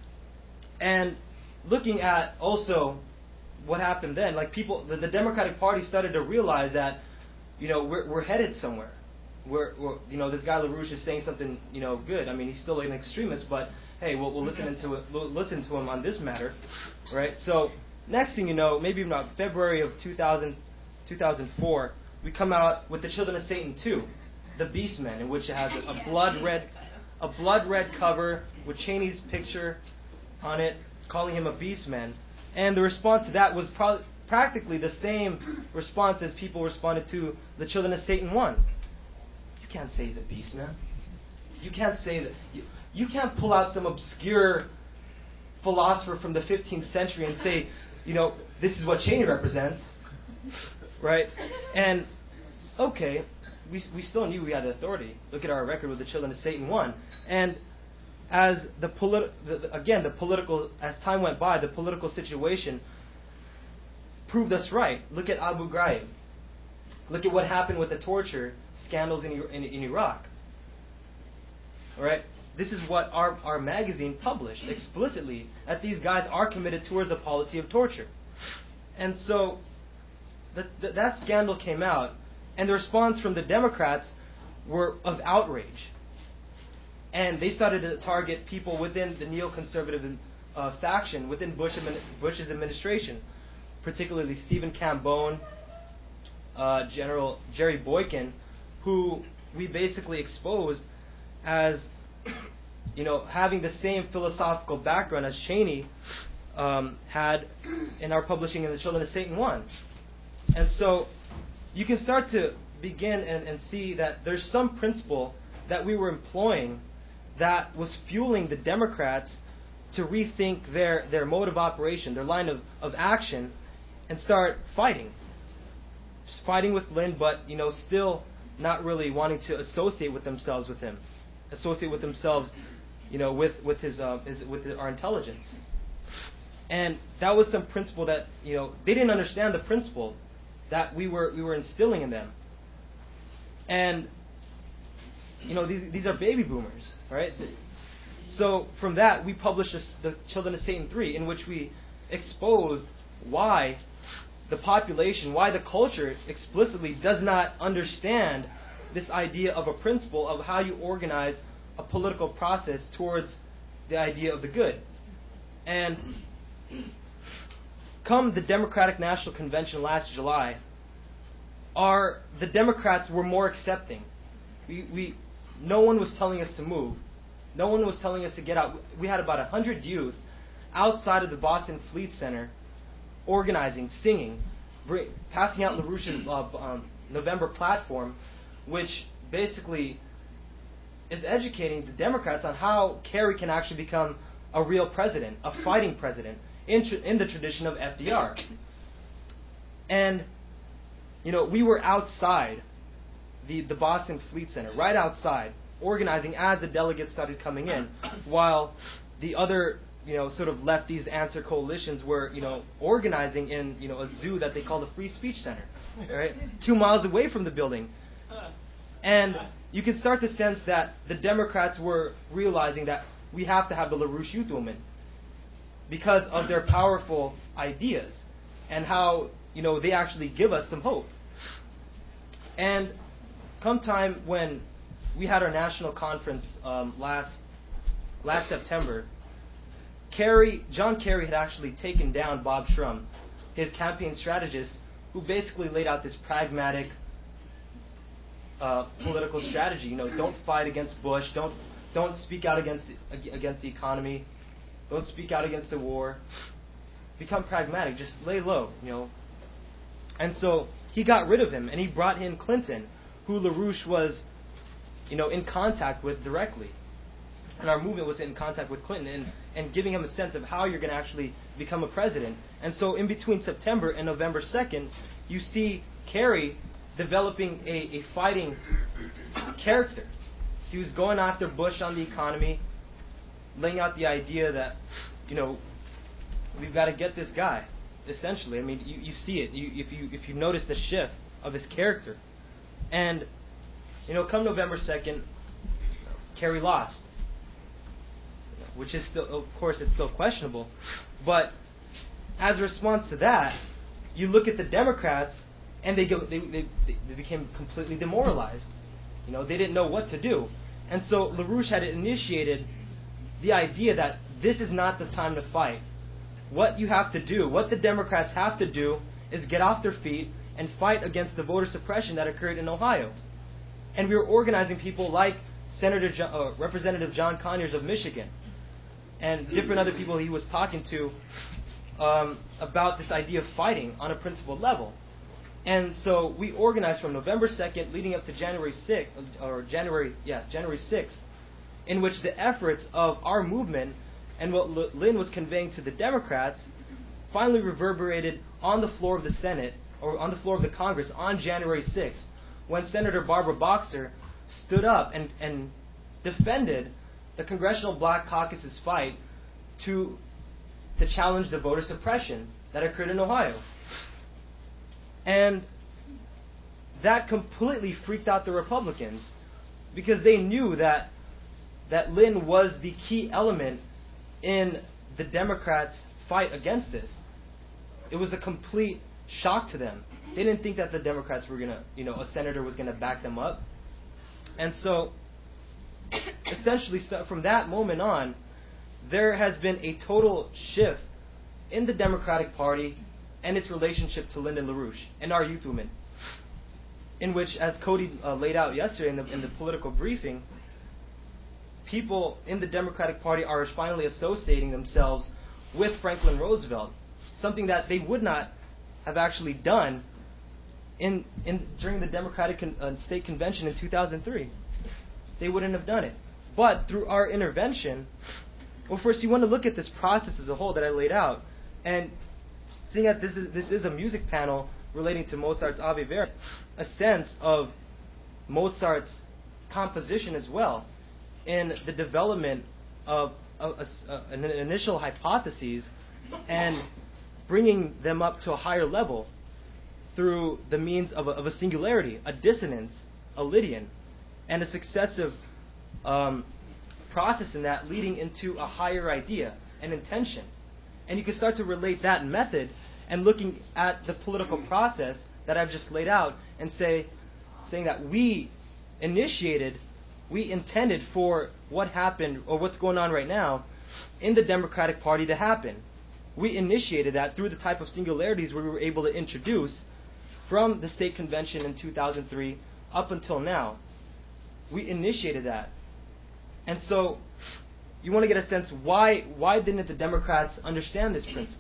And looking at also what happened then, like people, the, the Democratic Party started to realize that, you know, we're, we're headed somewhere. We're, we're, you know, this guy LaRouche is saying something, you know, good. I mean, he's still an extremist, but hey, we'll, we'll listen to it. We'll listen to him on this matter, right? So next thing you know, maybe about February of two thousand, two thousand four, we come out with The Children of Satan two, The Beastmen, in which it has a, a blood red, a blood red cover with Cheney's picture on it, calling him a beastman. And the response to that was pro- practically the same response as people responded to The Children of Satan one. You can't say he's a beastman. You can't say that. You, you can't pull out some obscure philosopher from the fifteenth century and say, you know, this is what Cheney represents, right? And okay, we we still knew we had the authority. Look at our record with The Children of Satan one. And as the, politi- the, the again, the political, as time went by, the political situation proved us right. Look at Abu Ghraib. Look at what happened with the torture scandals in, in, in Iraq. All right? This is what our, our magazine published explicitly, that these guys are committed towards the policy of torture. And so the, the, that scandal came out, and the response from the Democrats were of outrage. And they started to target people within the neoconservative uh, faction, within Bush admin- Bush's administration, particularly Stephen Cambone, uh, General Jerry Boykin, who we basically exposed as, you know, having the same philosophical background as Cheney um, had in our publishing in the Children of Satan one. And so you can start to begin and, and see that there's some principle that we were employing that was fueling the Democrats to rethink their, their mode of operation, their line of, of action, and start fighting. Just fighting with Lynn, but, you know, still not really wanting to associate with themselves with him, associate with themselves, you know, with with his, uh, his with our intelligence. And that was some principle that, you know, they didn't understand the principle that we were we were instilling in them. And, you know, these these are baby boomers, right? So from that, we published this, the Children of Satan three, in which we exposed why the population, why the culture explicitly does not understand this idea of a principle of how you organize a political process towards the idea of the good. And come the Democratic National Convention last July, our, the Democrats were more accepting. We, we, no one was telling us to move. No one was telling us to get out. We had about one hundred youth outside of the Boston Fleet Center organizing, singing, bring, passing out LaRouche's uh, um, November platform, which basically is educating the Democrats on how Kerry can actually become a real president, a fighting president, in, tr- in the tradition of F D R. And, you know, we were outside the, the Boston Fleet Center, right outside, organizing as the delegates started coming in, while the other, you know, sort of lefties answer coalitions were, you know, organizing in, you know, a zoo that they call the Free Speech Center, right, two miles away from the building. And you can start to sense that the Democrats were realizing that we have to have the LaRouche Youth Movement because of their powerful ideas and how, you know, they actually give us some hope. And come time when we had our national conference um, last last September, Kerry, John Kerry had actually taken down Bob Shrum, his campaign strategist, who basically laid out this pragmatic uh, political strategy. You know, don't fight against Bush, don't don't speak out against the, against the economy, don't speak out against the war. Become pragmatic, just lay low, you know. And so he got rid of him, and he brought in Clinton, who LaRouche was, you know, in contact with directly. And our movement was in contact with Clinton and, and giving him a sense of how you're going to actually become a president. And so in between September and November second, you see Kerry developing a, a fighting character. He was going after Bush on the economy, laying out the idea that, you know, we've got to get this guy, essentially. I mean, you, you see it. You, if you if you notice the shift of his character. And, you know, come November second, Kerry lost, which is still, of course, it's still questionable. But as a response to that, you look at the Democrats, and they go, they, they they became completely demoralized. You know, they didn't know what to do. And so LaRouche had initiated the idea that this is not the time to fight. What you have to do, what the Democrats have to do, is get off their feet and fight against the voter suppression that occurred in Ohio. And we were organizing people like Senator John, uh, Representative John Conyers of Michigan, and different other people he was talking to um, about this idea of fighting on a principled level. And so we organized from November second leading up to January sixth, or January, yeah, January sixth, in which the efforts of our movement and what L- Lynn was conveying to the Democrats finally reverberated on the floor of the Senate, or on the floor of the Congress on January sixth, when Senator Barbara Boxer stood up and, and defended the Congressional Black Caucus's fight to to challenge the voter suppression that occurred in Ohio. And that completely freaked out the Republicans, because they knew that that Lynn was the key element in the Democrats' fight against this. It was a complete shock to them. They didn't think that the Democrats were going to, you know, a senator was going to back them up. And so, essentially, so from that moment on, there has been a total shift in the Democratic Party and its relationship to Lyndon LaRouche and our youth movement. in which, as Cody uh, laid out yesterday in the, in the political briefing, people in the Democratic Party are finally associating themselves with Franklin Roosevelt, something that they would not have actually done in, in during the Democratic con, uh, State Convention in two thousand three. They wouldn't have done it. But through our intervention, well, first you want to look at this process as a whole that I laid out, and seeing that this is this is a music panel relating to Mozart's Ave Verum, a sense of Mozart's composition as well, in the development of, of a, a, an initial hypotheses and bringing them up to a higher level through the means of a, of a singularity, a dissonance, a Lydian, and a successive um, process in that leading into a higher idea, an intention. And you can start to relate that method and looking at the political process that I've just laid out and say, saying that we initiated, we intended for what happened or what's going on right now in the Democratic Party to happen. We initiated that through the type of singularities we were able to introduce from the state convention in two thousand three up until now. We initiated that. And so you want to get a sense, why why didn't the Democrats understand this principle?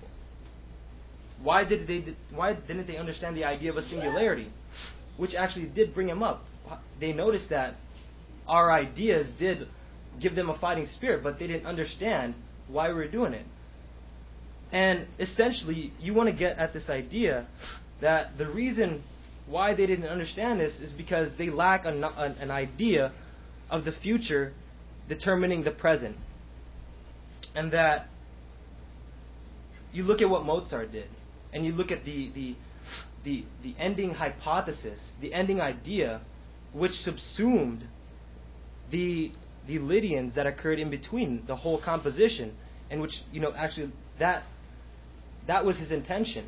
Why did they why didn't they understand the idea of a singularity, which actually did bring them up? They noticed that our ideas did give them a fighting spirit, but they didn't understand why we were doing it. And essentially, you want to get at this idea that the reason why they didn't understand this is because they lack an, an, an idea of the future determining the present. And that you look at what Mozart did, and you look at the, the, the, the ending hypothesis, the ending idea, which subsumed the, the Lydians that occurred in between the whole composition, and which, you know, actually that, that was his intention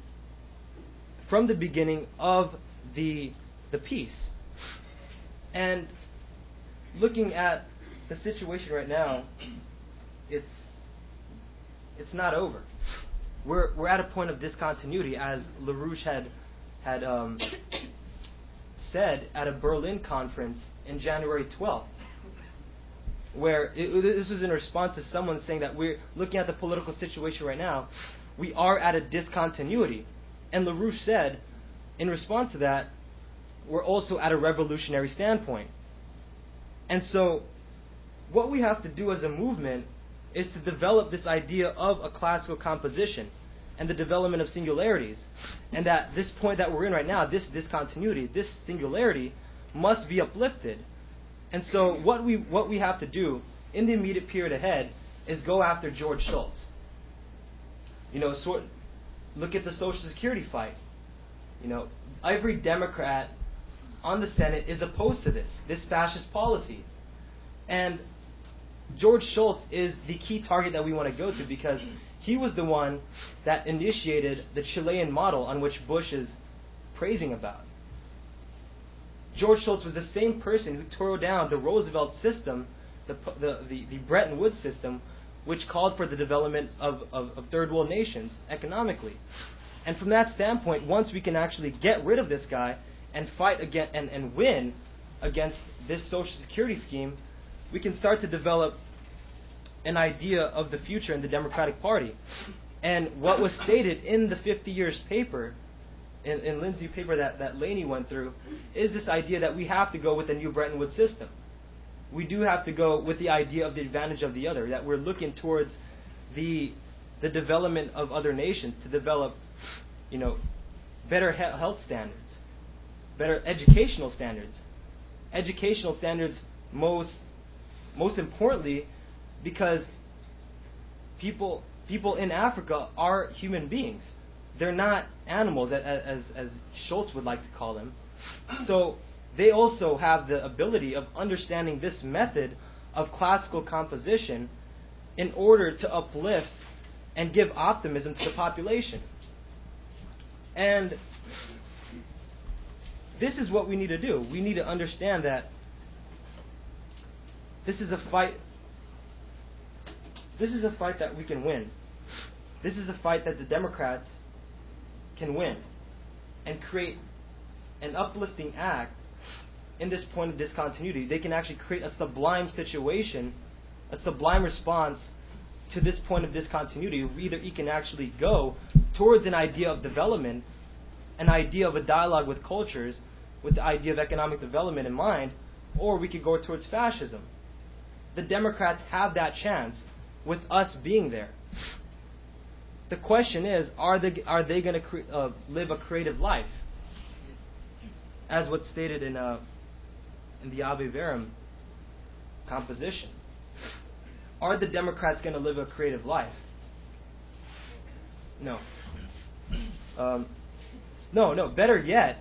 from the beginning of the, the piece. And looking at the situation right now, it's it's not over. We're we're at a point of discontinuity, as LaRouche had had um, said at a Berlin conference in January twelfth, where it, this was in response to someone saying that we're looking at the political situation right now, we are at a discontinuity, and LaRouche said, in response to that, we're also at a revolutionary standpoint. And so, what we have to do as a movement is to develop this idea of a classical composition and the development of singularities. And that this point that we're in right now, this discontinuity, this singularity, must be uplifted. And so what we what we have to do in the immediate period ahead is go after George Shultz. You know, sort look at the Social Security fight. You know, every Democrat on the Senate is opposed to this, this fascist policy. And George Shultz is the key target that we want to go to, because he was the one that initiated the Chilean model on which Bush is praising about. George Shultz was the same person who tore down the Roosevelt system, the, the, the, the Bretton Woods system, which called for the development of, of, of third world nations economically. And from that standpoint, once we can actually get rid of this guy and fight again and, and win against this Social Security scheme, we can start to develop an idea of the future in the Democratic Party. And what was stated in the fifty years paper, in, in Lindsay's paper that, that Laney went through, is this idea that we have to go with the new Bretton Woods system. We do have to go with the idea of the advantage of the other, that we're looking towards the the development of other nations to develop, you know, better he- health standards, better educational standards. Educational standards most most importantly because people people in Africa are human beings. They're not animals, as as Schultz would like to call them. So they also have the ability of understanding this method of classical composition in order to uplift and give optimism to the population. And this is what we need to do. We need to understand that this is a fight. This is a fight that we can win. This is a fight that the Democrats can win and create an uplifting act in this point of discontinuity, they can actually create a sublime situation, a sublime response to this point of discontinuity. Either he can actually go towards an idea of development, an idea of a dialogue with cultures, with the idea of economic development in mind, or we could go towards fascism. The Democrats have that chance with us being there. The question is, are they are they going to cre- uh, live a creative life, as what's stated in uh, in the Ave Verum composition? Are the Democrats going to live a creative life? No. Um, no, no. Better yet,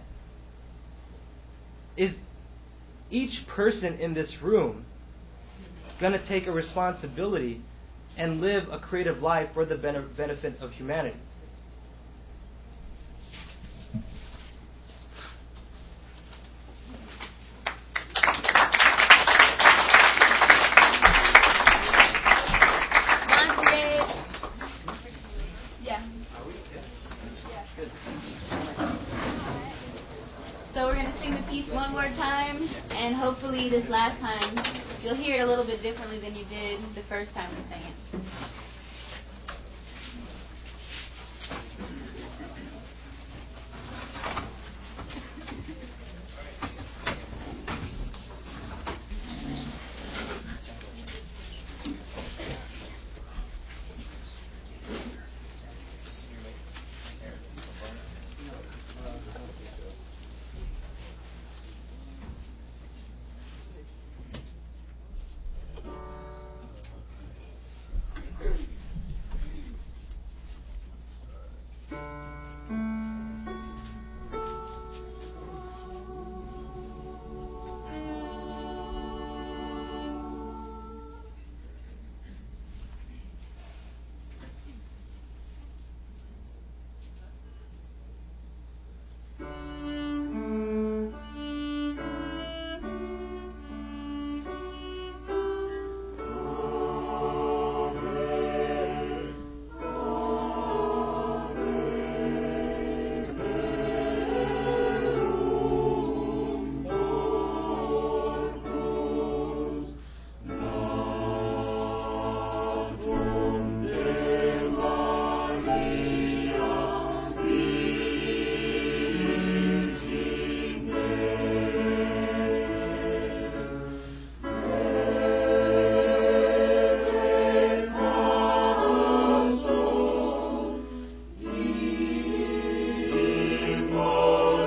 is each person in this room going to take a responsibility and live a creative life for the bene- benefit of humanity? So we're going to sing the piece one more time, and hopefully this last time you'll hear it a little bit differently than you did the first time we sang it.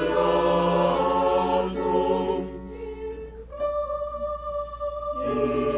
Amen.